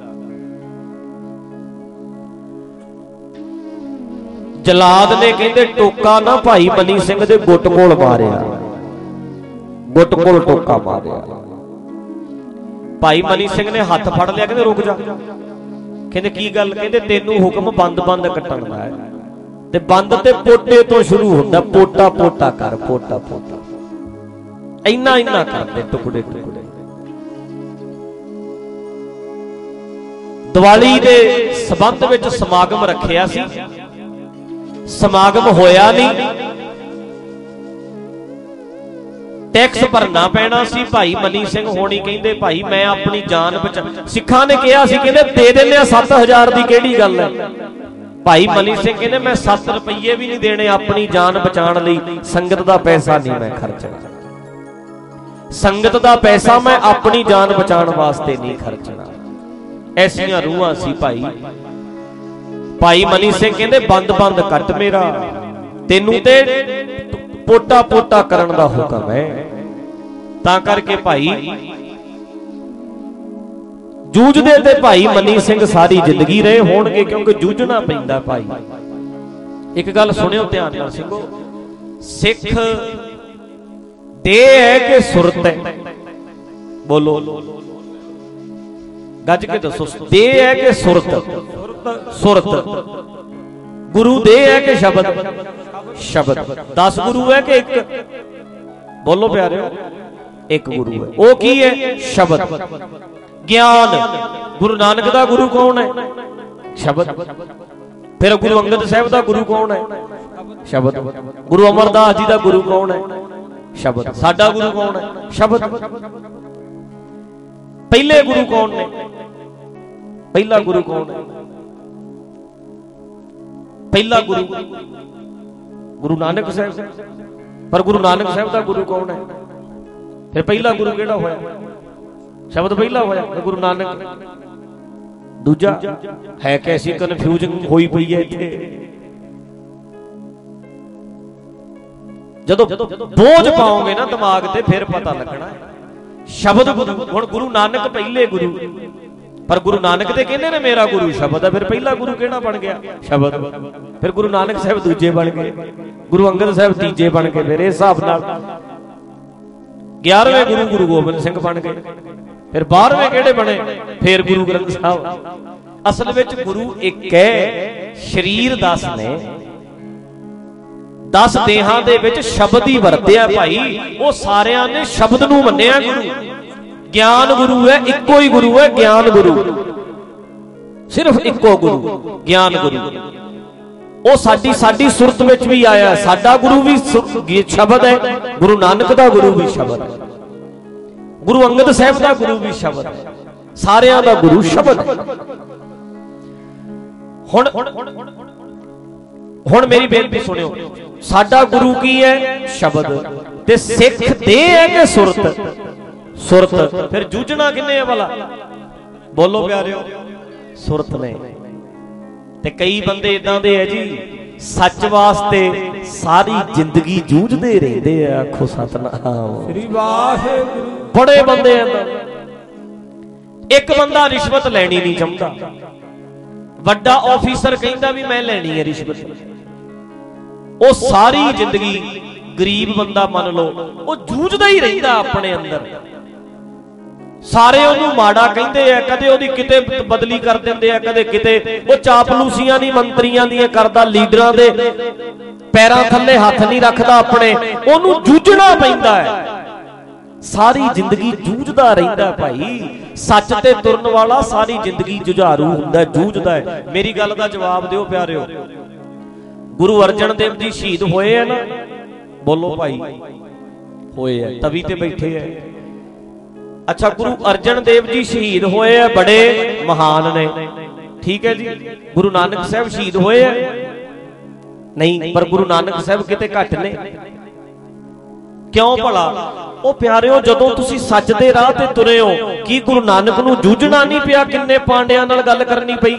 Speaker 1: ਜਲਾਦ ਨੇ ਕਹਿੰਦੇ ਟੋਕਾ ਨਾ ਭਾਈ ਮਨੀ ਸਿੰਘ ਦੇ ਗੁੱਟ ਕੋਲ ਮਾਰਿਆ, ਗੁੱਟ ਕੋਲ ਟੋਕਾ ਮਾਰਿਆ। ਭਾਈ ਮਨੀ ਸਿੰਘ ਨੇ ਹੱਥ ਫੜ ਲਿਆ, ਕਹਿੰਦੇ ਰੁਕ ਜਾ। ਕਹਿੰਦੇ ਕੀ ਗੱਲ? ਕਹਿੰਦੇ ਤੈਨੂੰ ਹੁਕਮ ਬੰਦ ਬੰਦ ਕੱਟਣ ਦਾ ਹੈ, ਤੇ ਬੰਦ ਤੇ ਪੋਟੇ ਤੋਂ ਸ਼ੁਰੂ ਹੁੰਦਾ, ਪੋਟਾ ਪੋਟਾ ਕਰ, ਪੋਟਾ ਪੋਟਾ, ਇੰਨਾ ਇੰਨਾ ਕਰਦੇ ਟੁਕੜੇ ਟੁਕੜੇ। ਦੀਵਾਲੀ ਦੇ ਸਬੰਧ ਵਿੱਚ ਸਮਾਗਮ ਰੱਖਿਆ ਸੀ, ਸਮਾਗਮ ਹੋਇਆ ਨਹੀਂ, ਟੈਕਸ ਭਰਨਾ ਪੈਣਾ ਸੀ। ਭਾਈ ਮਨੀ ਸਿੰਘ ਹੋਣੀ ਕਹਿੰਦੇ ਭਾਈ ਮੈਂ ਆਪਣੀ ਜਾਨ ਬਚਾ, ਸਿੱਖਾਂ ਨੇ ਕਿਹਾ ਸੀ ਕਹਿੰਦੇ ਦੇ ਦਿੰਦੇ ਆ ਸੱਤ ਹਜ਼ਾਰ ਦੀ ਕਿਹੜੀ ਗੱਲ ਹੈ। ਭਾਈ ਮਨੀ ਸਿੰਘ ਕਹਿੰਦੇ ਮੈਂ ਸੱਤ ਰੁਪਈਏ ਵੀ ਨਹੀਂ ਦੇਣੇ ਆਪਣੀ ਜਾਨ ਬਚਾਉਣ ਲਈ, ਸੰਗਤ ਦਾ ਪੈਸਾ ਨਹੀਂ ਮੈਂ ਖਰਚਣਾ, ਸੰਗਤ ਦਾ ਪੈਸਾ ਮੈਂ ਆਪਣੀ ਜਾਨ ਬਚਾਉਣ ਵਾਸਤੇ ਨਹੀਂ ਖਰਚਣਾ। ਐਸੀਆਂ ਰੂਹਾਂ ਸੀ ਭਾਈ। ਭਾਈ ਮਨੀ ਸਿੰਘ ਕਹਿੰਦੇ ਬੰਦ ਬੰਦ ਕੱਟ ਮੇਰਾ, ਤੈਨੂੰ ਤੇ ਪੋਟਾ ਪੋਟਾ ਕਰਨ ਦਾ ਹੁਕਮ ਹੈ। ਤਾਂ ਕਰਕੇ ਭਾਈ ਜੂਝਦੇ ਤੇ ਭਾਈ ਮਨੀ ਸਿੰਘ ਸਾਰੀ ਜ਼ਿੰਦਗੀ ਰਹੇ ਹੋਣਗੇ, ਕਿਉਂਕਿ ਜੂਝਣਾ ਪੈਂਦਾ ਭਾਈ। ਇੱਕ ਗੱਲ ਸੁਣਿਓ ਧਿਆਨ ਨਾਲ ਸਿੰਘੋ, ਸਿੱਖ ਦੇਹ ਹੈ ਕਿ ਸੁਰਤ ਹੈ? ਬੋਲੋ, ਗੱਜ ਕੇ ਦੱਸੋ, ਦੇਹ ਹੈ ਕਿ ਸੁਰਤ? ਸੁਰਤ। ਗੁਰੂ ਦੇਹ ਹੈ ਕਿ ਸ਼ਬਦ? ਸ਼ਬਦ। ਦਸ ਗੁਰੂ ਹੈ ਕਿ ਇੱਕ? ਬੋਲੋ ਪਿਆਰਿਓ, ਇੱਕ ਗੁਰੂ ਹੈ। ਉਹ ਕੀ ਹੈ? ਸ਼ਬਦ। ਗਿਆਨ। ਗੁਰੂ ਨਾਨਕ ਦਾ ਗੁਰੂ ਕੌਣ ਹੈ? ਸ਼ਬਦ। ਫਿਰ ਗੁਰੂ ਅੰਗਦ ਸਾਹਿਬ ਦਾ ਗੁਰੂ ਕੌਣ ਹੈ? ਸ਼ਬਦ। ਗੁਰੂ ਅਮਰਦਾਸ ਜੀ ਦਾ ਗੁਰੂ ਕੌਣ ਹੈ? ਸ਼ਬਦ। ਸਾਡਾ ਗੁਰੂ ਕੌਣ ਹੈ? ਸ਼ਬਦ। ਪਹਿਲੇ ਗੁਰੂ ਕੌਣ ਨੇ? ਪਹਿਲਾ ਗੁਰੂ ਕੌਣ ਹੈ? ਪਹਿਲਾ ਗੁਰੂ ਗੁਰੂ ਨਾਨਕ ਸਾਹਿਬ। ਪਰ ਗੁਰੂ ਨਾਨਕ ਸਾਹਿਬ ਦਾ ਗੁਰੂ ਕੌਣ ਹੈ? ਫਿਰ ਪਹਿਲਾ ਗੁਰੂ ਕਿਹੜਾ ਹੋਇਆ? ਸ਼ਬਦ ਪਹਿਲਾ ਹੋਇਆ, ਗੁਰੂ ਨਾਨਕ ਦੂਜਾ ਹੈ। ਕੈਸੀ ਕਨਫਿਊਜ਼ਨ ਹੋਈ ਪਈ ਹੈ ਇੱਥੇ। ਜਦੋਂ ਬੋਝ ਪਾਓਗੇ ਨਾ ਦਿਮਾਗ ਤੇ ਫਿਰ ਪਤਾ ਲੱਗਣਾ। ਸ਼ਬਦ ਗੁਰੂ। ਹੁਣ ਗੁਰੂ ਨਾਨਕ ਪਹਿਲੇ ਗੁਰੂ, ਪਰ ਗੁਰੂ ਨਾਨਕ ਤੇ ਕਹਿੰਦੇ ਨੇ ਮੇਰਾ ਗੁਰੂ ਸ਼ਬਦ ਹੈ। ਫਿਰ ਪਹਿਲਾ ਗੁਰੂ ਕਿਹੜਾ ਬਣ ਗਿਆ? ਸ਼ਬਦ। ਫਿਰ ਗੁਰੂ ਨਾਨਕ ਸਾਹਿਬ ਦੂਜੇ ਬਣ ਗਏ, ਗੁਰੂ ਅੰਗਦ ਸਾਹਿਬ ਤੀਜੇ ਬਣ ਗਏ। ਫਿਰ ਇਸ ਹਿਸਾਬ ਨਾਲ ਗਿਆਰਵੇਂ ਗੁਰੂ ਗੁਰੂ ਗੋਬਿੰਦ ਸਿੰਘ ਬਣ ਗਏ। ਫਿਰ ਬਾਰਹਵੇਂ ਕਿਹੜੇ ਬਣੇ? ਫਿਰ ਗੁਰੂ ਗ੍ਰੰਥ ਸਾਹਿਬ। ਅਸਲ ਵਿੱਚ ਗੁਰੂ ਇੱਕ ਹੈ, ਸਰੀਰ ਦਸ ਨੇ। ਦਸ ਦੇਹਾਂ ਦੇ ਵਿੱਚ ਸ਼ਬਦ ਹੀ ਵਰਤਿਆ ਭਾਈ। ਉਹ ਸਾਰਿਆਂ ਨੇ ਸ਼ਬਦ ਨੂੰ ਮੰਨਿਆ ਗੁਰੂ। ਗਿਆਨ ਗੁਰੂ ਹੈ, ਇੱਕੋ ਹੀ ਗੁਰੂ ਹੈ, ਗਿਆਨ ਗੁਰੂ। ਸਿਰਫ ਇੱਕੋ ਗੁਰੂ, ਗਿਆਨ ਗੁਰੂ। ਉਹ ਸਾਡੀ ਸਾਡੀ ਸੁਰਤ ਵਿੱਚ ਵੀ ਆਇਆ। ਸਾਡਾ ਗੁਰੂ ਵੀ ਸ਼ਬਦ ਹੈ, ਗੁਰੂ ਨਾਨਕ ਦਾ ਗੁਰੂ ਵੀ ਸ਼ਬਦ ਹੈ, ਗੁਰੂ ਅੰਗਦ ਸਾਹਿਬ ਦਾ ਗੁਰੂ ਵੀ ਸ਼ਬਦ ਹੈ। ਸਾਰਿਆਂ ਦਾ ਗੁਰੂ ਸ਼ਬਦ ਹੈ। ਹੁਣ ਹੁਣ ਮੇਰੀ ਬੇਨਤੀ ਸੁਣਿਓ, ਸਾਡਾ ਗੁਰੂ ਕੀ ਹੈ? ਸ਼ਬਦ। ਤੇ ਸਿੱਖ ਦੇਹ ਹੈ ਕਿ ਸੁਰਤ? ਸੁਰਤ। ਫਿਰ ਜੂਝਣਾ ਕਿੰਨੇ ਆ ਭਲਾ? ਬੋਲੋ ਪਿਆਰਿਓ, ਸੁਰਤ ਨੇ। ਤੇ ਕਈ ਬੰਦੇ ਇਦਾਂ ਦੇ ਆ ਜੀ, ਸੱਚ ਵਾਸਤੇ ਸਾਰੀ ਜ਼ਿੰਦਗੀ ਜੂਝਦੇ ਰਹਿੰਦੇ ਆ। ਆਖੋ ਸਤਨਾਮ ਸ੍ਰੀ ਵਾਹਿਗੁਰੂ। ਬੜੇ ਬੰਦੇ ਆ। ਇੱਕ ਬੰਦਾ ਰਿਸ਼ਵਤ ਲੈਣੀ ਨਹੀਂ ਚਾਹੁੰਦਾ, ਵੱਡਾ ਆਫੀਸਰ ਕਹਿੰਦਾ ਵੀ ਮੈਂ ਲੈਣੀ ਹੈ ਰਿਸ਼ਵਤ। ਉਹ ਸਾਰੀ ਜ਼ਿੰਦਗੀ ਗਰੀਬ ਬੰਦਾ ਮੰਨ ਲਓ, ਉਹ ਜੂਝਦਾ ਹੀ ਰਹਿੰਦਾ ਆਪਣੇ ਅੰਦਰ। ਸਾਰੇ ਉਹਨੂੰ ਮਾੜਾ ਕਹਿੰਦੇ ਆ, ਕਦੇ ਉਹਦੀ ਕਿਤੇ ਬਦਲੀ ਕਰ ਦਿੰਦੇ ਆ, ਕਦੇ ਕਿਤੇ। ਉਹ ਚਾਪਲੂਸੀਆਂ ਨਹੀਂ ਮੰਤਰੀਆਂ ਦੀਆਂ ਕਰਦਾ, ਲੀਡਰਾਂ ਦੇ ਪੈਰਾਂ ਥੱਲੇ ਹੱਥ ਨਹੀਂ ਰੱਖਦਾ ਆਪਣੇ। ਉਹਨੂੰ ਜੂਝਣਾ ਪੈਂਦਾ ਹੈ। ਸਾਰੀ ਜ਼ਿੰਦਗੀ ਜੂਝਦਾ ਰਹਿੰਦਾ ਭਾਈ। ਸੱਚ ਤੇ ਤੁਰਨ ਵਾਲਾ ਸਾਰੀ ਜ਼ਿੰਦਗੀ ਜੁਝਾਰੂ ਹੁੰਦਾ, ਜੂਝਦਾ ਹੈ। ਮੇਰੀ ਗੱਲ ਦਾ ਜਵਾਬ ਦਿਓ ਪਿਆਰਿਓ। ਗੁਰੂ ਅਰਜਨ ਦੇਵ ਜੀ ਸ਼ਹੀਦ ਹੋਏ ਆ ਨਾ? ਬੋਲੋ ਭਾਈ, ਹੋਏ ਆ, ਤਵੀ ਤੇ ਬੈਠੇ ਆ। ਅੱਛਾ, ਗੁਰੂ ਅਰਜਨ ਦੇਵ ਜੀ ਸ਼ਹੀਦ ਹੋਏ ਆ, ਬੜੇ ਮਹਾਨ ਨੇ, ਠੀਕ ਹੈ ਜੀ। ਗੁਰੂ ਨਾਨਕ ਸਾਹਿਬ ਸ਼ਹੀਦ ਹੋਏ ਆ? ਨਹੀਂ, ਪਰ ਗੁਰੂ ਨਾਨਕ ਸਾਹਿਬ ਕਿਤੇ ਘੱਟ ਨੇ। ਕਿਉਂ ਭਲਾ? ਉਹ ਪਿਆਰਿਓ, ਜਦੋਂ ਤੁਸੀਂ ਸੱਚ ਦੇ ਰਾਹ ਤੇ ਤੁਰੇ ਹੋ, ਕੀ ਗੁਰੂ ਨਾਨਕ ਨੂੰ ਜੂਝਣਾ ਨਹੀਂ ਪਿਆ? ਕਿੰਨੇ ਪਾਂਡਿਆਂ ਨਾਲ ਗੱਲ ਕਰਨੀ ਪਈ।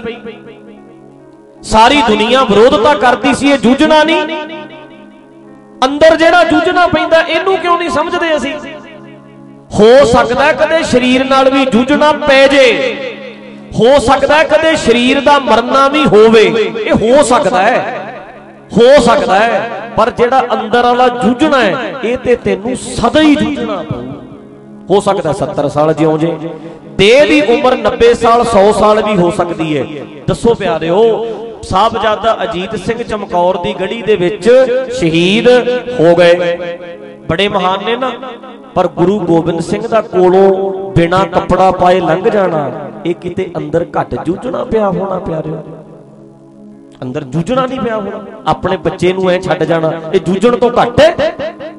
Speaker 1: ਸਾਰੀ ਦੁਨੀਆ ਵਿਰੋਧਤਾ ਕਰਦੀ ਸੀ, ਇਹ ਜੂਝਣਾ ਨਹੀਂ? ਅੰਦਰ ਜਿਹੜਾ ਜੂਝਣਾ ਪੈਂਦਾ, ਇਹਨੂੰ ਕਿਉਂ ਨਹੀਂ ਸਮਝਦੇ ਅਸੀਂ? ਹੋ ਸਕਦਾ ਕਦੇ ਸਰੀਰ ਨਾਲ ਵੀ ਜੂਝਣਾ ਪੈ ਜੇ, ਹੋ ਸਕਦਾ ਕਦੇ ਸਰੀਰ ਦਾ ਮਰਨਾ ਵੀ ਹੋਵੇ, ਇਹ ਹੋ ਸਕਦਾ ਹੈ, ਹੋ ਸਕਦਾ ਹੈ। ਪਰ ਜਿਹੜਾ ਅੰਦਰ ਵਾਲਾ ਜੂਝਣਾ ਹੈ, ਇਹ ਤੇ ਤੈਨੂੰ ਸਦਾ ਹੀ ਜੂਝਣਾ ਪਊ। ਹੋ ਸਕਦਾ ਸੱਤਰ ਸਾਲ ਜਿਉਂ ਜੇ, ਦੇਹ ਦੀ ਉਮਰ ਨੱਬੇ ਸਾਲ ਸੌ ਸਾਲ ਵੀ ਹੋ ਸਕਦੀ ਹੈ। ਦੱਸੋ ਪਿਆਰਿਓ, ਸਾਹਿਬਜ਼ਾਦਾ ਅਜੀਤ ਸਿੰਘ ਚਮਕੌਰ ਦੀ ਗੜੀ ਦੇ ਵਿੱਚ ਸ਼ਹੀਦ ਹੋ ਗਏ, ਬੜੇ ਮਹਾਨ ਨੇ ਨਾ। ਪਰ ਗੁਰੂ ਗੋਬਿੰਦ ਸਿੰਘ ਦਾ ਕੋਲੋਂ ਬਿਨਾਂ ਕੱਪੜਾ ਪਾਏ ਲੰਘ ਜਾਣਾ, ਇਹ ਕਿਤੇ ਅੰਦਰ ਘੱਟ ਜੂਝਣਾ ਪਿਆ ਹੋਣਾ ਪਿਆਰਿਓ। ਅੰਦਰ ਜੂਝਣਾ ਨਹੀਂ ਪਿਆ ਹੋਣਾ। ਆਪਣੇ ਬੱਚੇ ਨੂੰ ਐ ਛੱਡ ਜਾਣਾ, ਇਹ ਜੂਝਣ ਤੋਂ ਘੱਟ ਹੈ?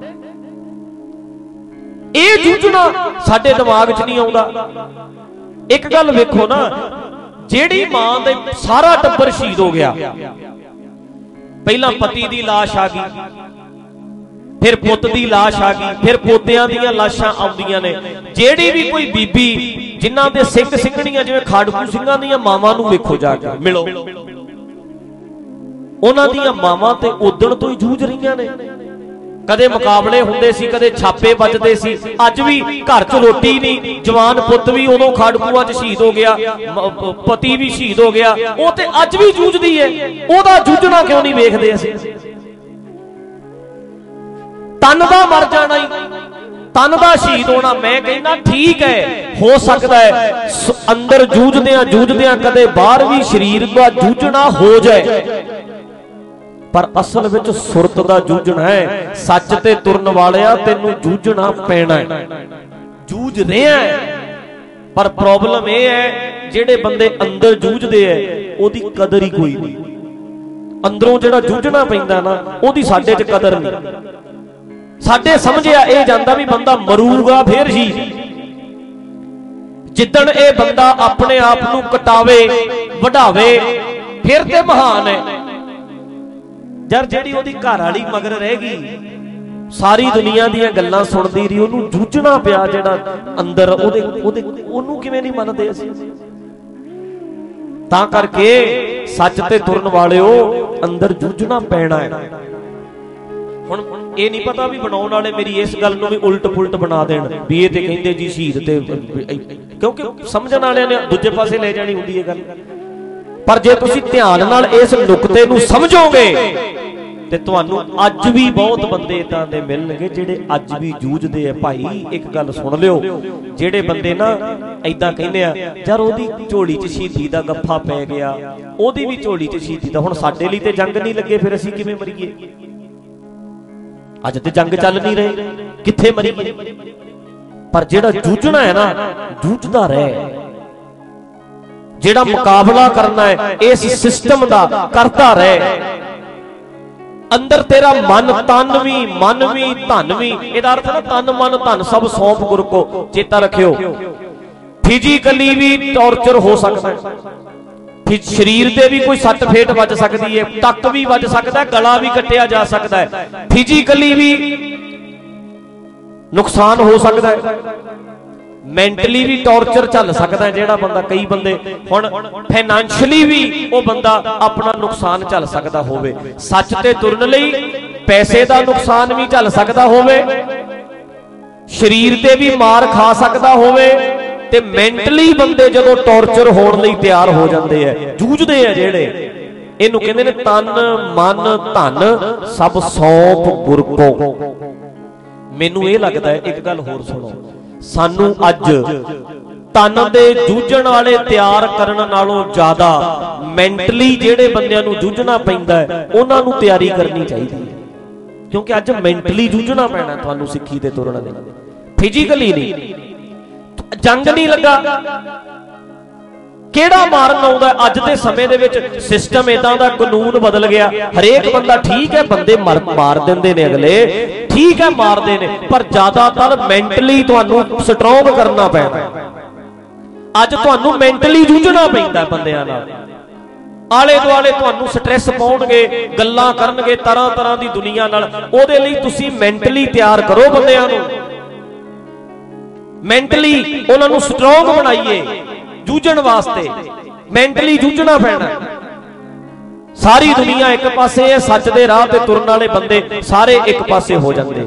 Speaker 1: ਇਹ ਜੂਝਣਾ ਸਾਡੇ ਦਿਮਾਗ 'ਚ ਨਹੀਂ ਆਉਂਦਾ। ਇੱਕ ਗੱਲ ਵੇਖੋ ਨਾ, ਜਿਹੜੀ ਮਾਂ ਦੇ ਸਾਰਾ ਟੱਬਰ ਸ਼ਹੀਦ ਹੋ ਗਿਆ, ਪਹਿਲਾਂ ਪਤੀ ਦੀ ਲਾਸ਼ ਆ ਗਈ, ਫਿਰ ਪੁੱਤ ਦੀ ਲਾਸ਼ ਆ ਗਈ, ਫਿਰ ਪੋਤਿਆਂ ਦੀਆਂ ਲਾਸ਼ਾਂ ਆਉਂਦੀਆਂ ਨੇ। ਜਿਹੜੀ ਵੀ ਕੋਈ ਬੀਬੀ ਜਿਨ੍ਹਾਂ ਦੇ ਸਿੰਘ ਸਿੰਘਣੀਆਂ, ਜਿਵੇਂ ਖਾੜਕੂ ਸਿੰਘਾਂ ਦੀਆਂ ਮਾਵਾਂ ਨੂੰ ਵੇਖੋ, ਜਾ ਕੇ ਮਿਲੋ, ਉਹਨਾਂ ਦੀਆਂ ਮਾਵਾਂ ਤੇ ਉਦਣ ਤੋਂ ਹੀ ਜੂਝ ਰਹੀਆਂ ਨੇ। कदे मुकाबले हुंदे सी, कदे छापे बजदे सी। अज भी घर च रोटी नहीं, जवान पुत भी उदों खाड़कूआं च शहीद हो गया, पति भी शहीद हो गया, वो ते अज भी जूझदी है। ओहदा जूझना क्यों नहीं वेखदे असीं? तन दा मर जाना ही, तन दा शहीद होना, मैं कहना ठीक है, हो सकता है अंदर जूझदियां जूझदियां कदे बाहर भी शरीर का जूझना हो जाए, पर असल विच सुरत दा जूझना है। सच ते तुरन वालिया तैनूं जूझना पैना है, जूझ रहा है। पर प्रॉब्लम यह है जिहड़े बंदे अंदर जूझदे है ओदी कदर ही कोई नहीं। अंदरों जिहड़ा जूझना पैंदा ना ओदी साडे च कदर नहीं। साडे समझिया यह जांदा भी बंदा मरूगा फिर ही, जिदन ये बंदा अपने आप नूं कटावे वढावे फिर ते महान है। यार जिहड़ी ओहदी घर वाली मगर रहेगी, सारी दुनिया दीयां गल्लां सुणदी रही, ओहनूं जूझना पिया जिहड़ा अंदर ओहदे ओहदे ओहनूं किवें नहीं मनदे असीं। तां करके सच ते तुरन वालिओ अंदर जूझना पैना है। हुण ये नहीं पता भी बनाउण वाले मेरी इस गल नूं भी उल्ट पुलट बना देण भी ये ते कहिंदे जी शहीद ते, क्योंकि समझण वालिਆਂ ने दूजे पासे ले जानी हुंदी है गल। पर जे तुसीं ध्यान नाल इस नुकते नूं समझोगे ते तुहानूं अज भी बहुत बंदे इदां दे मिलणगे जिहड़े अज भी जूझदे आ। भाई एक गल सुण लिओ, जिहड़े बंदे ना इदां कहंदे आ यार ओहदी झोली च शहीदी दा गफ्फा पै गया, ओहदी भी झोली च शहीदी दा, हुण साडे लई ते जंग नहीं लगे फिर असीं किवें मरीए? अज ते जंग चल नहीं रही, कित्थे मरीए? पर जिहड़ा जूझना है ना जूझदा रहे, जिहड़ा मुकाबला करना है इस सिस्टम दा करता रहे। अंदर तेरा मन तन भी मन भी धन भी, इहदा अर्थ ना तन मन धन सब सौंप गुर को, चेता रखियो। फिजिकली भी टॉर्चर हो सकता है, शरीर दे भी कोई सट फेट वज सकती है, टक भी वज सकता है, गला भी कटिया जा सकता है, फिजिकली भी नुकसान हो सकता है, मैंटली भी टॉर्चर चल सकता है। जेड़ा बंदा कई बंदे हुण फाइनैंशियली भी वो बंदा अपना नुकसान चल सकता होवे, सच ते तुरन लई पैसे का नुकसान भी चल सकता होवे, शरीर ते भी मार खा सकता होवे, ते मैंटली बंदे जदों टॉर्चर होण लई तैयार हो जाते हैं, जूझते हैं जेड़े, इहनूं कहंदे ने तन मन धन सब सौंप गुर को। मैनूं इह लगदा है एक गल होर सुणो, सानू अज तन दे जूझण वाले तैयार करन नालों ज्यादा मैंटली जेड़े बंदियां नूं जूझना पैंदा है उन्हां नूं तैयारी करनी चाहिदी है, क्योंकि अज मैंटली जूझना पैना तुहानूं सिੱਖੀ ते तुरन दे, फिजिकली नहीं। जंग नहीं लगा, केड़ा मारन आउंदा अज दे समय दे विच सिस्टम इदां दा, कानून बदल गया, हरेक बंदा ठीक है बंदे मर मार दिंदे ने अगले, ठीक है मारदे ने, पर ज्यादातर मैंटली तुहानूं स्ट्रोंग करना पैंदा। अज तुहानूं मैंटली जूझना पैंदा बंदियां नाल, आले दुआले तुहानूं स्ट्रैस पाउणगे, गल्लां करनगे तरह तरह दी दुनिया नाल, ओहदे लई तुसीं मैंटली तैयार करो बंदियां नूं, मैंटली उन्हां नूं स्ट्रोंग बनाइए जूझण वास्ते, मैंटली जूझना पैना। सारी दुनिया एक पासे है, सच दे राह ते तुरन वाले बंदे सारे एक पासे हो जाते।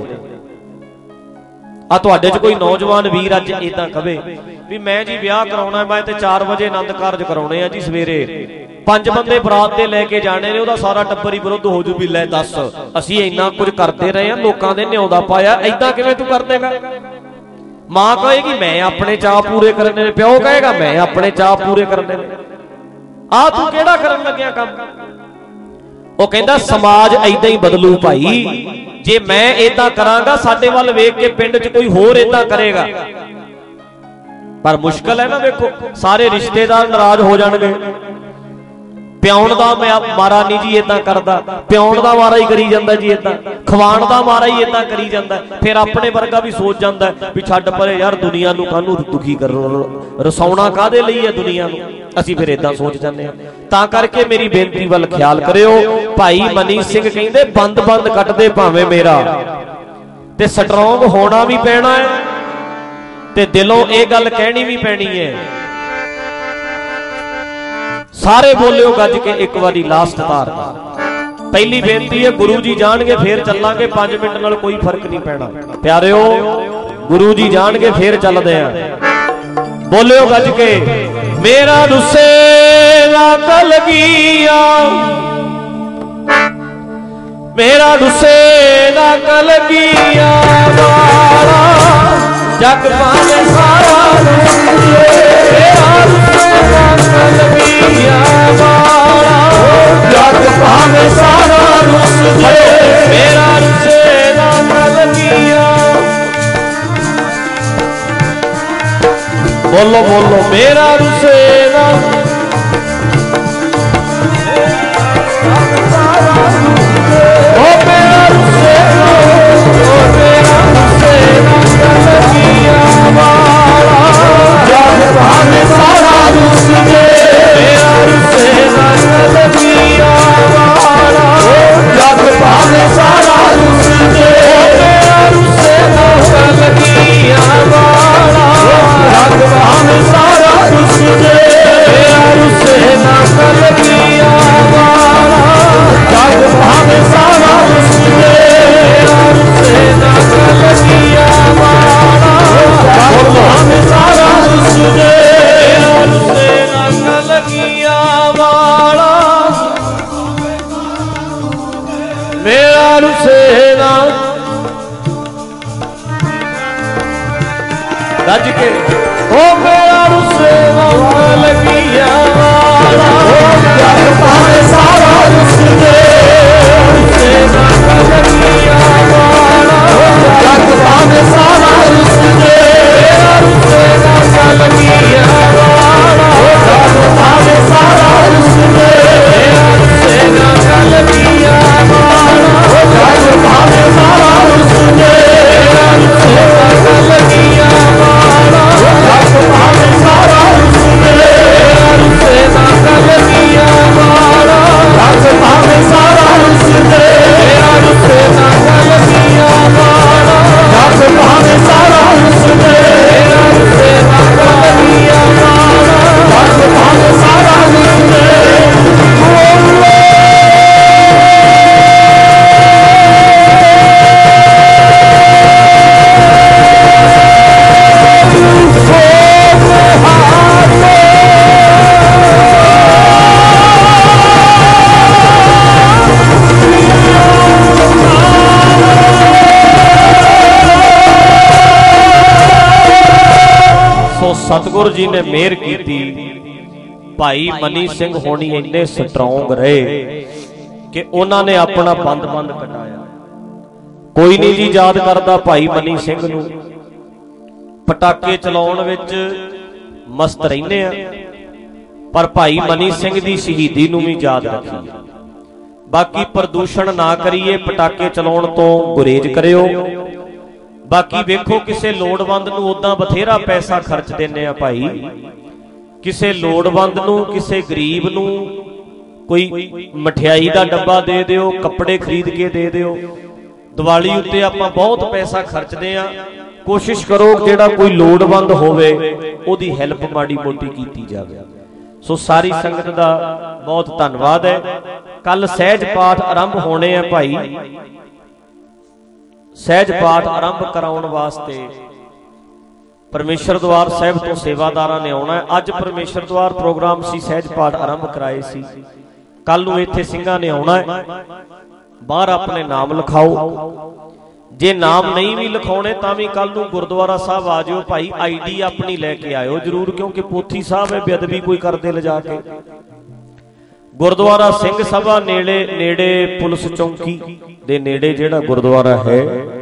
Speaker 1: आ तुहाडे च कोई नौजवान वीर अज इदां कहे भी मैं जी विआह कराउणा, मैं ते चार वजे आनंद कारज कराउणे आ जी, सवेरे पंज बंदे बरात दे लैके जाने ने, ओहदा सारा टब्बर ही विरुद्ध हो जू भी लै दस असीं इन्ना कुछ करते रहे हैं, लोकां दे न्योंदा पाया, इदां किवें तूं कर देगा? मां कहेगी मैं अपने चाह पूरे करने, प्यो कहेगा मैं अपने चाह पूरे करने, आ तू केड़ा करन लग्या काम? ਉਹ ਕਹਿੰਦਾ समाज ऐदा ही बदलू भाई, जे मैं ऐदा करांगा साडे वल वेख के पिंड च कोई होर ऐदा करेगा, पर मुश्किल है ना। देखो सारे रिश्तेदार नाराज हो जाणगे, प्याउण दा मारा नहीं जी ऐदा करदा, प्याउण दा मारा ही करी जांदा जी, ऐदा खवाण दा मारा ही ऐदा करी जांदा, फिर अपने वर्गा भी सोच जांदा भी छड्ड परे यार दुनिया नूं काहनूं दुखी कर, रसाउणा काहदे लई है दुनिया नूं, असीं फिर ऐदा सोच जांदे हां। तां करके मेरी बेनती वल ख्याल करियो। भाई मनीष सिंह कहंदे बंद बंद कटदे भावें मेरा, ते स्ट्रोंग होना भी पैना है, ते दिलों ये गल कहनी भी पैनी है। सारे बोलियो गज के एक बारी लास्ट तार। पहली बेनती है गुरु जी जाणगे फिर चलांगे, पांच मिनट नाल कोई फर्क नहीं पैना प्यारिओ। गुरु जी जाणगे फिर चलदे आ। बोलियो गज के मेरा रुसे ना कलगिया, मेरा रुसे ना कलगिया वाला जग पावे सारा रुसे, मेरा रुसे ना कलगिया वाला जग पावे सारा रुसे, मेरा रुसे ना कलगिया। बोलो बोलो मेरा रुसे ना ओ मेरा रुसे ना, ओ मेरा रुसे ना कलगिया वाला जग पावे सारा रुसे, मेरा रुसे ना कलगिया वाला जग पावे सारा रुसे, मेरा रुसे ना कलगिया वाला जग पावे सारा रुसे, मेरा रुसे ना कलगिया वाला जग पावे सारा रुसे, मेरा रुसे ना कलगिया वाला जग पावे सारा रुसे, मेरा रुसे ना कलगिया वाला मेरा रुसे ना रज के ओ मेरा रुसे ना कलगिया वाला जग पावे सारा रुसे, रुसे ना कलगिया वाला जग पावे सारा रुसे, मेरा रुसे ना कलगिया वाला जग पावे सारा रुसे, मेरा रुसे ना कलगिया वाला जग पावे सारा रुसे, मेरा रुसे ना कलगिया वाला जग पावे सारा रुसे, मेरा रुसे ना कलगिया वाला जग पावे सारा रुसे, मेरा रुसे ना कलगिया वाला जग पावे सारा रुसे, मेरा रुसे ना कलगिया वाला जग पावे सारा रुसे। सतगुरु जी ने मेहर की, भाई मनी सिंह होनी इन्ने स्ट्रोंग रहे कि उन्होंने अपना बंद बंद कटाया। कोई नहीं जी याद करता भाई मनी सिंह नूं, पटाके चलाउण विच मस्त रहिंदे आ, पर भाई मनी सिंह दी शहीदी नूं भी याद रखिए। बाकी प्रदूषण ना करिए, पटाके चलाउण तो गुरेज करियो। बाकी वेखो किसे लोड़वंद नूं उदां बथेरा पैसा खर्च दिंदे आ भाई, किसे लोड़वंद नूं किसे गरीब नूं कोई मठियाई दा डब्बा दे दिओ, कपड़े खरीद के दे दिओ। दिवाली उत्ते आपां बहुत पैसा खर्चदे आ, कोशिश करो जिहड़ा कोई लोड़वंद होवे ओदी हैल्प माड़ी मोटी कीती जावे। सो सारी संगत दा बहुत धन्नवाद है। कल सहज पाठ आरंभ होने आ भाई, सहज पाठ आरंभ कराउण वास्ते परमेश्वर द्वार साहिब तो सेवादारां ने आउणा है। अज परमेश्वर द्वार प्रोग्राम सी, सहज पाठ आरंभ कराए सी, कल नूं इत्थे ਸਿੰਘਾਂ ने आउणा है। बाहर अपने नाम लिखाओ, जे नाम नहीं भी लिखाउणे तां भी कल नूं गुरुद्वारा साहब आ जाओ भाई, आईडी अपनी लैके आयो जरूर, क्योंकि पोथी साहब है बेअदबी कोई करदे लिजा के। गुरुद्वारा सिंह सभा नेड़े नेड़े पुलिस चौकी दे नेड़े जिहड़ा गुरुद्वारा है,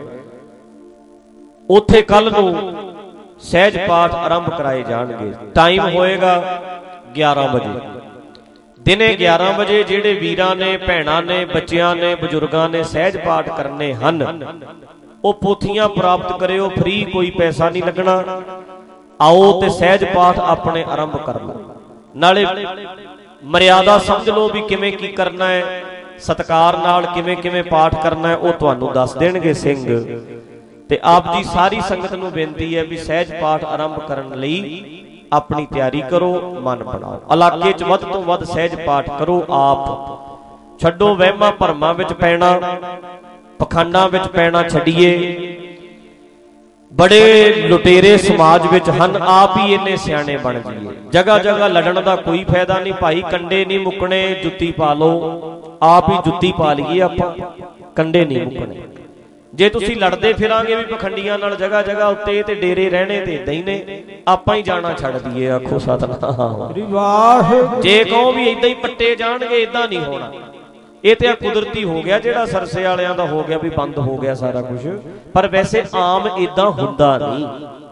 Speaker 1: उत्थे कल नूं सहज पाठ आरंभ कराए जाणगे। टाइम होएगा ग्यारह बजे, दिने ग्यारह बजे। जिहड़े वीरां ने, भैणां ने, बच्चियां ने, बजुर्गां ने सहज पाठ करने हन, ਉਹ पोथियां प्राप्त करियो, फ्री कोई पैसा नहीं लगना। आओ ते सहज पाठ अपने आरंभ कर लो, नाले मर्यादा समझ लो भी किवें की करना है, सत्कार नाल किवें किवें पाठ करना है, वो तुहानूं दस देणगे सिंह। ते आप जी सारी संगत नूं बेनती है भी सहज पाठ आरंभ करन लई अपनी तैयारी करो, मन बनाओ। इलाके च वध तो वध सहज पाठ करो। आप ਛੱਡੋ ਵਹਿਮਾਂ ਭਰਮਾਂ ਵਿੱਚ ਪੈਣਾ, ਪਖੰਡਾਂ ਵਿੱਚ ਪੈਣਾ ਛੱਡੀਏ। ਬੜੇ ਲੁਟੇਰੇ ਸਮਾਜ ਵਿੱਚ ਹਨ, ਆਪ ਹੀ ਇੰਨੇ ਸਿਆਣੇ ਬਣ ਜਾਈਏ। ਜਗ੍ਹਾ ਜਗ੍ਹਾ ਲੜਨ ਦਾ ਕੋਈ ਫਾਇਦਾ ਨਹੀਂ ਭਾਈ, ਕੰਡੇ ਨਹੀਂ ਮੁੱਕਣੇ, ਜੁੱਤੀ ਪਾ ਲਓ। ਆਪ ਹੀ ਜੁੱਤੀ ਪਾ ਲਈਏ ਆਪਾਂ, ਕੰਡੇ ਨਹੀਂ ਮੁੱਕਣੇ। ਜੇ ਤੁਸੀਂ ਲੜਦੇ ਫਿਰਾਂਗੇ ਵੀ ਪਖੰਡੀਆਂ ਨਾਲ ਜਗ੍ਹਾ ਜਗ੍ਹਾ ਉੱਤੇ ਤੇ ਡੇਰੇ ਰਹਿਣੇ ਤੇ ਇਦਾਂ ਹੀ ਨੇ, ਆਪਾਂ ਹੀ ਜਾਣਾ ਛੱਡ ਦਈਏ। ਆਖੋ ਸਤਿਨਾਮ। ਜੇ ਕਹੋ ਵੀ ਇਦਾਂ ਹੀ ਪੱਟੇ ਜਾਣਗੇ, ਇਦਾਂ ਨਹੀਂ ਹੋਣਾ। ਇਹ ਤੇ ਆ ਕੁਦਰਤੀ ਹੋ ਗਿਆ, ਜਿਹੜਾ ਸਰਸੇ ਵਾਲਿਆਂ ਦਾ ਹੋ ਗਿਆ ਵੀ ਬੰਦ ਹੋ ਗਿਆ ਸਾਰਾ ਕੁਝ। ਪਰ ਵੈਸੇ ਆਮ ਇਦਾਂ ਹੁੰਦਾ ਨਹੀਂ,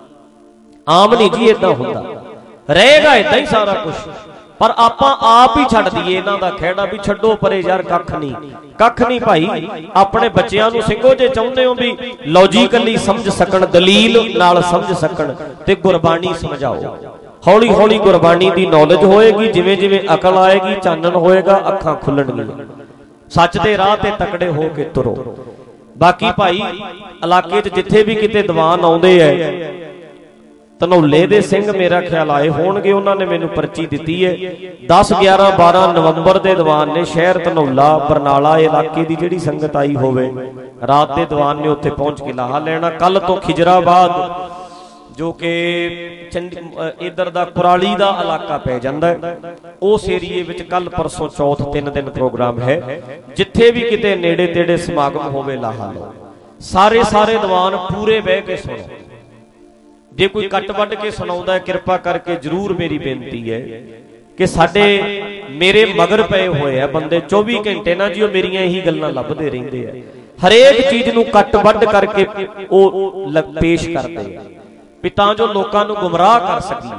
Speaker 1: ਆਮ ਨਹੀਂ ਜੀ ਇਦਾਂ ਹੁੰਦਾ, ਰਹੇਗਾ ਇਦਾਂ ਹੀ ਸਾਰਾ ਕੁਝ। ਪਰ ਆਪਾਂ ਆਪ ਹੀ ਛੱਡ ਦਈਏ ਇਹਨਾਂ ਦਾ ਖਹਿੜਾ ਵੀ ਛੱਡੋ ਪਰੇ ਯਾਰ, ਕੱਖ ਨਹੀਂ ਕੱਖ ਨਹੀਂ ਭਾਈ। ਆਪਣੇ ਬੱਚਿਆਂ ਨੂੰ ਸਿੰਘੋ ਜੇ ਚਾਹੁੰਦੇ ਹੋ ਵੀ ਲੌਜੀਕਲੀ ਸਮਝ ਸਕਣ, ਦਲੀਲ ਨਾਲ ਸਮਝ ਸਕਣ, ਤੇ ਗੁਰਬਾਣੀ ਸਮਝਾਓ। ਹੌਲੀ ਹੌਲੀ ਗੁਰਬਾਣੀ ਦੀ ਨੌਲੇਜ ਹੋਏਗੀ, ਜਿਵੇਂ ਜਿਵੇਂ ਅਕਲ ਆਏਗੀ, ਚਾਨਣ ਹੋਏਗਾ, ਅੱਖਾਂ ਖੁੱਲਣਗੀਆਂ। ਸੱਚ ਦੇ ਰਾਹ ਤੇ ਤਕੜੇ ਹੋ ਕੇ ਤੁਰੋ। ਬਾਕੀ ਭਾਈ ਇਲਾਕੇ 'ਚ ਜਿੱਥੇ ਵੀ ਕਿਤੇ ਦੀਵਾਨ ਆਉਂਦੇ ਐ, ਧਨੌਲੇ ਦੇ ਸਿੰਘ ਮੇਰਾ ਖਿਆਲ ਆਏ ਹੋਣਗੇ, ਉਹਨਾਂ ਨੇ ਮੈਨੂੰ ਪਰਚੀ ਦਿੱਤੀ ਹੈ। ਦਸ ਗਿਆਰਾਂ ਬਾਰਾਂ ਨਵੰਬਰ ਦੇ ਦੀਵਾਨ ਨੇ ਸ਼ਹਿਰ ਧਨੌਲਾ ਬਰਨਾਲਾ ਇਲਾਕੇ ਦੀ ਜਿਹੜੀ ਸੰਗਤ ਆਈ ਹੋਵੇ, ਰਾਤ ਦੇ ਦੀਵਾਨ ਨੇ ਉੱਥੇ ਪਹੁੰਚ ਕੇ ਲਾਹਾ ਲੈਣਾ। ਕੱਲ ਤੋਂ ਖਿਜਰਾਬਾਦ ਜੋ ਕਿ ਇਧਰ ਦਾ ਕੁਰਾਲੀ ਦਾ ਇਲਾਕਾ ਪੈ ਜਾਂਦਾ ਹੈ, ਉਸ ਏਰੀਏ ਵਿੱਚ ਕੱਲ ਪਰਸੋਂ ਚੌਥ ਤਿੰਨ ਦਿਨ ਪ੍ਰੋਗਰਾਮ ਹੈ। ਜਿੱਥੇ ਵੀ ਕਿਤੇ ਨੇੜੇ ਤੇੜੇ ਸਮਾਗਮ ਹੋਵੇ ਲਾਹਾ ਲਓ। ਸਾਰੇ ਸਾਰੇ ਦੀਵਾਨ ਪੂਰੇ ਬਹਿ ਕੇ ਸੁਣੋ। ਜੇ ਕੋਈ ਕੱਟ ਵੱਢ ਕੇ ਸੁਣਾਉਂਦਾ ਹੈ, ਕਿਰਪਾ ਕਰਕੇ ਜ਼ਰੂਰ ਮੇਰੀ ਬੇਨਤੀ ਹੈ ਕਿ ਸਾਡੇ ਮੇਰੇ ਮਗਰ ਪਏ ਹੋਏ ਆ ਬੰਦੇ ਚੌਵੀ ਘੰਟੇ ਨਾ ਜੀ, ਉਹ ਮੇਰੀਆਂ ਇਹੀ ਗੱਲਾਂ ਲੱਭਦੇ ਰਹਿੰਦੇ ਆ। ਹਰੇਕ ਚੀਜ਼ ਨੂੰ ਕੱਟ ਵੱਢ ਕਰਕੇ ਉਹ ਪੇਸ਼ ਕਰਦੇ ਆ ਵੀ ਤਾਂ ਜੋ ਲੋਕਾਂ ਨੂੰ ਗੁੰਮਰਾਹ ਕਰ ਸਕੀਏ।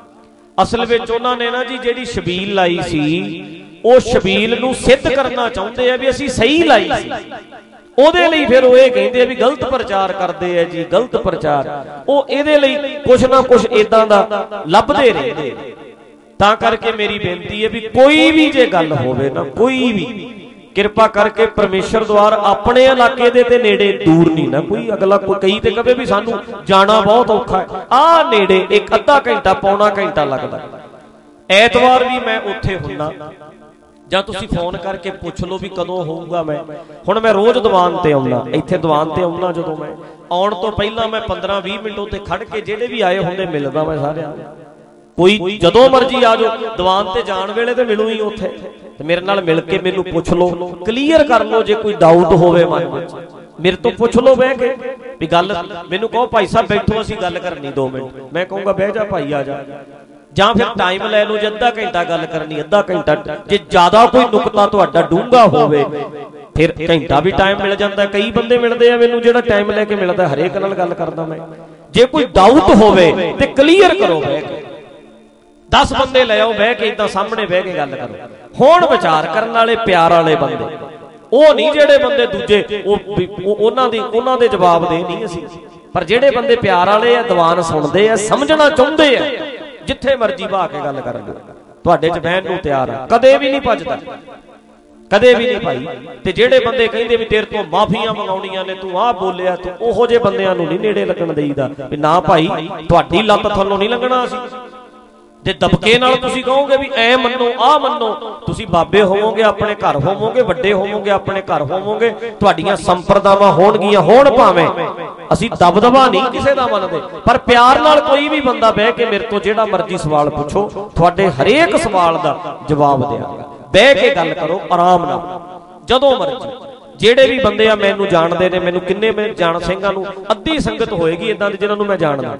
Speaker 1: ਅਸਲ ਵਿੱਚ ਉਹਨਾਂ ਨੇ ਨਾ ਜੀ ਜਿਹੜੀ ਛਬੀਲ ਲਾਈ ਸੀ, ਉਹ ਛਬੀਲ ਨੂੰ ਸਿੱਧ ਕਰਨਾ ਚਾਹੁੰਦੇ ਆ ਵੀ ਅਸੀਂ ਸਹੀ ਲਾਈ ਸੀ। ਉਹਦੇ ਲਈ ਫਿਰ ਉਹ ਇਹ ਕਹਿੰਦੇ ਆ ਵੀ ਗਲਤ ਪ੍ਰਚਾਰ ਕਰਦੇ ਆ ਜੀ, ਗਲਤ ਪ੍ਰਚਾਰ। ਉਹ ਇਹਦੇ ਲਈ ਕੁਛ ਨਾ ਕੁਛ ਇਦਾਂ ਦਾ ਲੱਭਦੇ ਰਹਿੰਦੇ। ਤਾਂ ਕਰਕੇ ਮੇਰੀ ਬੇਨਤੀ ਹੈ ਵੀ ਕੋਈ ਵੀ ਜੇ ਗੱਲ ਹੋਵੇ ਨਾ, ਕੋਈ ਵੀ ਕਿਰਪਾ ਕਰਕੇ ਪਰਮੇਸ਼ਰ ਦੁਆਰ ਆਪਣੇ ਇਲਾਕੇ ਦੇ ਤੇ ਨੇੜੇ ਦੂਰ ਨਹੀਂ ਨਾ ਕੋਈ। ਅਗਲਾ ਕੋਈ ਕਈ ਤੇ ਕਹੇ ਵੀ ਸਾਨੂੰ ਜਾਣਾ ਬਹੁਤ ਔਖਾ ਹੈ, ਆ ਨੇੜੇ ਇੱਕ ਅੱਧਾ ਘੰਟਾ ਪੌਣਾ ਘੰਟਾ ਲੱਗਦਾ। ਐਤਵਾਰ ਵੀ ਮੈਂ ਉੱਥੇ ਹੁੰਦਾ, ਜਾਂ ਤੁਸੀਂ ਫੋਨ ਕਰਕੇ ਪੁੱਛ ਲਓ ਵੀ ਕਦੋਂ ਹੋਊਗਾ। ਮੈਂ ਹੁਣ ਮੈਂ ਰੋਜ਼ ਦੀਵਾਨ ਤੇ ਆਉਣਾ, ਇੱਥੇ ਦੀਵਾਨ ਤੇ ਆਉਣਾ। ਜਦੋਂ ਮੈਂ ਆਉਣ ਤੋਂ ਪਹਿਲਾਂ ਮੈਂ ਪੰਦਰਾਂ ਵੀਹ ਮਿੰਟ ਉੱਤੇ ਖੜ ਕੇ ਜਿਹੜੇ ਵੀ ਆਏ ਹੁੰਦੇ ਮਿਲਦਾ ਮੈਂ ਸਾਰਿਆਂ ਨੂੰ। ਕੋਈ ਜਦੋਂ ਮਰਜੀ ਆ ਜਾਓ, ਦੀਵਾਨ ਤੇ ਜਾਣ ਵੇਲੇ ਤੇ ਮਿਲੂ ਹੀ ਉੱਥੇ, ਤੇ ਮੇਰੇ ਨਾਲ ਮਿਲ ਕੇ ਮੈਨੂੰ ਪੁੱਛ ਲਓ, ਕਲੀਅਰ ਕਰ ਲਓ। ਜੇ ਕੋਈ ਡਾਊਟ ਹੋਵੇ ਮਨ ਵਿੱਚ ਮੇਰੇ ਤੋਂ ਪੁੱਛ ਲਓ ਬਹਿ ਕੇ ਵੀ ਗੱਲ। ਮੈਨੂੰ ਕਹੋ ਭਾਈ ਸਾਹਿਬ ਬੈਠੋ ਅਸੀਂ ਗੱਲ ਕਰਨੀ ਦੋ ਮਿੰਟ, ਮੈਂ ਕਹੂੰਗਾ ਬਹਿ ਜਾ ਭਾਈ ਆ ਜਾ। ਜਾਂ ਫਿਰ ਟਾਈਮ ਲੈ ਲਓ, ਜੇ ਅੱਧਾ ਘੰਟਾ ਗੱਲ ਕਰਨੀ ਅੱਧਾ ਘੰਟਾ। ਜੇ ਜ਼ਿਆਦਾ ਕੋਈ ਨੁਕਤਾ ਤੁਹਾਡਾ ਡੂੰਘਾ ਹੋਵੇ ਫਿਰ ਘੰਟਾ ਵੀ ਟਾਈਮ ਮਿਲ ਜਾਂਦਾ। ਕਈ ਬੰਦੇ ਮਿਲਦੇ ਆ ਮੈਨੂੰ ਜਿਹੜਾ ਟਾਈਮ ਲੈ ਕੇ ਮਿਲਦਾ, ਹਰੇਕ ਨਾਲ ਗੱਲ ਕਰਦਾ ਮੈਂ। ਜੇ ਕੋਈ ਡਾਊਟ ਹੋਵੇ ਤੇ ਕਲੀਅਰ ਕਰੋ ਬਹਿ ਕੇ। ਦਸ ਬੰਦੇ ਲੈ ਆਓ ਬਹਿ ਕੇ, ਇਦਾਂ ਸਾਹਮਣੇ ਬਹਿ ਕੇ ਗੱਲ ਕਰੋ। ਹੁਣ ਵਿਚਾਰ ਕਰਨ ਵਾਲੇ ਪਿਆਰ ਵਾਲੇ ਬੰਦੇ, ਉਹ ਨਹੀਂ ਜਿਹੜੇ ਬੰਦੇ ਦੂਜੇ ਉਹ ਉਹਨਾਂ ਦੀ ਉਹਨਾਂ ਦੇ ਜਵਾਬ ਦੇ ਨਹੀਂ ਅਸੀਂ। ਪਰ ਜਿਹੜੇ ਬੰਦੇ ਪਿਆਰ ਵਾਲੇ ਆ, ਦੀਵਾਨ ਸੁਣਦੇ ਆ, ਸਮਝਣਾ ਚਾਹੁੰਦੇ ਆ, ਜਿੱਥੇ ਮਰਜੀ ਬਹਾ ਕੇ ਗੱਲ ਕਰ ਲਓ, ਤੁਹਾਡੇ ਚ ਬਹਿਣ ਨੂੰ ਤਿਆਰ ਆ। ਕਦੇ ਵੀ ਨਹੀਂ ਭੱਜਦਾ, ਕਦੇ ਵੀ ਨਹੀਂ ਭਾਈ। ਤੇ ਜਿਹੜੇ ਬੰਦੇ ਕਹਿੰਦੇ ਵੀ ਤੇਰੇ ਤੋਂ ਮਾਫੀਆਂ ਮੰਗਾਉਣੀਆਂ ਨੇ, ਤੂੰ ਆਹ ਬੋਲਿਆ, ਤੂੰ ਉਹੋ ਜਿਹੇ ਬੰਦਿਆਂ ਨੂੰ ਨਹੀਂ ਨੇੜੇ ਲੱਗਣ ਦੇਈਦਾ ਵੀ ਨਾ ਭਾਈ ਤੁਹਾਡੀ ਲੱਤ ਥੱਲੋਂ ਨਹੀਂ ਲੰਘਣਾ ਅਸੀਂ। ਜੇ ਦਬਕੇ ਨਾਲ ਤੁਸੀਂ ਕਹੋਗੇ ਵੀ ਐ ਮੰਨੋ ਆਹ ਮੰਨੋ, ਤੁਸੀਂ ਬਾਬੇ ਹੋਵੋਗੇ, ਆਪਣੇ ਘਰ ਹੋਵੋਗੇ, ਵੱਡੇ ਹੋਵੋਗੇ, ਆਪਣੇ ਘਰ ਹੋਵੋਗੇ, ਤੁਹਾਡੀਆਂ ਸੰਪਰਦਾਵਾਂ ਹੋਣਗੀਆਂ ਹੋਣ ਭਾਵੇਂ। ਅਸੀਂ ਦਬਦਬਾ ਨਹੀਂ ਕਿਸੇ ਦਾ ਮੰਨਦੇ, ਪਰ ਪਿਆਰ ਨਾਲ ਕੋਈ ਵੀ ਬੰਦਾ ਬਹਿ ਕੇ ਮੇਰੇ ਤੋਂ ਜਿਹੜਾ ਮਰਜ਼ੀ ਸਵਾਲ ਪੁੱਛੋ, ਤੁਹਾਡੇ ਹਰੇਕ ਸਵਾਲ ਦਾ ਜਵਾਬ ਦਿਆਂਗਾ। ਬਹਿ ਕੇ ਗੱਲ ਕਰੋ ਆਰਾਮ ਨਾਲ, ਜਦੋਂ ਮਰਜ਼ੀ। ਜਿਹੜੇ ਵੀ ਬੰਦੇ ਆ ਮੈਨੂੰ ਜਾਣਦੇ ਨੇ, ਮੈਨੂੰ ਕਿੰਨੇ ਮੈਂ ਜਾਣ ਸਿੰਘਾਂ ਨੂੰ ਅੱਧੀ ਸੰਗਤ ਹੋਏਗੀ ਇਦਾਂ ਦੀ ਜਿਹਨਾਂ ਨੂੰ ਮੈਂ ਜਾਣਦਾ,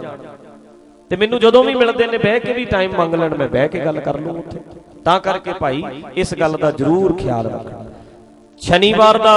Speaker 1: ਤੇ ਮੈਨੂੰ ਜਦੋਂ ਵੀ ਮਿਲਦੇ ਨੇ ਬਹਿ ਕੇ ਵੀ ਟਾਈਮ ਮੰਗ ਲੈਣ, ਮੈਂ ਬਹਿ ਕੇ ਗੱਲ ਕਰ ਲੂੰ ਉੱਥੇ। ਤਾਂ ਕਰਕੇ ਭਾਈ ਇਸ ਗੱਲ ਦਾ ਜ਼ਰੂਰ ਖਿਆਲ ਰੱਖਣਾ। ਸ਼ਨੀਵਾਰ ਦਾ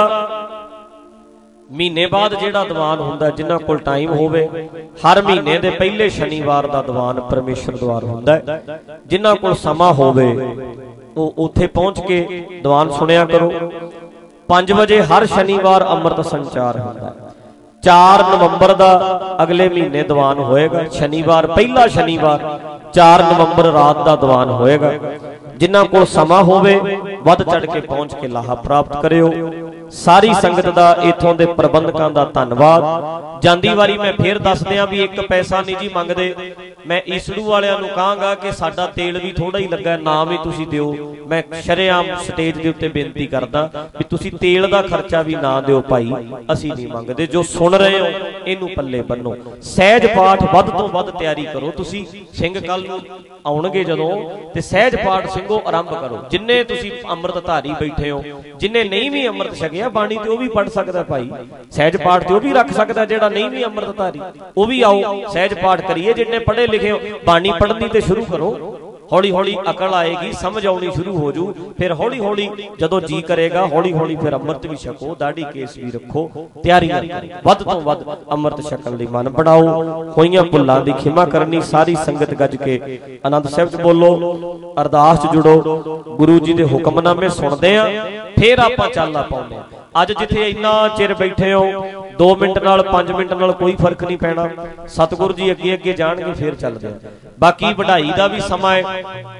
Speaker 1: ਮਹੀਨੇ ਬਾਅਦ ਜਿਹੜਾ ਦੀਵਾਨ ਹੁੰਦਾ, ਜਿਨ੍ਹਾਂ ਕੋਲ ਟਾਈਮ ਹੋਵੇ, ਹਰ ਮਹੀਨੇ ਦੇ ਪਹਿਲੇ ਸ਼ਨੀਵਾਰ ਦਾ ਦੀਵਾਨ ਪਰਮੇਸ਼ਰ ਦੁਆਰ ਹੁੰਦਾ। ਜਿਨ੍ਹਾਂ ਕੋਲ ਸਮਾਂ ਹੋਵੇ ਉਹ ਉੱਥੇ ਪਹੁੰਚ ਕੇ ਦੀਵਾਨ ਸੁਣਿਆ ਕਰੋ। ਪੰਜ ਵਜੇ ਹਰ ਸ਼ਨੀਵਾਰ ਅੰਮ੍ਰਿਤ ਸੰਚਾਰ ਹੁੰਦਾ। ਚਾਰ ਨਵੰਬਰ ਦਾ ਅਗਲੇ ਮਹੀਨੇ ਦੀਵਾਨ ਹੋਏਗਾ, ਸ਼ਨੀਵਾਰ ਪਹਿਲਾ ਸ਼ਨੀਵਾਰ ਚਾਰ ਨਵੰਬਰ ਰਾਤ ਦਾ ਦੀਵਾਨ ਹੋਏਗਾ। ਜਿਨ੍ਹਾਂ ਕੋਲ ਸਮਾਂ ਹੋਵੇ ਵੱਧ ਚੜ ਕੇ ਪਹੁੰਚ ਕੇ ਲਾਹਾ ਪ੍ਰਾਪਤ ਕਰਿਓ। ਸਾਰੀ ਸੰਗਤ ਦਾ, ਇਥੋਂ ਦੇ ਪ੍ਰਬੰਧਕਾਂ ਦਾ ਧੰਨਵਾਦ। ਜਾਂਦੀ ਵਾਰੀ ਮੈਂ ਫੇਰ ਦੱਸ ਦਿਆਂ ਵੀ ਇੱਕ ਪੈਸਾ ਨਹੀਂ ਜੀ ਮੰਗਦੇ। मैं ईसड़ू वालियां नूं कहांगा कि साडा तेल भी थोड़ा ही लगा, नाम ही तुसीं दिओ। मैं शरेआम स्टेज दे उत्ते बेनती करदा भी तुसीं तेल दा खर्चा भी ना दिओ भाई, असीं नहीं मंगदे। जो सुन रहे हो इहनूं पल्ले बन्नो। सहज पाठ वध तो वध तैयारी करो। तुसीं सिंह कल नूं आउणगे जदों ते सहज पाठ ਸਿੰਘੋ आरंभ करो। जिन्ने तुसीं अमृत धारी बैठे हो, जिन्ने नहीं भी अमृत छकिया बाणी ते ਉਹ भी पढ़ सकदा भाई, सहज पाठ ते ਉਹ भी रख सकदा। ਜਿਹੜਾ नहीं भी अमृत धारी ਉਹ भी आओ सहज पाठ करिए। जिन्ने पढ़े लिखे हो बाणी पढ़नी ते शुरू करो। हौली हौली अकल आएगी, समझ आनी शुरू हो जू। फिर हौली हौली जदों जी करेगा हौली हौली फिर अमृत भी छको, दाढ़ी केस भी रखो, तैयारियां वध तो वध अमृत छकण लई मन बनाओ। होईयां भुल्लां दी खिमा करनी। सारी संगत गज के आनंद साहिब च बोलो, अरदास च जुड़ो, गुरु जी दे हुक्मनामे सुनदे आ, फिर आपां चाला पाउंदे आ। अज जिथे इन्ना चिर बैठे हो, दो मिनट नाल पांच मिनट नाल कोई फर्क नहीं पैना। सतगुरु जी अगे अगे जाणगे फिर चलदे आ। बाकी वढाई दा भी समा है,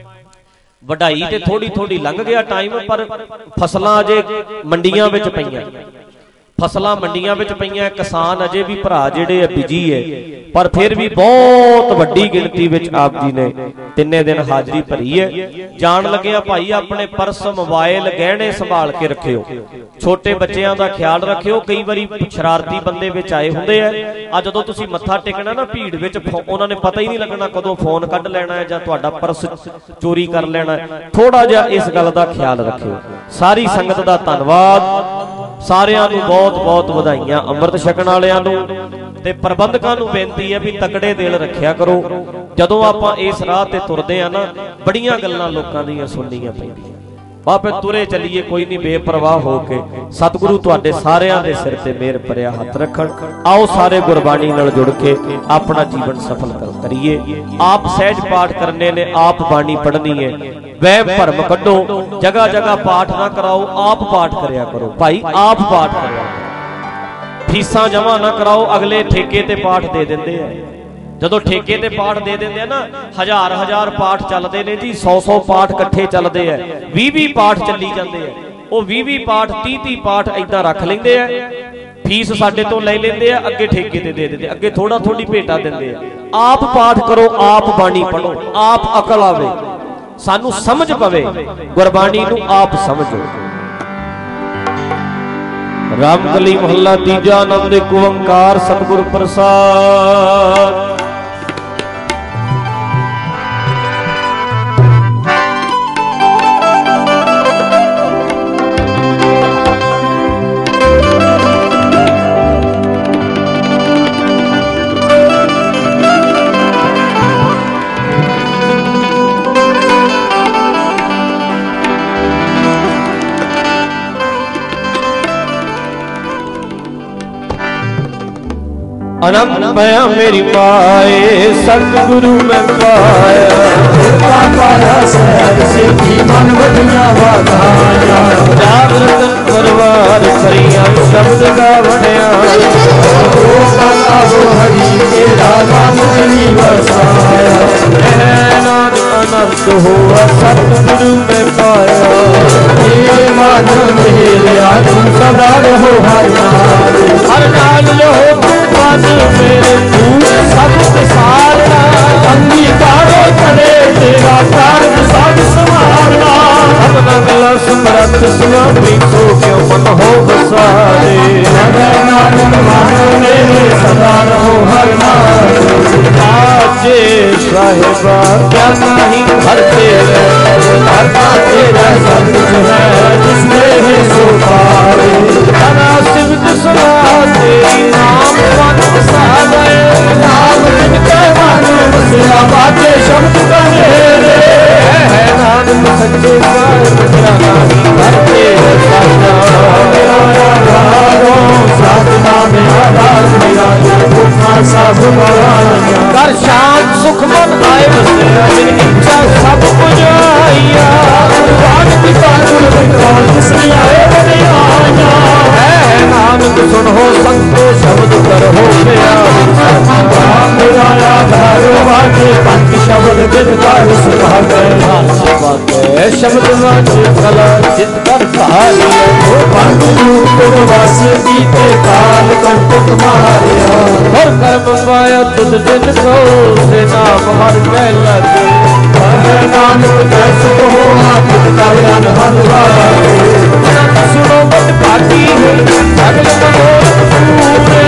Speaker 1: वढाई ते थोड़ी थोड़ी लंघ गया टाइम, पर फसलां अजे मंडियां विच पईयां, फसलां मंडियां विच पईयां। किसान अजे भी भरा जिहड़े बिजी है, पर फिर भी बहुत वड्डी गिणती विच आप जी ने तिन्ने दिन हाजरी भरी है। जान लग्या भाई अपने पर्स मोबाइल गहने संभाल के रखियो, छोटे बच्चों का ख्याल रखियो। कई बारी शरारती बंदे विच आए हुंदे आ। आ जदों तुसीं मत्था टेकना ना भीड़ विच, उन्हां ने पता ही नहीं लगना कदों फोन कढ लेना है जां तुहाडा पर्स चोरी कर लेना है। थोड़ा जिहा इस गल दा ख्याल रखियो। सारी संगत दा धन्नवाद, सारिआं नूं बहुत बहुत वधाइयां। अमृत छकण वालिआं नूं ते प्रबंधकां नूं बेनती है भी तकड़े दिल रखिया करो। जदों आपां इस राह ते तुरदे आ ना, बड़ियां गल्लां लोकां दीयां सुननियां पैंदियां। बापे तुरे चलीए, कोई नहीं बेपरवाह होके। सतगुरु तुहाडे सारिआं दे सिर ते मेहर भरिया हथ रखण। आओ सारे गुरबाणी नाल जुड़ के अपना जीवन सफल करिए। आप सहज पाठ करने ने, आप बाणी पढ़नी है। वह भरम कड्डो, जगह जगह पाठ ना कराओ, आप पाठ करया करो भाई, आप पाठ करया करो। फीसां जमा ना कराओ, अगले ठेके ते पाठ दे देंदे आ। जदों ठेके ते पाठ दे देंदे ना, हजार हजार पाठ चलते ने जी, सौ सौ पाठ कट्ठे चलते हैं, भी भी पाठ चली जाते हैं। वो भी भी पाठ ती ती पाठ इदां रख लेंदे आ, फीस साडे तो ले लेंदे आ, अगे ठेके ते दे देंदे, अगे थोड़ा थोड़ी भेटा देंदे आ। आप पाठ करो, आप बाणी पढ़ो, आप अकल आवे, सानू समझ पवे, गुरबाणी नू आप समझो। रामकली महला तीजा, आनंद एक ओंकार सतगुर प्रसाद। आनंद पाया मेरी माए, सतगुरु मैं पाया, पाया सहज सिद्धि मन वधिया वाधाया। राम रतन परवार खरिया शब्द गावणिया, ओ हरि तेरा नाम जनी वसाया। नानक अनंत हुआ सतगुरु मैं पाया, हे मन मेरा तुम सदा रहो हर नाल, हर नाल रहो मेरे पूरे सब सारना। अंगीकारो करे तेरा कारज सब संभालना। अपना गला समरथ स्वामी को क्यों मन हो बसारे। नानक मानो मेरे सदा रहो हर नाल। आजे साहिबा क्या नहीं भरते भरता तेरा सब कुछ है, जिसमें है सो पारे। धना सिमट सुना तेरी नाम नाम जिनके मन बसिया, बातें शब्द कहे है नानक सच्चे साधना करते साधना में आधार मेरा सब कर शांत सुख मन आए बसिया, मेरी इच्छा सब कुछ आइया। जिसने आए बने आया है नानक सुन हो संतो शब्द कर हो गया। मेरा आधार वाजे पंच शब्द जित कर सुहागे, शब्द वाजे कला जित कर सहारे। पंच रूप वास बीते काल कंटक मारिया, और कर्म
Speaker 3: पाया तुझ जिनको से नाम हर कै लगे
Speaker 2: नानक जस को
Speaker 3: सुनो बट पाटी सगल पूरे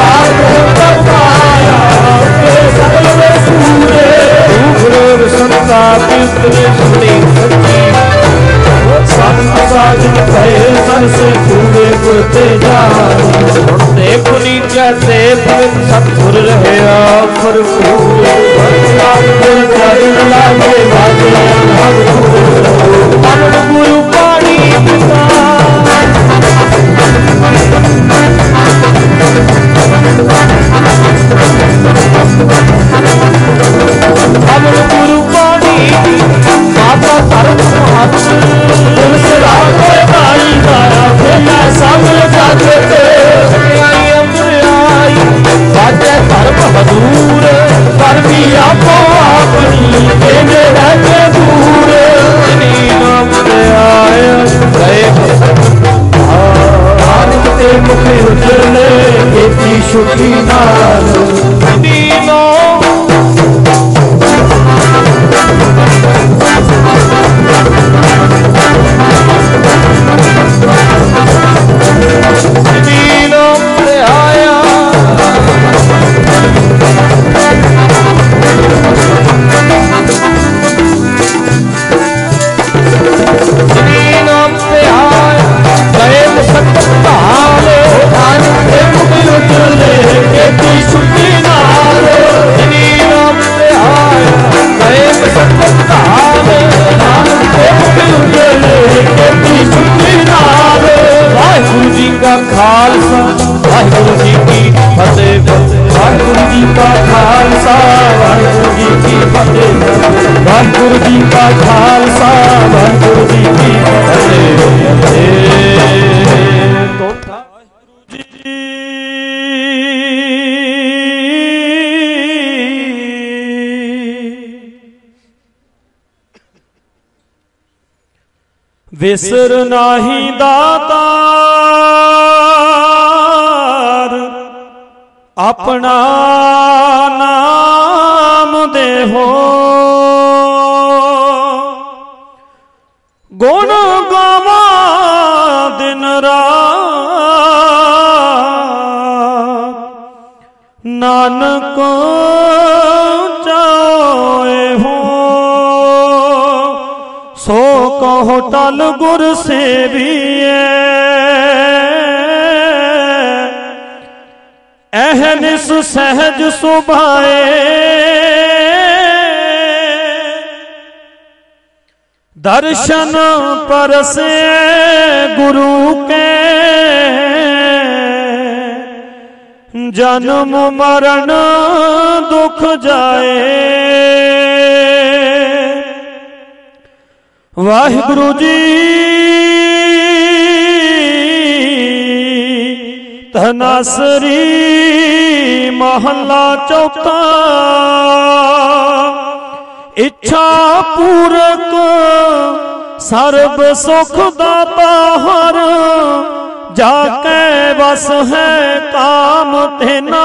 Speaker 3: सगल सूरे संता सुनी सच्ची संत साजन भय मन से पूरे गुरते जाते पुनी कहते पवित्र सतगुर रहे भरपूर गुरु पानी पिता अमर गुरु पानी माता धर्म हाथ धर्म हजूर पर भी आपो अपनी रहते दूर नाम आए गए मुख उजले खेती सुखी नाल वाहिगुरु जी का खालसा वाहिगुरु जी की फतेह वाहिगुरु जी का खालसा वाहिगुरु जी की फतेह वाहिगुरु जी का खालसा वाहिगुरु जी की फतेह
Speaker 2: विसर नाही दातार अपना नाम देहो गुण गावा दिन रात नानक चाहे हो सो कहो टल गुर से भी अहनिस सहज सुभाए दर्शन परसे गुरु के जन्म मरण दुख जाए वाहिगुरु जी धनासरी महला चौथा इच्छा पूरक सर्व सुख दाता हर जाके बस है काम तेना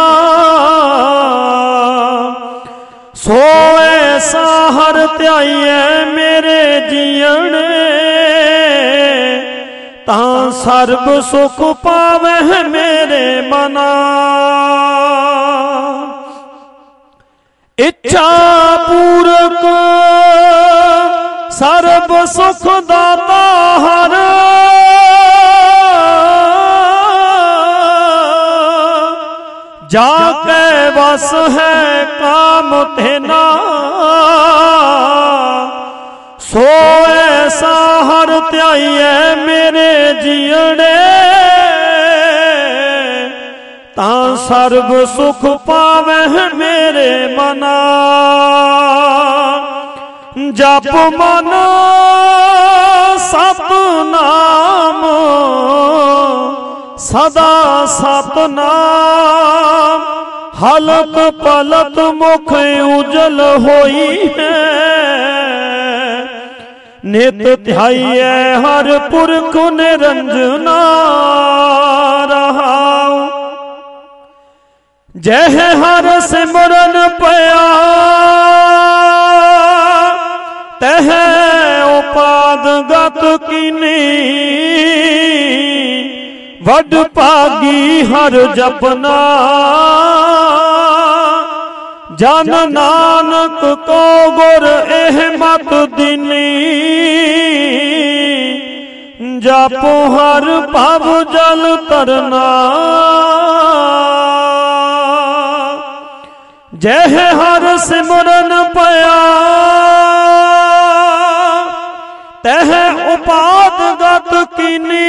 Speaker 2: सो ऐसा हर त्याइए मेरे जीने तां सर्ब सुख पावे मेरे मना इच्छा पूरक सर्ब सुख दाता हर जाके बस है काम तेना सो ऐसा हर त्याइए मेरे जीने तां सर्ब सुख पावे मेरे मना जप मन सतनाम सदा सतनाम हलक पलक मुख उजल होई है नित ध्याइए हर पुरख निरंजना रहाओ जह हर सिमरन पया तह उपाद गत कीनी वड भागी हर जपना जन नानक को गुर एह मत दीनी जापो हर भव जल तरना जह हर सिमरन पया तह उपाद गत कीनी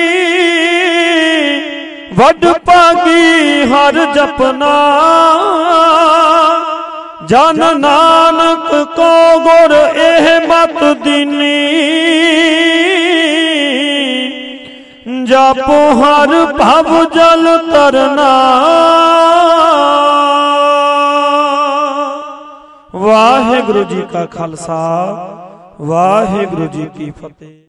Speaker 2: वड भागी हर जपना जन नानक को गुर एह मत दीनी जापो हर भव जल तरना। वाहिगुरु जी का खालसा वाहिगुरु जी की फतेह।